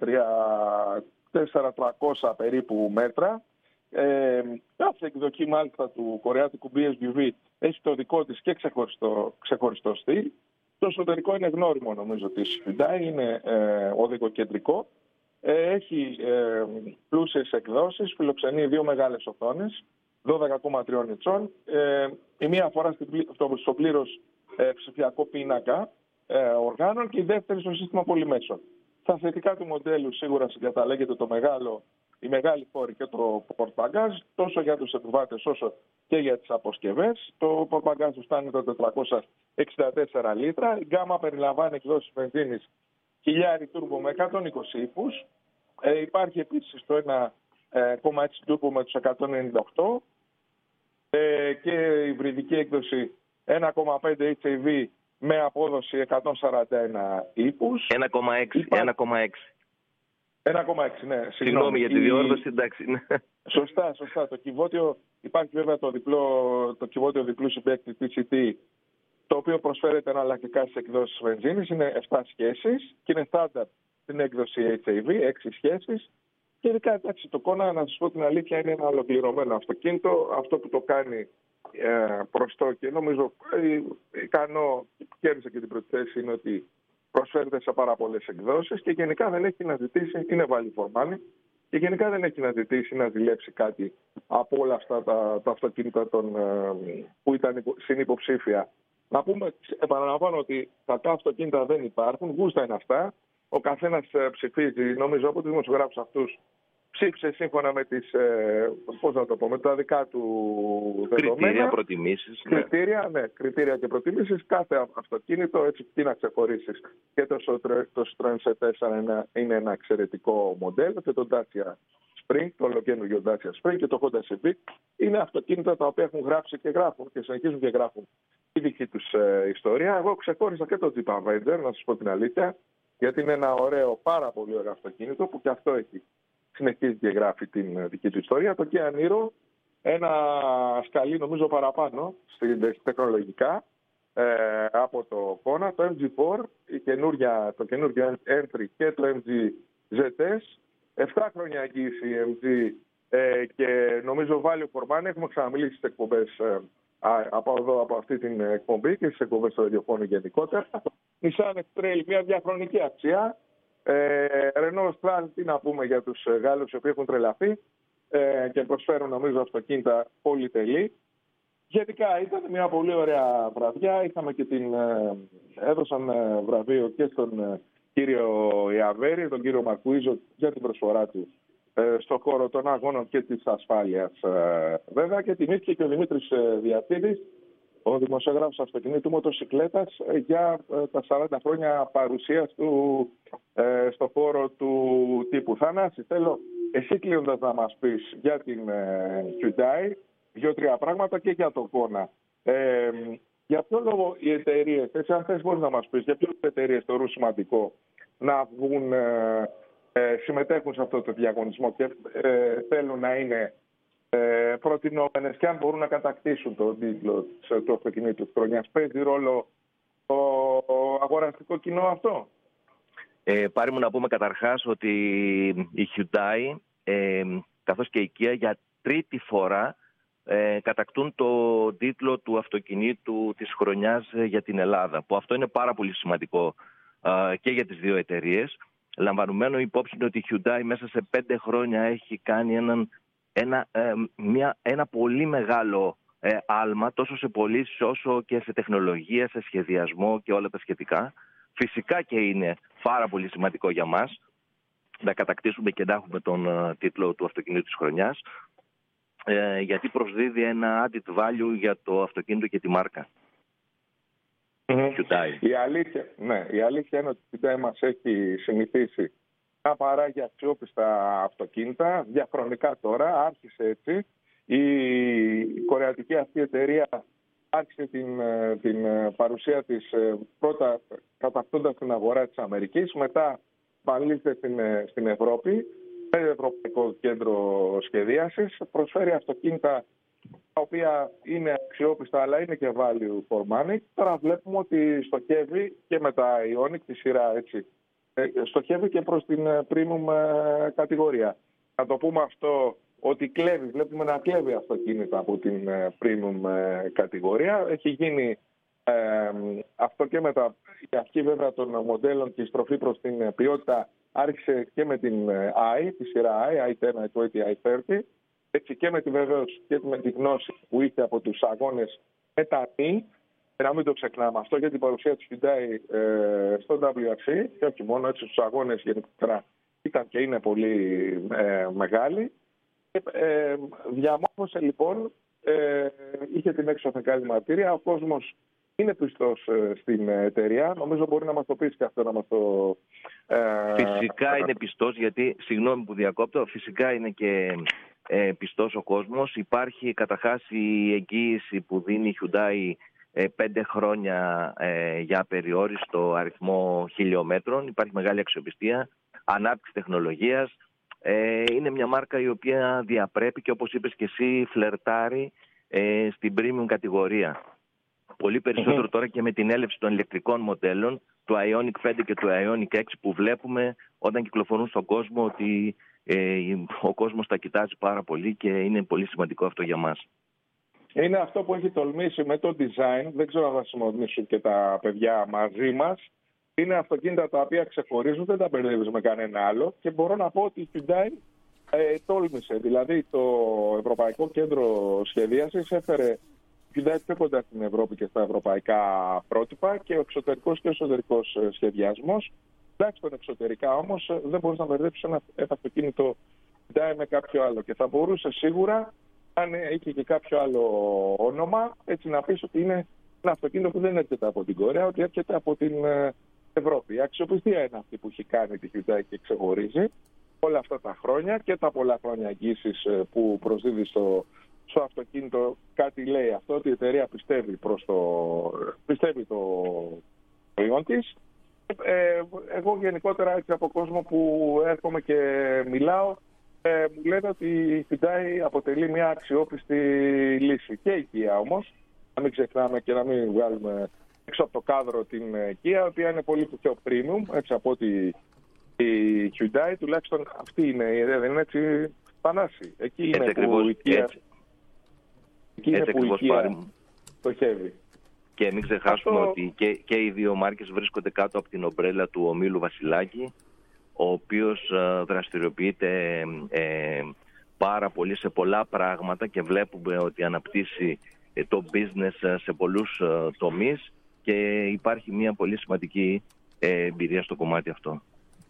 τριακόσια περίπου μέτρα. Ε, κάθε εκδοχή μάλιστα του κορεάτικου μπι ες γιου βι έχει το δικό της και ξεχωριστό, ξεχωριστό στυλ. Το εσωτερικό είναι γνώριμο νομίζω της Hyundai, είναι ε, οδηγοκεντρικό. Ε, έχει ε, πλούσιες εκδόσεις, φιλοξενεί δύο μεγάλες οθόνες, δώδεκα κόμμα τρία ιντσών. Ε, η μία αφορά στο πλήρως ε, ψηφιακό πίνακα ε, οργάνων και η δεύτερη στο σύστημα πολυμέσων. Στα θετικά του μοντέλου σίγουρα συγκαταλέγεται το μεγάλο, η μεγάλη φόρη και το πορτμπαγκάζ, τόσο για τους επιβάτες όσο και για τις αποσκευές. Το πορτμπαγκάζ του φτάνει τα τετρακόσια εξήντα τέσσερα λίτρα. Η γκάμα περιλαμβάνει εκδόσεις βενζίνης χιλιάρι τούρμπο με εκατόν είκοσι ύπους. Ε, υπάρχει επίσης το ένα κόμμα έξι τούρμπο με τους εκατόν ενενήντα οκτώ ε, και η υβριδική έκδοση ένα κόμμα πέντε έιτς έι βι με απόδοση εκατόν σαράντα ένα ύπους. ένα κόμμα έξι. Υπά... ένα κόμμα έξι. ένα κόμμα έξι, ναι. Συγγνώμη, Συγγνώμη για τη διόρθωση, εντάξει. Σωστά, σωστά. Το κυβότιο, υπάρχει βέβαια το, διπλό, το κυβότιο διπλού συμπαίκτη τι σι τι, το οποίο προσφέρεται εναλλακτικά στις εκδόσεις βενζίνης. Είναι επτά σχέσεις και είναι στάνταρ στην έκδοση έιτς έι βι, έξι σχέσεις. Και ειδικά, εντάξει, το Kona, να σας πω την αλήθεια, είναι ένα ολοκληρωμένο αυτοκίνητο. Αυτό που το κάνει ε, προστό και νομίζω ε, ικανό, κέρδισε και την πρώτη θέση, είναι ότι προσφέρεται σε πάρα πολλές εκδόσεις και γενικά δεν έχει να ζητήσει, είναι value for money, και γενικά δεν έχει να ζητήσει να ζηλέψει κάτι από όλα αυτά τα, τα αυτοκίνητα των, ε, που ήταν συνυποψήφια. Να πούμε, επαναλαμβάνω ότι κακά αυτοκίνητα δεν υπάρχουν, γούστα είναι αυτά. Ο καθένας ψηφίζει, νομίζω από τους δημοσιογράφους αυτούς, ψήφισε σύμφωνα με τις, ε, πώς να το πω, με τα δικά του δεδομένα. Κριτήρια, προτιμήσεις. Κριτήρια, ναι, κριτήρια και προτιμήσεις. Κάθε αυτοκίνητο, έτσι, τι να ξεχωρίσεις. Και το, το Citroën σι τέσσερα είναι, είναι ένα εξαιρετικό μοντέλο και το Dacia Spring, το ολοκαίνουργιο Dacia Spring και το Honda Civic είναι αυτοκίνητα τα οποία έχουν γράψει και γράφουν και συνεχίζουν και γράφουν τη δική τους ε, ιστορία. Εγώ ξεχώρισα και το Jeep Avenger, να σας πω την αλήθεια, γιατί είναι ένα ωραίο, πάρα πολύ ωραίο αυτοκίνητο που και αυτό έχει συνεχίζει και γράφει την δική του ιστορία. Το Kia Niro, ένα σκαλί νομίζω παραπάνω τεχνολογικά ε, από το Kona, το εμ τζι φορ, η το καινούργιο Entry και το εμ τζι ζετ ες, επτά χρόνια εγγύηση εμ τζι ε, και νομίζω value for money. Έχουμε ξαναμιλήσει στις εκπομπές ε, από εδώ, από αυτή την εκπομπή και στις εκπομπές στο ραδιοφώνου γενικότερα. Nissan X-Trail, μια διαχρονική αξία. Ε, Renault Stral, τι να πούμε για τους Γάλλους οι οποίοι έχουν τρελαθεί ε, και προσφέρουν νομίζω αυτοκίνητα πολυτελή. Γενικά ήταν μια πολύ ωραία βραδιά. Είχαμε και την, ε, έδωσαν ε, βραβείο και στον ε, κύριο Ιαβέρη, τον κύριο Μαρκουίζο, για την προσφορά του ε, στον χώρο των αγώνων και της ασφάλειας ε, βέβαια, και τιμήθηκε και ο Δημήτρης ε, Διατίδης, ο δημοσιογράφος αυτοκινήτου μοτοσυκλέτας, για ε, τα σαράντα χρόνια παρουσίας του ε, στο χώρο του τύπου. Θανάση, θέλω εσύ κλείνοντας να μας πεις για την ε, Hyundai, δύο-τρία πράγματα και για το Κόνα. Ε, για ποιο λόγο οι εταιρείες, έτσι αν θες μπορείς να μας πεις, για ποιο λόγο οι εταιρείες θεωρούν σημαντικό να βγουν, ε, ε, συμμετέχουν σε αυτό το διαγωνισμό και ε, θέλουν να είναι ε, προτινόμενες και αν μπορούν να κατακτήσουν τον τίτλο του αυτοκινήτου της χρονιάς. Παίζει ρόλο το αγοραστικό κοινό αυτό? Ε, πάρει μου να πούμε καταρχάς ότι η Hyundai ε, καθώς και η Kia για τρίτη φορά ε, κατακτούν το τίτλο του αυτοκινήτου της χρονιάς για την Ελλάδα, που αυτό είναι πάρα πολύ σημαντικό ε, και για τις δύο εταιρείες, λαμβανωμένο υπόψη ότι η Hyundai μέσα σε πέντε χρόνια έχει κάνει έναν, ένα, ε, μια, ένα πολύ μεγάλο ε, άλμα τόσο σε πωλήσεις όσο και σε τεχνολογία, σε σχεδιασμό και όλα τα σχετικά. Φυσικά και είναι πάρα πολύ σημαντικό για μας να κατακτήσουμε και να έχουμε τον uh, τίτλο του αυτοκινήτου της χρονιάς, ε, γιατί προσδίδει ένα added value για το αυτοκίνητο και τη μάρκα. Mm-hmm. Η, αλήθεια, ναι, η αλήθεια είναι ότι η Hyundai μας έχει συνηθίσει να παράγει αξιόπιστα αυτοκίνητα, διαχρονικά τώρα, άρχισε έτσι. Η κορεατική αυτή εταιρεία άρχισε την, την παρουσία της πρώτα κατακτώντας την αγορά της Αμερικής, μετά επανήλθε στην, στην Ευρώπη, με Ευρωπαϊκό Κέντρο Σχεδίασης, προσφέρει αυτοκίνητα τα οποία είναι αξιόπιστα αλλά είναι και value for money. Τώρα βλέπουμε ότι στοχεύει και με τα Ioniq τη σειρά, έτσι, στοχεύει και προς την premium κατηγορία. Να το πούμε αυτό, ότι κλέβει, βλέπουμε να κλέβει αυτοκίνητα από την premium κατηγορία. Έχει γίνει ε, αυτό και με τα, η αρχή βέβαια των μοντέλων και η στροφή προς την ποιότητα άρχισε και με την i, τη σειρά i, άι δέκα, άι είκοσι, άι τριάντα, έτσι και με τη βεβαίως και με τη γνώση που είχε από τους αγώνες με τα μη, και να μην το ξεχνάμε αυτό, για την παρουσία της Hyundai ε, στο ντάμπλιου αρ σι και όχι μόνο, έτσι στους αγώνες γενικότερα ήταν και είναι πολύ ε, μεγάλη. Ε, διαμόρφωσε λοιπόν, ε, είχε την έξωθεν καλή μαρτύρια, ο κόσμος είναι πιστός ε, στην εταιρεία, νομίζω μπορεί να μας το πεις και αυτό να μας το... Ε, φυσικά είναι πιστός, γιατί, συγγνώμη που διακόπτω, φυσικά είναι και ε, πιστός ο κόσμος. Υπάρχει καταρχάς η εγγύηση που δίνει η Hyundai ε, πέντε χρόνια ε, για απεριόριστο αριθμό χιλιόμετρων, υπάρχει μεγάλη αξιοπιστία, ανάπτυξη τεχνολογίας. Ε, είναι μια μάρκα η οποία διαπρέπει και όπως είπες και εσύ φλερτάρει ε, στην premium κατηγορία. Πολύ περισσότερο mm-hmm. τώρα και με την έλευση των ηλεκτρικών μοντέλων, του Ioniq πέντε και του Ioniq έξι, που βλέπουμε όταν κυκλοφορούν στον κόσμο ότι ε, ο κόσμος τα κοιτάζει πάρα πολύ και είναι πολύ σημαντικό αυτό για μας. Είναι αυτό που έχει τολμήσει με το design, δεν ξέρω αν θα συμφωνήσουν και τα παιδιά μαζί μας. Είναι αυτοκίνητα τα οποία ξεχωρίζουν, δεν τα μπερδεύεις με κανένα άλλο και μπορώ να πω ότι η Hyundai ε, τόλμησε. Δηλαδή το Ευρωπαϊκό Κέντρο Σχεδίασης έφερε Hyundai πιο κοντά στην Ευρώπη και στα ευρωπαϊκά πρότυπα και ο εξωτερικός και ο εσωτερικός σχεδιασμός. Τουλάχιστον εξωτερικά όμως δεν μπορείς να μπερδέψεις ένα, ένα αυτοκίνητο Hyundai με κάποιο άλλο και θα μπορούσε σίγουρα, αν είχε και κάποιο άλλο όνομα, έτσι να πεις ότι είναι ένα αυτοκίνητο που δεν έρχεται από την Κορέα, ότι έρχεται από την Ευρώπη. Η αξιοπιστία είναι αυτή που έχει κάνει τη Hyundai και ξεχωρίζει όλα αυτά τα χρόνια και τα πολλά χρόνια εγγύησης που προσδίδει στο, στο αυτοκίνητο. Κάτι λέει αυτό, ότι η εταιρεία πιστεύει, προς το, πιστεύει το προϊόν της. Ε, εγώ γενικότερα έτσι από κόσμο που έρχομαι και μιλάω, ε, μου λένε ότι η Hyundai αποτελεί μια αξιόπιστη λύση. Και η Kia όμως, να μην ξεχνάμε και να μην βγάλουμε έξω από το κάδρο την Kia, η οποία είναι πολύ πιο premium, έτσι από ότι η Hyundai, τουλάχιστον αυτή είναι, δεν είναι έτσι Θανάση. Εκεί είναι έτσι που ακριβώς, η Kia, έτσι. εκεί είναι έτσι που η Kia στοχεύει. Και μην ξεχάσουμε αυτό... ότι και, και οι δύο μάρκες βρίσκονται κάτω από την ομπρέλα του ομίλου Βασιλάκη, ο οποίος ε, δραστηριοποιείται ε, πάρα πολύ σε πολλά πράγματα και βλέπουμε ότι αναπτύσσει ε, το business σε πολλούς ε, τομείς και υπάρχει μια πολύ σημαντική ε, εμπειρία στο κομμάτι αυτό.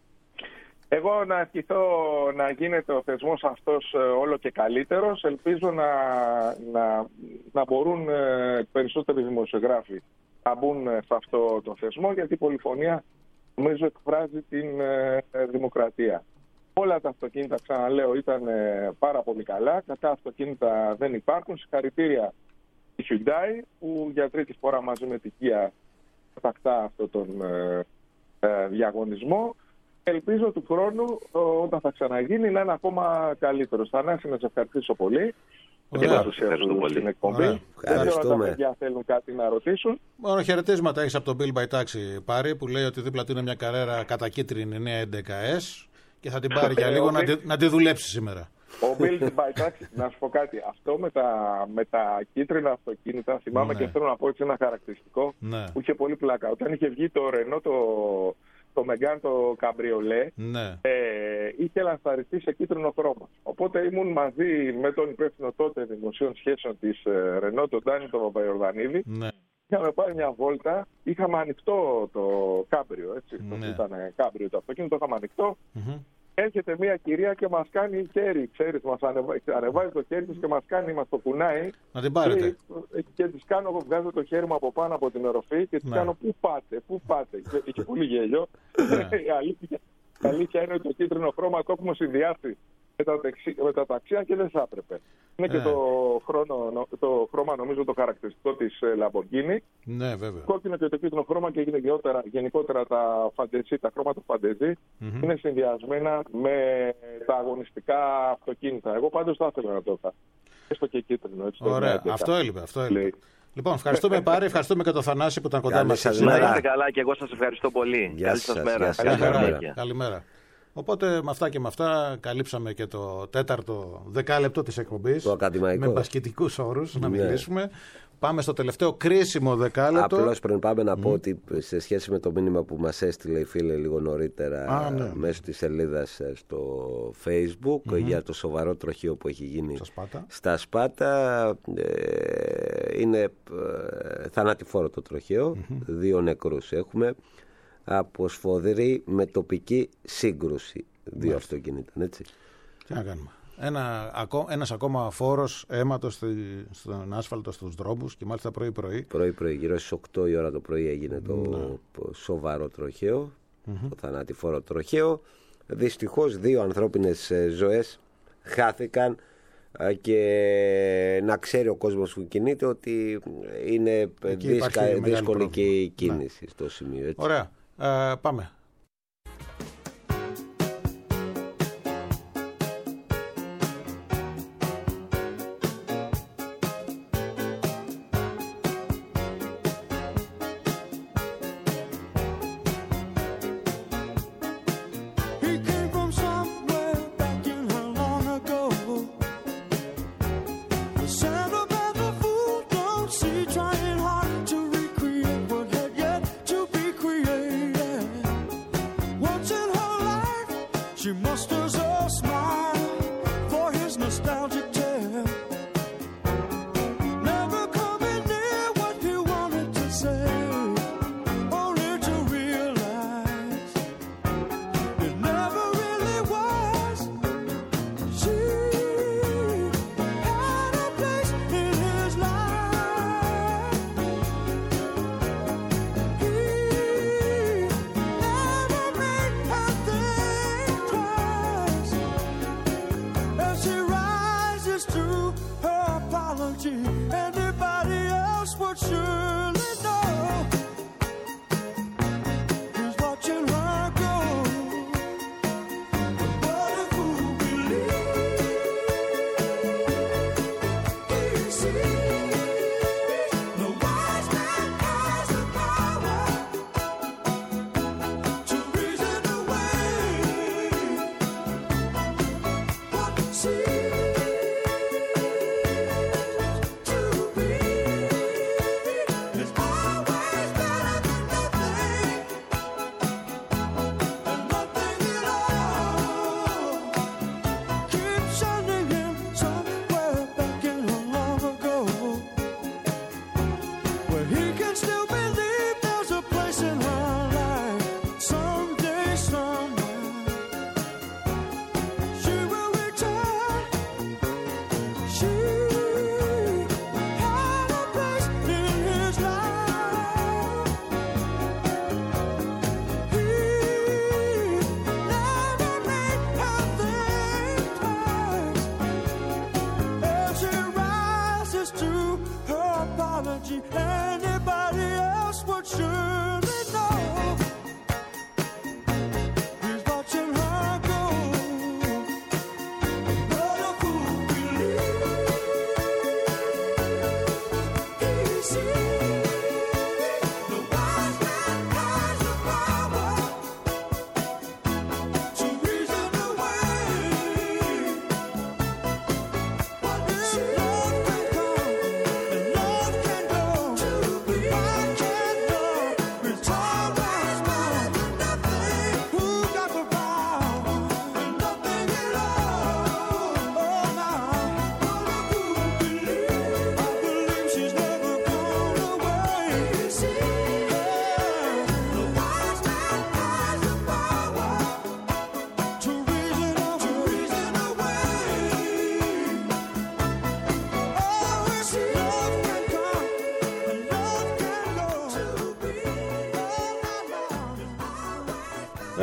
Εγώ να ευχηθώ να γίνεται ο θεσμός αυτός όλο και καλύτερος. Ελπίζω να, να, να μπορούν περισσότεροι δημοσιογράφοι να μπουν σε αυτό το θεσμό, γιατί η πολυφωνία νομίζω εκφράζει την δημοκρατία. Όλα τα αυτοκίνητα, ξαναλέω, ήταν πάρα πολύ καλά. Κακά αυτοκίνητα δεν υπάρχουν. Συγχαρητήρια η Hyundai που για τρίτη φορά μαζί με τη Kia κατακτά αυτόν τον ε, ε, διαγωνισμό. Ελπίζω του χρόνου όταν θα ξαναγίνει να είναι ακόμα καλύτερο. Θανάση, να σε ευχαριστήσω πολύ. Ωραία. Ευχαριστώ πολύ στην εκπομπή. Δεν ξέρω αν τα παιδιά θέλουν κάτι να ρωτήσουν. Μόνο χαιρετίσματα έχεις από τον Bill by Taxi πάρει, που λέει ότι δίπλα του είναι μια καρέρα κατακίτρινη εννιακόσια έντεκα ες και θα την πάρει για λίγο να, τη, να τη δουλέψει σήμερα. Ο Bill by Taxi, να σου πω κάτι. Αυτό με τα, με τα κίτρινα αυτοκίνητα, θυμάμαι ναι. και θέλω να πω έτσι ένα χαρακτηριστικό ναι. που είχε πολύ πλάκα. Όταν είχε βγει το Renault το, το Megane το Cabriolet, ναι. ε, είχε λανσαριστεί σε κίτρινο χρώμα. Οπότε ήμουν μαζί με τον υπεύθυνο τότε δημοσίων σχέσεων της ε, Renault, τον Ντάνι τον Παπαϊορδανίδη. Ναι. Είχαμε πάρει μια βόλτα, είχαμε ανοιχτό το κάμπριο, έτσι. Ναι. Ήταν κάμπριο το αυτοκίνητο, το είχαμε ανοιχτό. Mm-hmm. Έρχεται μια κυρία και μας κάνει χέρι, ξέρεις, μας ανεβάζει, ανεβάζει το χέρι της και μας κάνει, μας το κουνάει. Να την πάρετε. Και, και της κάνω, εγώ βγάζω το χέρι μου από πάνω από την οροφή και της ναι. κάνω πού πάτε, πού πάτε. Είχε πολύ γέλιο. Ναι. η, αλήθεια, η αλήθεια είναι ότι το κίτρινο χρώμα το έχουμε συνδυάσει με τα, με τα ταξία και δεν θα έπρεπε. Είναι και yeah. το, χρόνο, το χρώμα, νομίζω, το χαρακτηριστικό της Lamborghini. Ναι, βέβαια. Κόκκινο και το κίτρινο χρώμα και γενικότερα, γενικότερα τα φαντεζή, τα χρώματα φαντεζή mm-hmm. είναι συνδυασμένα με τα αγωνιστικά αυτοκίνητα. Εγώ πάντως θα ήθελα να το είχα. Έστω και κίτρινο. Έτσι, ωραία, αυτό έλειπε. Αυτό έλειπε. Λοιπόν, ευχαριστούμε Πάρη, ευχαριστούμε και τον Θανάση που ήταν κοντά μας. Να είστε καλά και εγώ σας ευχαριστώ πολύ. Γεια σας. Καλημέρα. Οπότε με αυτά και με αυτά καλύψαμε και το τέταρτο δεκάλεπτο της εκπομπής. Το ακαδημαϊκό. Με μπασκετικούς όρους να μιλήσουμε. Ναι. Πάμε στο τελευταίο κρίσιμο δεκάλεπτο. Απλώς πριν πάμε να mm. πω ότι σε σχέση με το μήνυμα που μας έστειλε η φίλη λίγο νωρίτερα Α, ναι. μέσω της σελίδας στο Facebook mm-hmm. για το σοβαρό τροχείο που έχει γίνει στα Σπάτα, στα Σπάτα ε, είναι ε, θανατηφόρο το τροχείο. Mm-hmm. Δύο νεκρούς έχουμε από σφοδρή με τοπική σύγκρουση. Δύο αυτοκίνητα, έτσι. Τι να κάνουμε. Ένα, ένας ακόμα φόρος αίματος στη, στον άσφαλτο στους δρόμους και μάλιστα πρωί-πρωί. Πρωί-πρωί, γύρω στις οκτώ η ώρα το πρωί έγινε το ναι. σοβαρό τροχαίο, mm-hmm. το θανατηφόρο τροχαίο. Δυστυχώς δύο ανθρώπινες ζωές χάθηκαν και να ξέρει ο κόσμος που κινείται ότι είναι δύσκα, δύσκολη και η κίνηση ναι. στο σημείο. Έτσι. Ωραία. Ε, πάμε.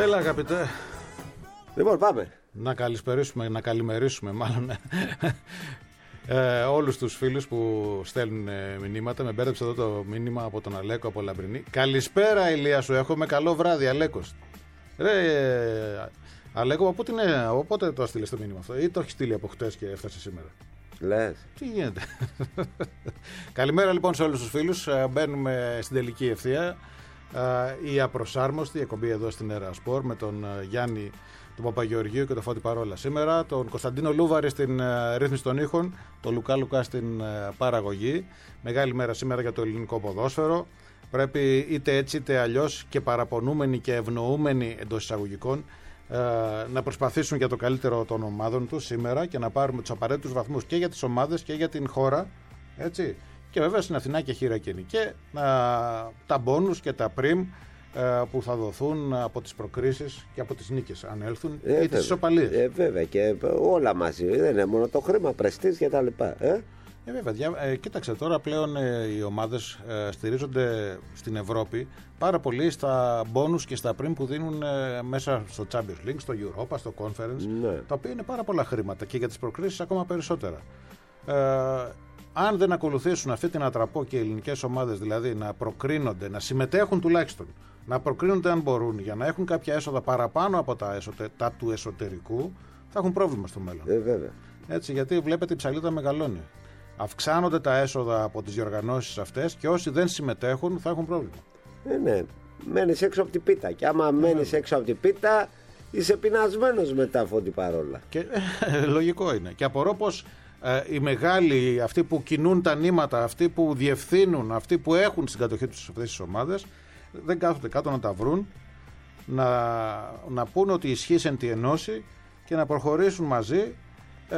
Έλα, αγαπητέ. Λοιπόν, πάμε. Να καλησπερίσουμε, να καλημερίσουμε μάλλον ε, όλους τους φίλους που στέλνουν μηνύματα. Με μπέρδεψε εδώ το μήνυμα από τον Αλέκο από Λαμπρινή. Καλησπέρα, Ηλία, σου έχουμε καλό βράδυ, Αλέκος. Ρε, ε, Αλέκο, από την, ε, οπότε το στείλες το μήνυμα αυτό ή το έχει στείλει από χτες και έφτασε σήμερα? Λες. Τι γίνεται? Καλημέρα λοιπόν σε όλους τους φίλους. Μπαίνουμε στην τελική ευθεία. Η απροσάρμοστη εκπομπή εδώ στην Ερασπορ με τον Γιάννη τον Παπαγεωργίου και τον Φώτη Παρόλα σήμερα, τον Κωνσταντίνο Λούβαρη στην ρύθμιση των ήχων, τον Λουκά Λουκά στην παραγωγή. Μεγάλη μέρα σήμερα για το ελληνικό ποδόσφαιρο. Πρέπει είτε έτσι είτε αλλιώς και παραπονούμενοι και ευνοούμενοι εντός εισαγωγικών να προσπαθήσουν για το καλύτερο των ομάδων τους σήμερα και να πάρουμε τους απαραίτητους βαθμούς και για τις ομάδες και για την χώρα, έτσι. Και βέβαια στην Αθηνά και Χειρακίνη. Και α, τα μπόνους και τα πριμ α, που θα δοθούν από τις προκρίσεις και από τις νίκες, αν έλθουν, ε, ή τις ισοπαλίες. Ε, βέβαια, και όλα μαζί. Δεν είναι μόνο το χρήμα, πρεστής και τα λοιπά. Ε? Ε, βέβαια, ε, κοίταξε τώρα πλέον ε, οι ομάδες ε, στηρίζονται στην Ευρώπη πάρα πολύ στα μπόνους και στα πριμ που δίνουν ε, μέσα στο Champions League, στο Europa, στο Conference, ναι. Τα οποία είναι πάρα πολλά χρήματα και για τις προκρίσεις ακόμα περισσότερα. Ε, Αν δεν ακολουθήσουν αυτή την ατραπό και οι ελληνικές ομάδες, δηλαδή να προκρίνονται, να συμμετέχουν τουλάχιστον, να προκρίνονται αν μπορούν για να έχουν κάποια έσοδα παραπάνω από τα, εσωτε, τα του εσωτερικού, θα έχουν πρόβλημα στο μέλλον. Ε, βέβαια. Έτσι, γιατί βλέπετε η ψαλίδα μεγαλώνει. Αυξάνονται τα έσοδα από τις διοργανώσεις αυτές και όσοι δεν συμμετέχουν θα έχουν πρόβλημα. Ε, ναι. Μένεις έξω από την πίτα. Και άμα ε, μένεις έξω από την πίτα, είσαι πεινασμένος μετά, Φώτη Παρόλα. Και, ε, λογικό είναι. Και απορώ πως οι μεγάλοι, αυτοί που κινούν τα νήματα, αυτοί που διευθύνουν, αυτοί που έχουν στην κατοχή τους αυτές τις ομάδες, δεν κάθονται κάτω να τα βρουν, να, να πούνε ότι ισχύει εν τη ενώση και να προχωρήσουν μαζί, ε,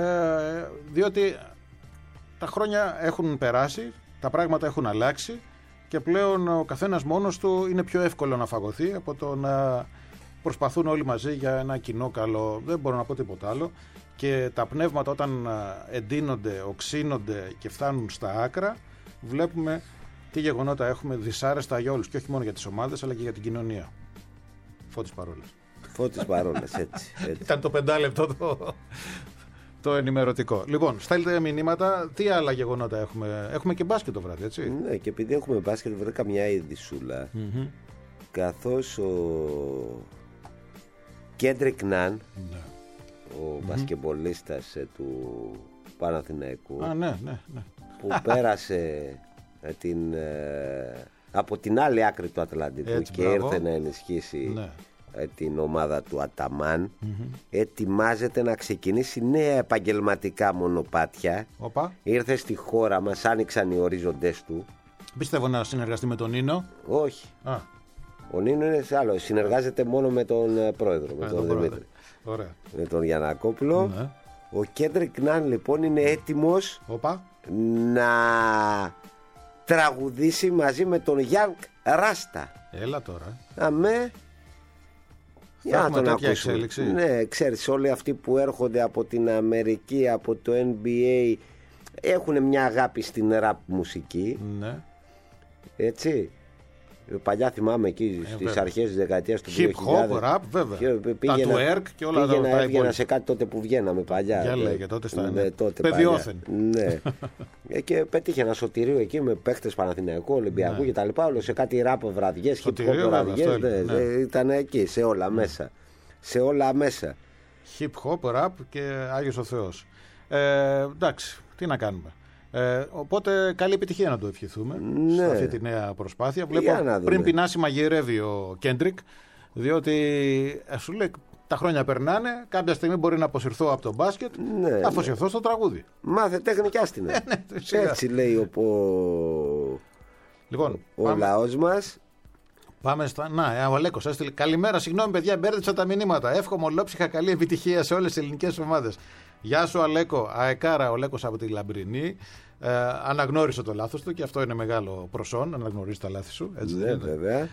διότι τα χρόνια έχουν περάσει, τα πράγματα έχουν αλλάξει και πλέον ο καθένας μόνος του είναι πιο εύκολο να φαγωθεί από το να προσπαθούν όλοι μαζί για ένα κοινό καλό. Δεν μπορώ να πω τίποτα άλλο. Και τα πνεύματα όταν εντείνονται, οξύνονται και φτάνουν στα άκρα, βλέπουμε τι γεγονότα έχουμε δυσάρεστα για όλους και όχι μόνο για τις ομάδες αλλά και για την κοινωνία. Φώτης Παρόλας. Φώτης Παρόλας, έτσι, έτσι. Ήταν το πεντάλεπτο το, το ενημερωτικό. Λοιπόν, στέλνετε μηνύματα, τι άλλα γεγονότα έχουμε? Έχουμε και μπάσκετ το βράδυ, έτσι. Ναι, και επειδή έχουμε μπάσκετ βρήκα μια ειδισούλα, mm-hmm. καθώς ο Κέντρικ Ναν, ναι. ο mm-hmm. μπασκεμπολίστας ε, του Παναθηναϊκού, ah, ναι, ναι, ναι. που πέρασε ε, την, ε, από την άλλη άκρη του Ατλαντικού. Έτσι, και μπράβο. Ήρθε να ενισχύσει, ναι. ε, την ομάδα του Αταμάν. Mm-hmm. Ετοιμάζεται να ξεκινήσει νέα επαγγελματικά μονοπάτια. Οπα. Ήρθε στη χώρα μας, άνοιξαν οι ορίζοντες του. Πιστεύω να συνεργαστεί με τον Νίνο. Όχι. Ah. Ο Νίνο είναι σε άλλο. Συνεργάζεται μόνο με τον ε, πρόεδρο, με ah, τον τον Δημήτρη. Ωραία. Με τον Γιαννακόπουλο. Ναι. Ο Κέντρικ Ναν λοιπόν είναι έτοιμος Οπα. να τραγουδήσει μαζί με τον Γιάνκ Ράστα. Έλα τώρα. Αμέ. Για να τον ακούσουμε. Ναι, ξέρεις, όλοι αυτοί που έρχονται από την Αμερική, από το N B A, έχουν μια αγάπη στην rap μουσική. Ναι. Έτσι. Παλιά θυμάμαι εκεί ε, στις αρχές της δεκαετίας του δύο χιλιάδες. Hip hop, rap, βέβαια. Πήγαινα, τα του Ερκ και όλα πήγαινα, τα έβγαινα σε κάτι τότε που βγαίναμε παλιά. Για λέγε, τότε στα ναι, τότε παιδιόθεν. Ναι. Και πέτυχε ένα σωτηρίο εκεί με παίχτες Παναθηναϊκού, Ολυμπιακού ναι. κτλ. Όλο σε κάτι rap βραδιές, hip hop βραδιές. Ναι, ναι. Ήταν εκεί, σε όλα μέσα. Σε όλα μέσα. Hip hop, rap και Άγιος ο Θεός. Ε, εντάξει, τι να κάνουμε. Ε, οπότε καλή επιτυχία να το ευχηθούμε, ναι. σε αυτή τη νέα προσπάθεια. Βλέπω πριν πεινάσει μαγειρεύει ο Κέντρικ, διότι σου λέει τα χρόνια περνάνε, κάποια στιγμή μπορεί να αποσυρθώ από το μπάσκετ, ναι, θα αφοσιωθώ ναι. στο τραγούδι. Μάθε τέχνη άστινα. Έτσι λέει ο, λοιπόν, ο πάμε... λαός μας. Πάμε στα. Να, ο Αλέκος έστειλε. Καλημέρα, συγγνώμη παιδιά, μπέρδεψα τα μηνύματα. Εύχομαι ολόψυχα καλή επιτυχία σε όλες τις ελληνικές ομάδες. Γεια σου Αλέκο, αεκάρα ο Λέκος από τη Λαμπρινή. Ε, αναγνώρισε το λάθος του και αυτό είναι μεγάλο προσόν, αναγνωρίζει τα λάθη σου. Έτσι, ναι, βέβαια.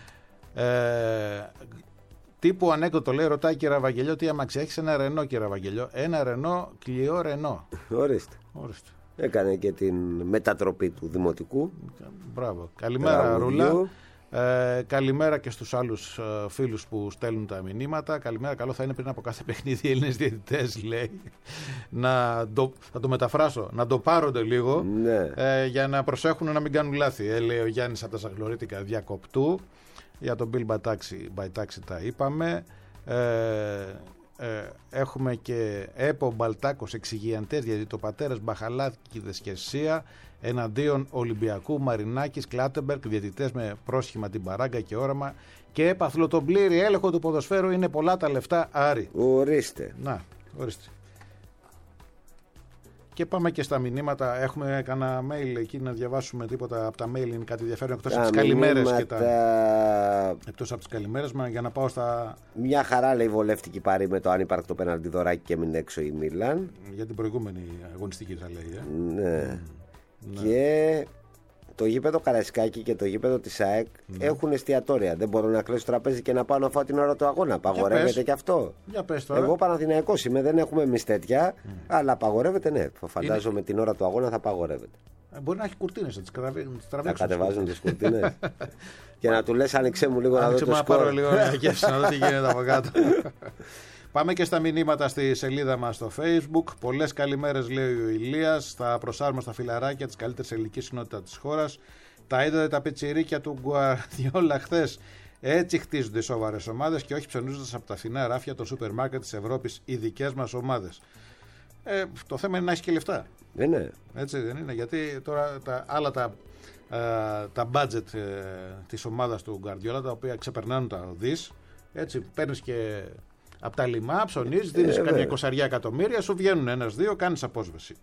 Ε, τύπου ανέκδοτο λέει, ρωτάει κύριε Βαγγελιό, τι αμαξιά έχεις? Ένα Ρενό κύριε Βαγγελιό. Ένα Ρενό, Κλειό Ρενό. Ορίστε. Ορίστε. Έκανε και την μετατροπή του δημοτικού. Μπράβο. Καλημέρα Ρούλα. Ε, καλημέρα και στους άλλους ε, φίλους που στέλνουν τα μηνύματα. Καλημέρα, καλό θα είναι πριν από κάθε παιχνίδι οι Έλληνες διαιτητές, λέει, να το, θα το μεταφράσω, να το πάρονται λίγο, ναι. ε, για να προσέχουν να μην κάνουν λάθη. Ε, λέει ο Γιάννης από τα Ζαγλωρίτικα Διακοπτού. Για τον Bill Μπαϊτάξη τα είπαμε. Ε, ε, έχουμε και Έπο Μπαλτάκος εξηγιαντές, γιατί το πατέρας Μπαχαλάκηδες και Σία εναντίον Ολυμπιακού, Μαρινάκης, Κλάτεμπερκ, διαιτητές με πρόσχημα την παράγκα και όραμα και έπαθλο τον πλήρη έλεγχο του ποδοσφαίρου, είναι πολλά τα λεφτά, Άρη. Ορίστε. Να, ορίστε. Και πάμε και στα μηνύματα. Έχουμε κανένα mail εκεί να διαβάσουμε τίποτα από τα mail, είναι κάτι ενδιαφέρον εκτός από τις καλημέρες και τα... Εκτός από τις καλημέρες, για να πάω στα... Μια χαρά, λέει, βολεύτηκε πάρει με το ανύπαρκτο πέναλτι δωράκι και έμεινε έξω η Μίλαν. Για την προηγούμενη αγωνιστική θα λέει. Ε. Ναι. Mm. Και το γήπεδο Καραϊσκάκη και το γήπεδο της ΑΕΚ mm. έχουν εστιατόρια. Δεν μπορούν να κλείσουν τραπέζι και να πάω να φάω την ώρα του αγώνα. Απαγορεύεται και αυτό. Για πες τώρα. Εγώ Παναθηναϊκός είμαι, δεν έχουμε εμείς τέτοια, mm. αλλά απαγορεύεται, ναι. Φαντάζομαι είναι... την ώρα του αγώνα θα απαγορεύεται. Μπορεί να έχει κουρτίνες, να τις τραβήξουν. Να κατεβάζουν τις κουρτίνες. Και να του λες, άνοιξε μου λίγο να δω το σκορ. Να πάρω λίγο μια γεύση, να δω τι γίνεται από κάτω. Πάμε και στα μηνύματα στη σελίδα μας στο Facebook. Πολλές καλημέρες, λέει ο Ηλίας. Θα προσάρουμε στα φιλαράκια της καλύτερης ελληνικής κοινότητας της χώρας. Τα είδατε τα πιτσιρίκια του Γκουαρδιόλα χθες. Έτσι χτίζονται οι σοβαρές ομάδες και όχι ψωνίζοντας από τα φθηνά ράφια των σούπερ μάρκετ της Ευρώπης οι δικές μας ομάδες. Ε, το θέμα είναι να έχει και λεφτά. Δεν είναι. Έτσι δεν είναι, γιατί τώρα τα άλλα τα, ε, τα budget ε, της ομάδας του Γκουαρδιόλα, τα οποία ξεπερνάνε τα δις, έτσι παίρνεις και από τα λιμά, ψωνίζεις, δίνεις ε, κάποια εικοσαριά εκατομμύρια, σου βγαίνουν ένας-δύο, κάνεις απόσβεση.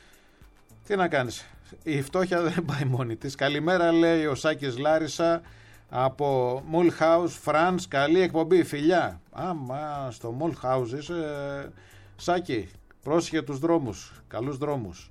Τι να κάνεις, η φτώχεια δεν πάει μόνη της. Καλημέρα, λέει ο Σάκης Λάρισα από Mulhouse, France, καλή εκπομπή, φιλιά. Άμα στο Mulhouse είσαι, Σάκη, πρόσεχε τους δρόμους, καλούς δρόμους.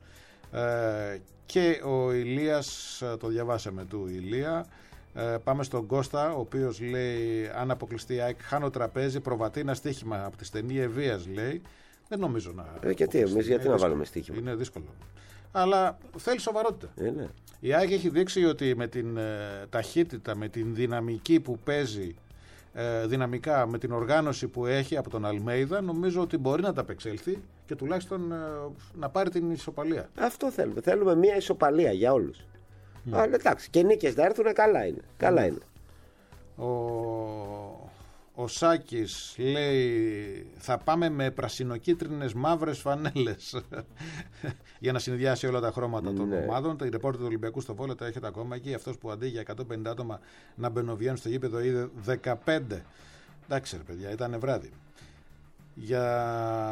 Ε, και ο Ηλίας, το διαβάσαμε του Ηλία. Ε, πάμε στον Κώστα, ο οποίος λέει, αν αποκλειστεί η ΑΕΚ, χάνω τραπέζι, προβατεί ένα στοίχημα από τη στενή Ευβοίας, λέει. Δεν νομίζω να... Ε, και τι, εμείς γιατί να βάλουμε στοίχημα. Είναι δύσκολο. Αλλά θέλει σοβαρότητα. Ε, ναι. Η ΑΕΚ έχει δείξει ότι με την ε, ταχύτητα, με την δυναμική που παίζει, ε, δυναμικά, με την οργάνωση που έχει από τον Αλμέιδα, νομίζω ότι μπορεί να τα απεξέλθει και τουλάχιστον ε, να πάρει την ισοπαλία. Αυτό θέλουμε. Θέλουμε μια ισοπαλία για όλους. Mm. Αλλά εντάξει, και νίκες να έρθουν, καλά είναι. Καλά mm. είναι. Ο, ο Σάκης λέει, θα πάμε με πρασινοκίτρινες μαύρες φανέλες για να συνδυάσει όλα τα χρώματα των ναι. ομάδων. Η ρεπόρτερ του Ολυμπιακού στο Βόλο τα έχετε ακόμα εκεί. Αυτός που αντί για εκατόν πενήντα άτομα να μπαινοβγαίνουν στο γήπεδο είδε δεκαπέντε. Εντάξει ρε παιδιά, ήταν βράδυ. Για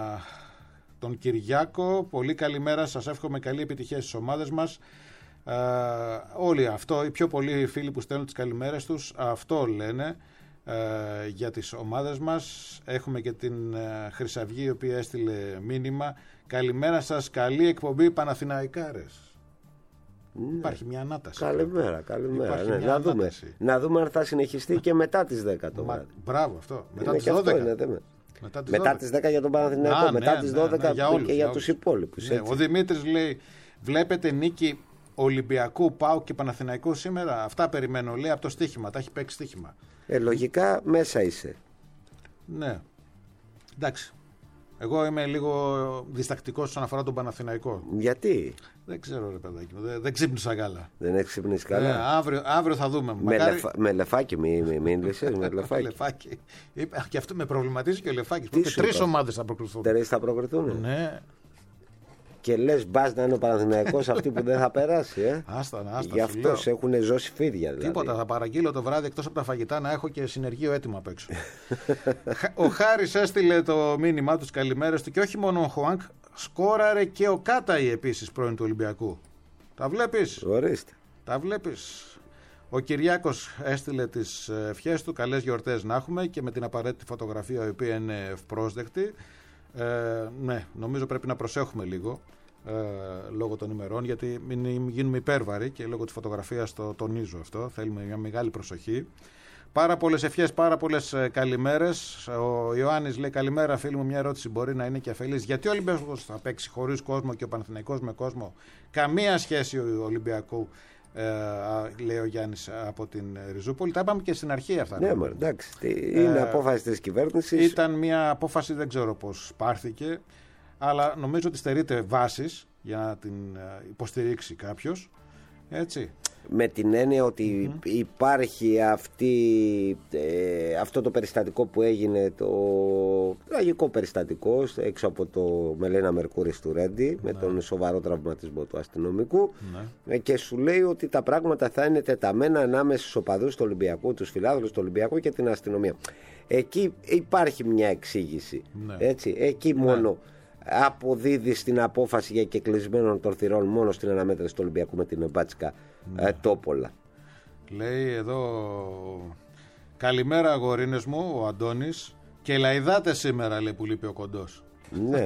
τον Κυριάκο, πολύ καλημέρα, σας εύχομαι καλή επιτυχία στις ομάδες μας. Uh, όλοι αυτό, οι πιο πολλοί φίλοι που στέλνουν τις καλημέρες τους αυτό λένε uh, για τις ομάδες μας. Έχουμε και την uh, Χρυσαυγή, η οποία έστειλε μήνυμα, καλημέρα σας, καλή εκπομπή Παναθηναϊκάρες. Ναι. Υπάρχει μια ανάταση. Καλημέρα, καλημέρα. Ναι, να, δούμε, να δούμε αν θα συνεχιστεί και μετά τις δέκα το βράδυ. Μπράβο, αυτό. Μετά είναι τις δώδεκα. Είναι, μετά, τις μετά τις δέκα για τον Παναθηναϊκό, μετά ναι, τις δώδεκα ναι, ναι, για όλους, και για, για τους υπόλοιπους. Ναι, ο Δημήτρης λέει, βλέπετε νίκη Ολυμπιακού, ΠΑΟΚ και Παναθηναϊκού σήμερα. Αυτά περιμένω, λέει, από το στοίχημα. Τα έχει παίξει στοίχημα. Ε, λογικά μέσα είσαι. Ναι. Εντάξει. Εγώ είμαι λίγο διστακτικός όσον αφορά τον Παναθηναϊκό. Γιατί? Δεν ξέρω, ρε παιδάκι. Δεν, δεν ξύπνησα καλά. Δεν έχει ξυπνήσει καλά. Ε, αύριο, αύριο θα δούμε. Με, Μακάρι... λεφα... με λεφάκι, μην μη, μη με λεφάκι. λεφάκι. Και αυτό με προβληματίζει και ο λεφάκι. Και τρεις ομάδες θα προκριθούν. Τρεις θα προκριθούν. Ναι. Και λες μπας να είναι ο Παναθηναϊκός αυτή που δεν θα περάσει. Ε? Άστα, άστα. Γι' αυτό σε έχουν ζώσει φίδια. Δηλαδή. Τίποτα, θα παραγγείλω το βράδυ εκτός από τα φαγητά να έχω και συνεργείο έτοιμο απ' έξω. Ο Χάρης έστειλε το μήνυμά του, καλημέρες του, και όχι μόνο ο Χουάνκ, σκόραρε και ο Κάταϊ επίσης, πρώην του Ολυμπιακού. Τα βλέπεις. Ορίστε. Τα βλέπεις. Ο Κυριάκος έστειλε τις ευχές του, καλές γιορτές να έχουμε, και με την απαραίτητη φωτογραφία, η οποία είναι ευπρόσδεκτη. Ε, ναι, νομίζω πρέπει να προσέχουμε λίγο ε, λόγω των ημερών, γιατί μην γίνουμε υπέρβαροι, και λόγω της φωτογραφίας το τονίζω αυτό. Θέλουμε μια μεγάλη προσοχή. Πάρα πολλές ευχές, πάρα πολλές καλημέρες. Ο Ιωάννης λέει, καλημέρα φίλοι μου, μια ερώτηση μπορεί να είναι και αφελής. Γιατί ο Ολυμπιακός θα παίξει χωρίς κόσμο και ο Παναθηναϊκός με κόσμο? Καμία σχέση ο Ολυμπιακού Ε, λέει ο Γιάννης από την Ριζούπολη. Τα είπαμε και στην αρχή αυτά. Ναι, μα, εντάξει. Είναι ε, απόφαση της κυβέρνησης. Ήταν μια απόφαση, δεν ξέρω πώς πάρθηκε, αλλά νομίζω ότι στερείται βάσης για να την υποστηρίξει κάποιος. Έτσι. Με την έννοια ότι mm-hmm. υπάρχει αυτή, ε, αυτό το περιστατικό που έγινε, το τραγικό περιστατικό έξω από το Μελένα Μερκούρης του Ρέντι, mm-hmm. με τον σοβαρό τραυματισμό του αστυνομικού, mm-hmm. και σου λέει ότι τα πράγματα θα είναι τεταμένα ανάμεσα στους οπαδούς του Ολυμπιακού, τους φιλάδελφους του Ολυμπιακού και την αστυνομία. Εκεί υπάρχει μια εξήγηση. Mm-hmm. Έτσι, εκεί μόνο mm-hmm. αποδίδει στην απόφαση για κεκλεισμένων των θυρών μόνο στην αναμέτρηση του Ολυμπιακού με την Μπάτσικα ναι. ε, Τόπολα. Λέει εδώ, καλημέρα αγορίνες μου, ο Αντώνης, και λαϊδάτε σήμερα, λέει, που λείπει ο Κοντός. Ναι.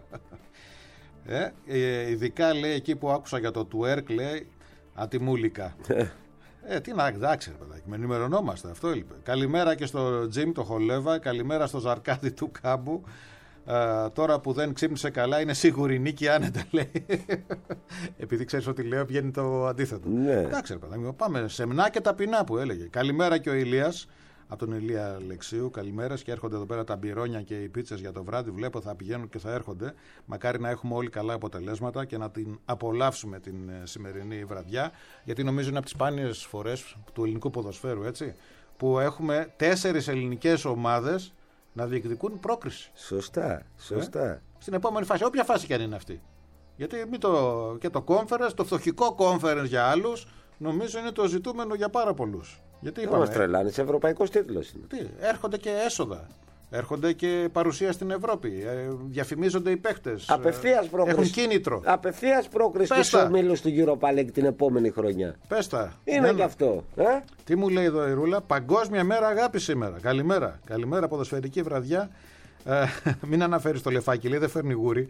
ε, ε, ειδικά λέει εκεί που άκουσα για το twerk, λέει ατιμούλικα. Ε, τι να, εντάξει, παιδάκι, με ενημερωνόμαστε, αυτό έλειπε. Καλημέρα και στο Τζιμ το Χολέβα, καλημέρα στο Ζαρκάδι του Κάμπου. Uh, τώρα που δεν ξύπνησε καλά είναι σίγουρη νίκη άνετα, λέει. Επειδή ξέρεις ότι λέω βγαίνει το αντίθετο. Ναι. Εντάξει, παιδάκι, πάμε σεμνά και ταπεινά που έλεγε. Καλημέρα και ο Ηλίας από τον Ηλία Λεξίου. Καλημέρας, και έρχονται εδώ πέρα τα μπυρόνια και οι πίτσες για το βράδυ. Βλέπω θα πηγαίνουν και θα έρχονται. Μακάρι να έχουμε όλοι καλά αποτελέσματα και να την απολαύσουμε την σημερινή βραδιά. Γιατί νομίζω είναι από τις σπάνιες φορές του ελληνικού ποδοσφαίρου, έτσι, που έχουμε τέσσερις ελληνικές ομάδες να διεκδικούν πρόκριση. Σωστά, σωστά. Ε? Στην επόμενη φάση, όποια φάση και αν είναι αυτή. Γιατί μη το, και το conference, το φτωχικό conference για άλλους, νομίζω είναι το ζητούμενο για πάρα πολλούς. Γιατί δεν μας τρελάνε, ευρωπαϊκός τίτλος είναι. Τι, έρχονται και έσοδα. Έρχονται και παρουσία στην Ευρώπη. Ε, διαφημίζονται οι παίχτες. Απευθείας πρόκριση. Έχουν κίνητρο. Απευθείας πρόκριση στους ομίλους του Europa League την επόμενη χρονιά. Πέστα. Είναι δεν... και αυτό. Ε? Τι μου λέει εδώ η Ρούλα, Παγκόσμια μέρα αγάπη σήμερα. Καλημέρα. Καλημέρα, ποδοσφαιρική βραδιά. Ε, μην αναφέρεις το λεφάκι, λέει, δεν φέρνει γούρι.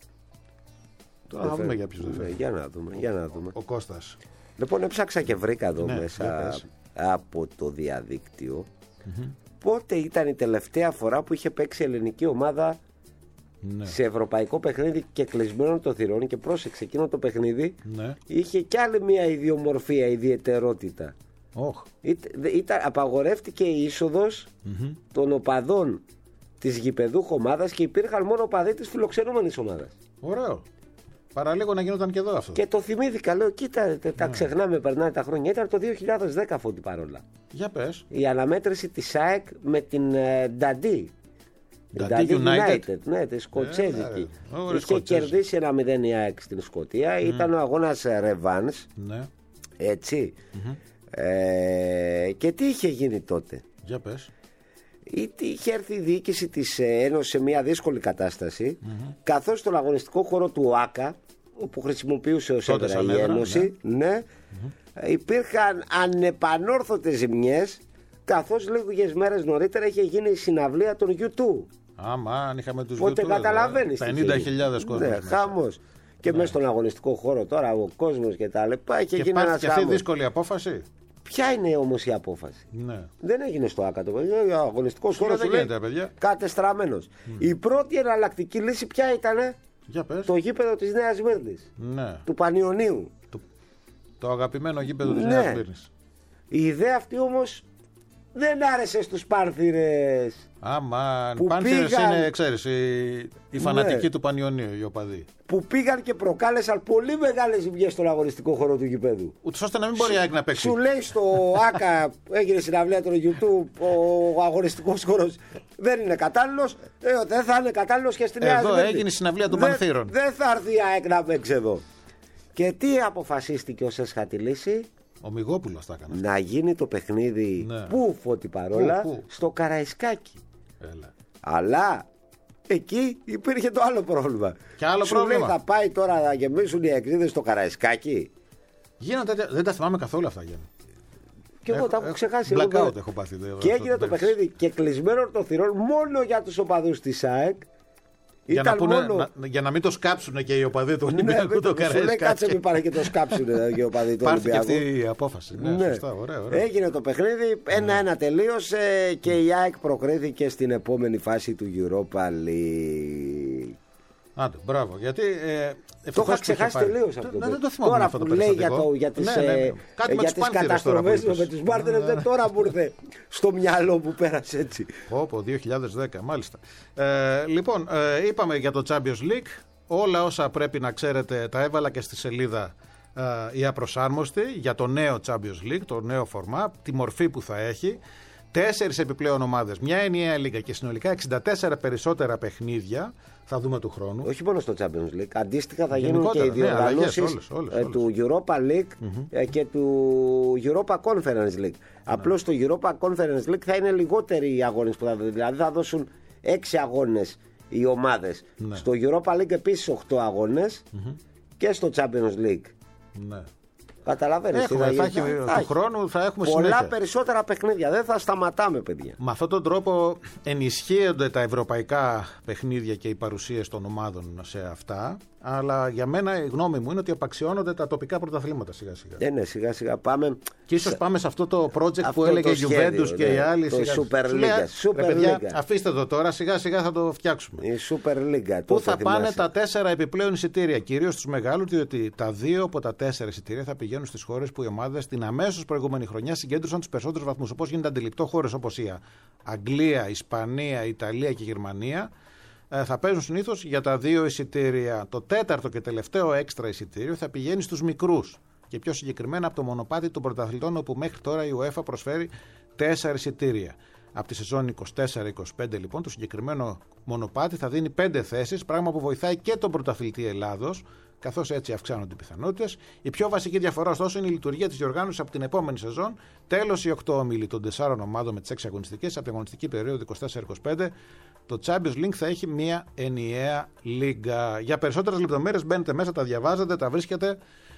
Τώρα να δούμε για ποιους δεν φέρνει. Για να δούμε, για να δούμε. Ο Κώστας. Λοιπόν, έψαξα και βρήκα εδώ ναι, μέσα από το διαδίκτυο. Mm-hmm. Πότε ήταν η τελευταία φορά που είχε παίξει ελληνική ομάδα ναι. σε ευρωπαϊκό παιχνίδι και κλεισμένο των θυρών, και πρόσεξε, εκείνο το παιχνίδι ναι. είχε κι άλλη μια ιδιομορφία, ιδιαιτερότητα. Oh. Ήταν, ήταν, απαγορεύτηκε η είσοδος mm-hmm. των οπαδών της γηπεδούχου ομάδας και υπήρχαν μόνο οπαδοί της φιλοξενούμενης ομάδας. Ωραίο. Παραλίγο να γινόταν και εδώ αυτό. Και το θυμήθηκα, λέω, κοίτα, τα ναι. ξεχνάμε, περνάνε τα χρόνια. Ήταν το δύο χιλιάδες δέκα, Φώτη, παρόλα. Για πες. Η αναμέτρηση της ΑΕΚ με την Νταντί. Νταντί United. United. Ναι, τη Σκοτσέζικη. Ε, Είχε κερδίσει ένα μηδέν η ΑΕΚ στην Σκωτία. Mm. Ήταν ο αγώνας ρεβάνς. Ναι. Έτσι. Mm-hmm. Ε, και τι είχε γίνει τότε. Για πες. Είχε έρθει η διοίκηση της Ένωσης σε μια δύσκολη κατάσταση, mm-hmm. καθώς στον αγωνιστικό χώρο του ΟΑΚΑ, που χρησιμοποιούσε ως έδρα η Ένωση, ναι. Ναι, mm-hmm. υπήρχαν ανεπανόρθωτες ζημιές, καθώς λίγες μέρες νωρίτερα είχε γίνει η συναυλία των γιου τού. Άμα, αν είχαμε τους Οπότε καταλαβαίνεις. πενήντα χιλιάδες κόσμος. Ναι, χάμος. Και ναι. μέσα στον αγωνιστικό χώρο τώρα ο κόσμος και τα λεπτά είχε γίνει ένας χάμος. Και αυτή δύσκολη απόφαση. Ποια είναι όμως η απόφαση. Ναι. Δεν έγινε στο ΆΚΑ το παιδί. Ο αγωνιστικός χώρος του λέει κατεστραμμένος. Mm. Η πρώτη εναλλακτική λύση ποια ήτανε? Για πες. Το γήπεδο της Νέας Σμύρνης. Ναι. Του Πανιωνίου. Το, το αγαπημένο γήπεδο της ναι. Νέας Σμύρνης. Η ιδέα αυτή όμως δεν άρεσε στους Πάνθυρες. Άμα, οι Πάνθυρες πήγαν... είναι, ξέρεις, οι, οι φανατικοί ναι. του Πανιωνίου, οι οπαδοί. Που πήγαν και προκάλεσαν πολύ μεγάλες ζημιές στον αγωνιστικό χώρο του γηπέδου. Ούτως ώστε να μην μπορεί Σου, να παίξει. Σου λέει στο ΆΚΑ, έγινε συναυλία των YouTube, ο αγωνιστικός χώρος δεν είναι κατάλληλος. Ε, δεν θα είναι κατάλληλος και στην Νέα Σμύρνη. Εδώ έγινε συναυλία των Πανθύρων. Δεν θα έρθει η ΑΕΚ να παίξει εδώ. Και τι αποφασίστηκε ως έσχατη λύση? Ο Μιγόπουλος θα έκανε. Να γίνει το παιχνίδι ναι. πού, Φώτη, παρόλα, πού, πού? Στο Καραϊσκάκι. Έλα. Αλλά εκεί υπήρχε το άλλο πρόβλημα. Και άλλο Σου πρόβλημα. λέει θα πάει τώρα να γεμίσουν οι εκδίδες στο Καραϊσκάκι. Γίνονται, δεν τα θυμάμαι καθόλου αυτά, Γιάννη. Και εγώ τα έχω ξεχάσει. Blackout έχω πάθει. Και έγινε το παιχνίδι και κλεισμένο των θυρών μόνο για τους οπαδούς της ΑΕΚ. Για να, πούνε, μόνο... να, για να μην το σκάψουν και οι οπαδοί του Ολυμπιακού ναι, το Καραϊσκάκι. Σου λέει κάτσε μην πάρει και το σκάψουν και οι οπαδοί του Ολυμπιακού. Υπάρχει αυτή η απόφαση. Ναι, ναι. Σωστά, ωραία, ωραία. Έγινε το παιχνίδι, ένα-ένα τελείωσε και η ΑΕΚ προκρίθηκε στην επόμενη φάση του Europa League. Άντε, μπράβο. Γιατί. Ε, το είχα ξεχάσει τελείως αυτό. Ναι, δεν το θυμάμαι τώρα αυτό το που λέει για, το, για τις, ναι, ναι, ναι. για τις καταστροφές με τους Μάρτινες, δεν τώρα μου ήρθε στο μυαλό που πέρασε έτσι. Όπω, δύο χιλιάδες δέκα, μάλιστα. Ε, λοιπόν, ε, είπαμε για το Champions League. Όλα όσα πρέπει να ξέρετε τα έβαλα και στη σελίδα ε, η Απροσάρμοστη για το νέο Champions League, το νέο φορμά, τη μορφή που θα έχει. Τέσσερις επιπλέον ομάδες, μια ενιαία λίγα και συνολικά εξήντα τέσσερα περισσότερα παιχνίδια θα δούμε του χρόνου. Όχι μόνο στο Champions League. Αντίστοιχα θα γίνουν και οι διοργανώσεις ναι, του Europa League mm-hmm. και του Europa Conference League. Ναι. Απλώς στο Europa Conference League θα είναι λιγότεροι οι αγώνες που θα δώσουν. Δηλαδή θα δώσουν έξι αγώνες οι ομάδες. Ναι. Στο Europa League επίσης οκτώ αγώνες mm-hmm. και στο Champions League. Ναι. Καταλαβαίνεις. Έχουμε, θα, θα, έχει, θα, του χρόνου θα έχουμε πολλά συνέχεια. Περισσότερα παιχνίδια. Δεν θα σταματάμε, παιδιά. Με αυτόν τον τρόπο ενισχύονται τα ευρωπαϊκά παιχνίδια και οι παρουσίες των ομάδων σε αυτά. Αλλά για μένα η γνώμη μου είναι ότι απαξιώνονται τα τοπικά πρωταθλήματα σιγά σιγά. Ε, ναι, σιγά σιγά πάμε. Και ίσως πάμε σε αυτό το project αυτό που έλεγε η Juventus και ναι, οι άλλοι. Το σιγά, Super League. Super ρε, παιδιά, League. Αφήστε το τώρα, σιγά σιγά θα το φτιάξουμε. Η Super League. Πού θα πάνε θυμάσαι. Τα τέσσερα επιπλέον εισιτήρια, κυρίως στους μεγάλους, διότι τα δύο από τα τέσσερα εισιτήρια θα πηγαίνουν στις χώρες που οι ομάδες την αμέσως προηγούμενη χρονιά συγκέντρωσαν τους περισσότερους βαθμούς. Όπως γίνεται αντιληπτό, χώρες όπως η Αγγλία, Ισπανία, Ιταλία και Γερμανία θα παίζουν συνήθως για τα δύο εισιτήρια. Το τέταρτο και τελευταίο έξτρα εισιτήριο θα πηγαίνει στους μικρούς και πιο συγκεκριμένα από το μονοπάτι των πρωταθλητών, όπου μέχρι τώρα η UEFA προσφέρει τέσσερα εισιτήρια. Από τη σεζόν είκοσι τέσσερα είκοσι πέντε λοιπόν το συγκεκριμένο μονοπάτι θα δίνει πέντε θέσεις, πράγμα που βοηθάει και τον πρωταθλητή Ελλάδος, καθώς έτσι αυξάνονται οι πιθανότητες. Η πιο βασική διαφορά ωστόσο είναι η λειτουργία της διοργάνωσης από την επόμενη σεζόν. Τέλος οι οκτώ όμιλοι των τεσσάρων ομάδων με τις έξι αγωνιστικές από την αγωνιστική περίοδο είκοσι τέσσερα είκοσι πέντε. Το Champions League θα έχει μια ενιαία λίγα. Για περισσότερες λεπτομέρειες μπαίνετε μέσα, τα διαβάζετε, τα βρίσκετε.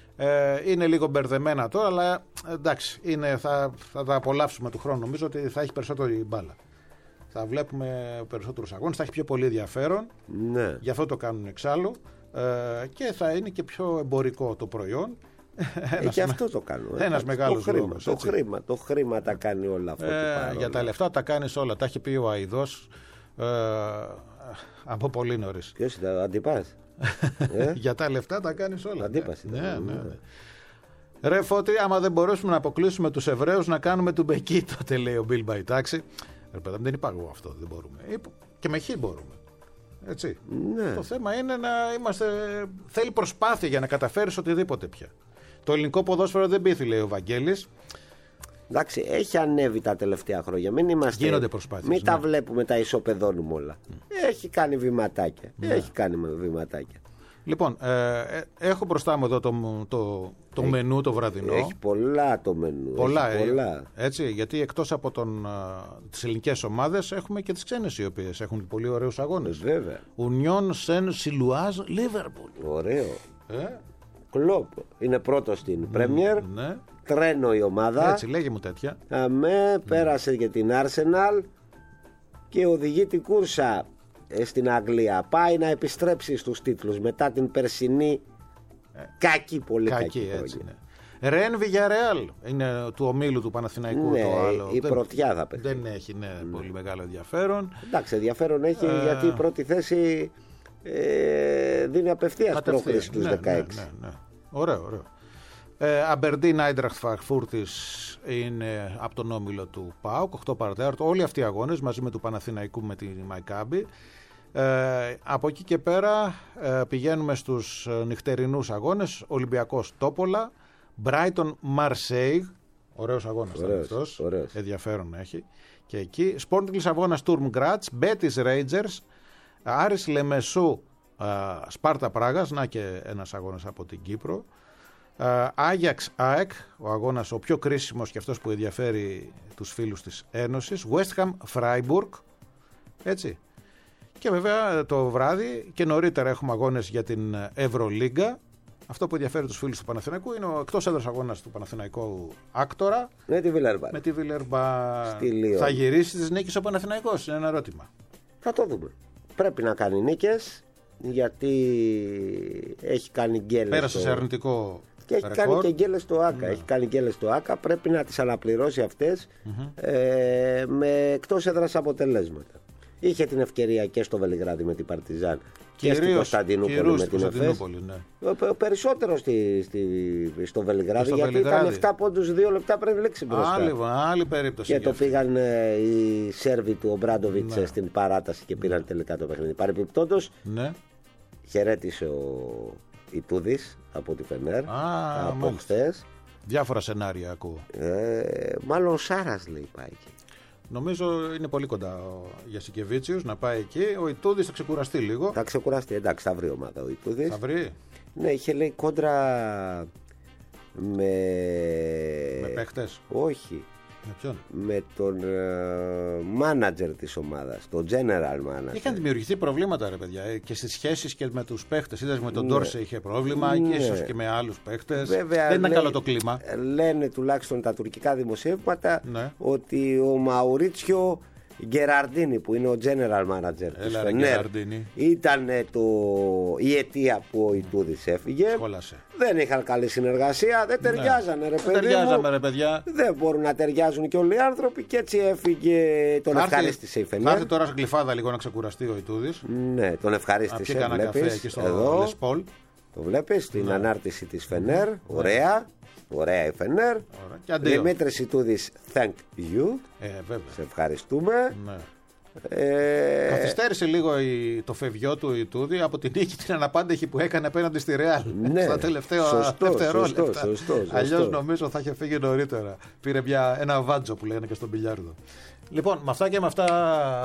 Ε, είναι λίγο μπερδεμένα τώρα, αλλά εντάξει, είναι, θα, θα τα απολαύσουμε του χρόνου. Νομίζω ότι θα έχει περισσότερη μπάλα. Θα βλέπουμε περισσότερους αγώνες, θα έχει πιο πολύ ενδιαφέρον. Ναι. Γι' αυτό το κάνουν εξάλλου. Ε, και θα είναι και πιο εμπορικό το προϊόν. Ε, και αυτό το κάνουν. Ένας μεγάλος το χρήμα, λόγος, το, χρήμα, το χρήμα τα κάνει όλα αυτό. Ε, για τα λεφτά τα κάνεις όλα. Τα έχει πει ο Αηδός ε, από πολύ νωρίς. Ποιος ήταν, Αντιπάς? ε? Για τα λεφτά τα κάνεις όλα. Αντίπαση. Ναι, ναι, ναι, ναι. Ρε Φώτη, άμα δεν μπορέσουμε να αποκλείσουμε τους Εβραίους να κάνουμε του Μπεκί, τότε λέει ο Μπιλ Μπαϊτάξη. Ρε παιδά, δεν υπάρχει αυτό, δεν μπορούμε. Και με χ μπορούμε. Έτσι. Ναι. Το θέμα είναι να είμαστε. Θέλει προσπάθεια για να καταφέρεις οτιδήποτε πια. Το ελληνικό ποδόσφαιρο δεν πείθει, λέει ο Βαγγέλης. Εντάξει, έχει ανέβει τα τελευταία χρόνια. Μην είμαστε. Γίνονται προσπάθειες. Μην ναι. τα βλέπουμε, τα ισοπεδώνουμε όλα. Mm. Έχει κάνει βηματάκια. Ναι. Έχει κάνει βηματάκια. Λοιπόν, ε, έχω μπροστά μου εδώ το, το, το έχει, μενού το βραδινό. Έχει πολλά το μενού. Πολλά, έχει πολλά. Ε, έτσι, γιατί εκτός από τον, τις ελληνικές ομάδες έχουμε και τις ξένες οι οποίες έχουν πολύ ωραίους αγώνες. Βέβαια. Union Saint-Gilloise Liverpool. Ωραίο. Ε? Κλόπ. Είναι πρώτο στην Premier. Mm, ναι. Τρένο η ομάδα. Έτσι, λέγε μου τέτοια. Αμέ, mm. πέρασε και την Arsenal και οδηγεί την κούρσα στην Αγγλία. Πάει να επιστρέψει στους τίτλους μετά την περσινή ε, κακή, πολύ κακή, κακή έτσι, ναι. Ρεν Βιγιαρεάλ είναι του ομίλου του Παναθηναϊκού. Ναι, το άλλο. η δεν, πρωτιά θα παίξει. Δεν έχει ναι, ναι. πολύ μεγάλο ενδιαφέρον. Εντάξει, ενδιαφέρον έχει ε, γιατί η πρώτη θέση ε, δίνει απευθείας πρόκριση στους ναι, δεκαέξι. Ναι, ναι, ναι. Ωραίο, ωραίο. Αμπερντίν Άιντραχτ Φραγκφούρτης είναι από τον όμιλο του ΠΑΟΚ, οκτώ παρατέταρτο. Όλοι αυτοί οι αγώνες μαζί με του Παναθηναϊκού με τη Μακάμπι. Ε, από εκεί και πέρα ε, πηγαίνουμε στους νυχτερινούς αγώνες. Ολυμπιακός Τόπολα, Μπράιτον Μαρσέιγ, ωραίος αγώνας ήταν αυτός, ενδιαφέρον έχει και εκεί. Σπόρτινγκ Λισαβόνα Στουρμ Γκράτς, Μπέτις Ρέιτζερς, Άρης Λεμεσού Σπάρτα Πράγας, να και ένας αγώνας από την Κύπρο. Άγιαξ ΑΕΚ, ο αγώνας ο πιο κρίσιμος και αυτός που ενδιαφέρει τους φίλους της Ένωσης. West Ham Freiburg, έτσι. Και βέβαια το βράδυ και νωρίτερα έχουμε αγώνες για την Ευρωλίγκα. Αυτό που ενδιαφέρει τους φίλους του Παναθηναϊκού είναι ο εκτός έδρας αγώνας του Παναθηναϊκού Άκτορα. Με τη Βιλερμπάν. Με τη Βιλερμπάν. Θα γυρίσει τις νίκες ο Παναθηναϊκός, είναι ένα ερώτημα. Θα το δούμε. Πρέπει να κάνει νίκες γιατί έχει κάνει γκέλες. Πέρασε στο... σε αρνητικό. Και έχει ρεκόρ. Κάνει και γκέλες στο ΆΚΑ. Mm. Έχει κάνει γκέλες στο ΆΚΑ. Πρέπει να τις αναπληρώσει αυτές mm-hmm. ε, με εκτός έδρας αποτελέσματα. Είχε την ευκαιρία και στο Βελιγράδι με την Παρτιζάν και στην Κωνσταντινούπολη με την ΕΦΕΣ. Ναι. Ο περισσότερο στη, στη, στο Βελιγράδι, στο γιατί Βελιγράδι. Ήταν επτά πόντους δύο λεπτά πριν λήξει μπροστά. Άλλη, άλλη περίπτωση. Και το πήγαν ε, οι Σέρβοι του Ομπράντοβιτς ναι. στην παράταση και πήραν τελικά το παιχνίδι. Παρεπιπτόντως, ναι. χαιρέτησε ο Ιτούδης από τη Φενέρ από χθες. Διάφορα σενάρια ακούω. Ε, μάλλον ο Σάρας λέει πάει εκεί. Νομίζω είναι πολύ κοντά ο Γιασικεβίτσιος να πάει εκεί. Ο Ιτούδης θα ξεκουραστεί λίγο. Θα ξεκουραστεί, εντάξει, θα βρει ομάδα ο Ιτούδης. Θα βρει. Ναι, είχε λέει κόντρα με. Με παίχτες. Όχι. Με ποιον? Με τον μάνατζερ uh, της ομάδας, τον general manager. Είχαν δημιουργηθεί προβλήματα, ρε παιδιά, ε, και στις σχέσεις και με τους παίχτες. Είδες με τον Ντόρσε ναι. είχε πρόβλημα, ναι. και ίσως και με άλλους παίχτες. Βέβαια, δεν ήταν λέει, καλό το κλίμα. Λένε τουλάχιστον τα τουρκικά δημοσιεύματα ναι. ότι ο Μαουρίτσιο Γκεραρντίνη, που είναι ο general manager της Φενέρ, ήταν το... η αιτία που ο Ιτούδης έφυγε. Σχόλασε. Δεν είχαν καλή συνεργασία, δεν ταιριάζανε, ναι. ρε παιδί. Ταιριάζαμε, ρε παιδιά. Δεν μπορούν να ταιριάζουν και όλοι οι άνθρωποι και έτσι έφυγε. Τον Άρχι... ευχαρίστησε η Φενέρ. Θα έρθει τώρα στην Γλυφάδα λίγο να ξεκουραστεί ο Ιτούδης. Ναι, τον ευχαρίστησε. Να πιει καφέ εκεί στο Λεσπόλ. Το βλέπεις στην ναι. ανάρτηση της Φενέρ. Ναι. Ωραία. Ωραία η Φενέρ. Δημήτρης Ιτούδης, thank you. Ε, σε ευχαριστούμε. Ναι. Ε... Καθυστέρησε λίγο η, το φευγιό του Ιτούδη από την νίκη την αναπάντεχη που έκανε απέναντι στη Ρεάλ. Ναι. Στα τελευταία σωστό, δευτερόλεπτα. Σωστό, σωστό, σωστό. Αλλιώς νομίζω θα είχε φύγει νωρίτερα. Πήρε μια, ένα βάτζο που λένε και στον μπιλιάρδο. Λοιπόν, με αυτά και με αυτά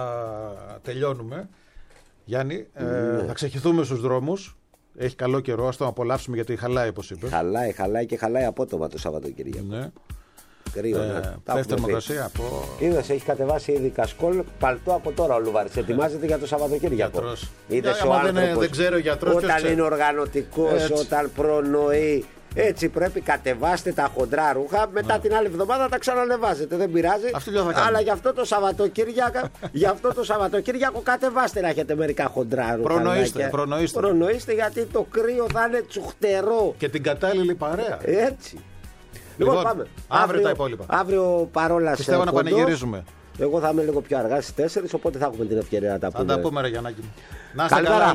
τελειώνουμε. Γιάννη, ναι. ε, θα ξεχυθούμε στους δρόμους. Έχει καλό καιρό, ας το απολαύσουμε γιατί χαλάει, όπως είπε. Χαλάει, χαλάει και χαλάει απότομα το Σαββατοκύριακο. Ναι. Κρύο, ε, ναι. Πέφτει θερμοκρασία από. Είδες, έχει κατεβάσει ήδη κασκόλ, παλτό από τώρα ο Λουβάρης. Ετοιμάζεται για το Σαββατοκύριακο. Είδες ο άνθρωπος, δεν ξέρω γιατρός, όταν είναι οργανωτικός, όταν προνοεί. Έτσι πρέπει, κατεβάστε τα χοντρά ρούχα. Μετά ναι. την άλλη εβδομάδα τα ξανανεβάζετε. Δεν πειράζει. Αλλά για αυτό το Σαββατοκύριακο, για αυτό το Σαββατοκύριακο κατεβάστε να έχετε μερικά χοντρά ρούχα. Προνοήστε, προνοήστε. Προνοήστε γιατί το κρύο θα είναι τσουχτερό. Και την κατάλληλη παρέα. Έτσι. Λοιπόν, λοιπόν πάμε. Αύριο, αύριο τα υπόλοιπα. Αύριο παρόλα σε. Πιστεύω να πανηγυρίζουμε. Εγώ θα είμαι λίγο πιο αργά στις τέσσερις, οπότε θα έχουμε την ευκαιρία να τα πούμε. Θα τα πούμε, ρε Γιαννάκη. Να είστε καλά.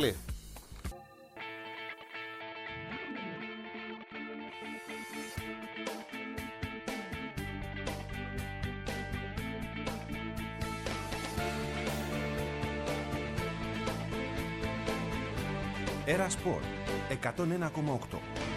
Era Sport εκατόν ένα κόμμα οκτώ.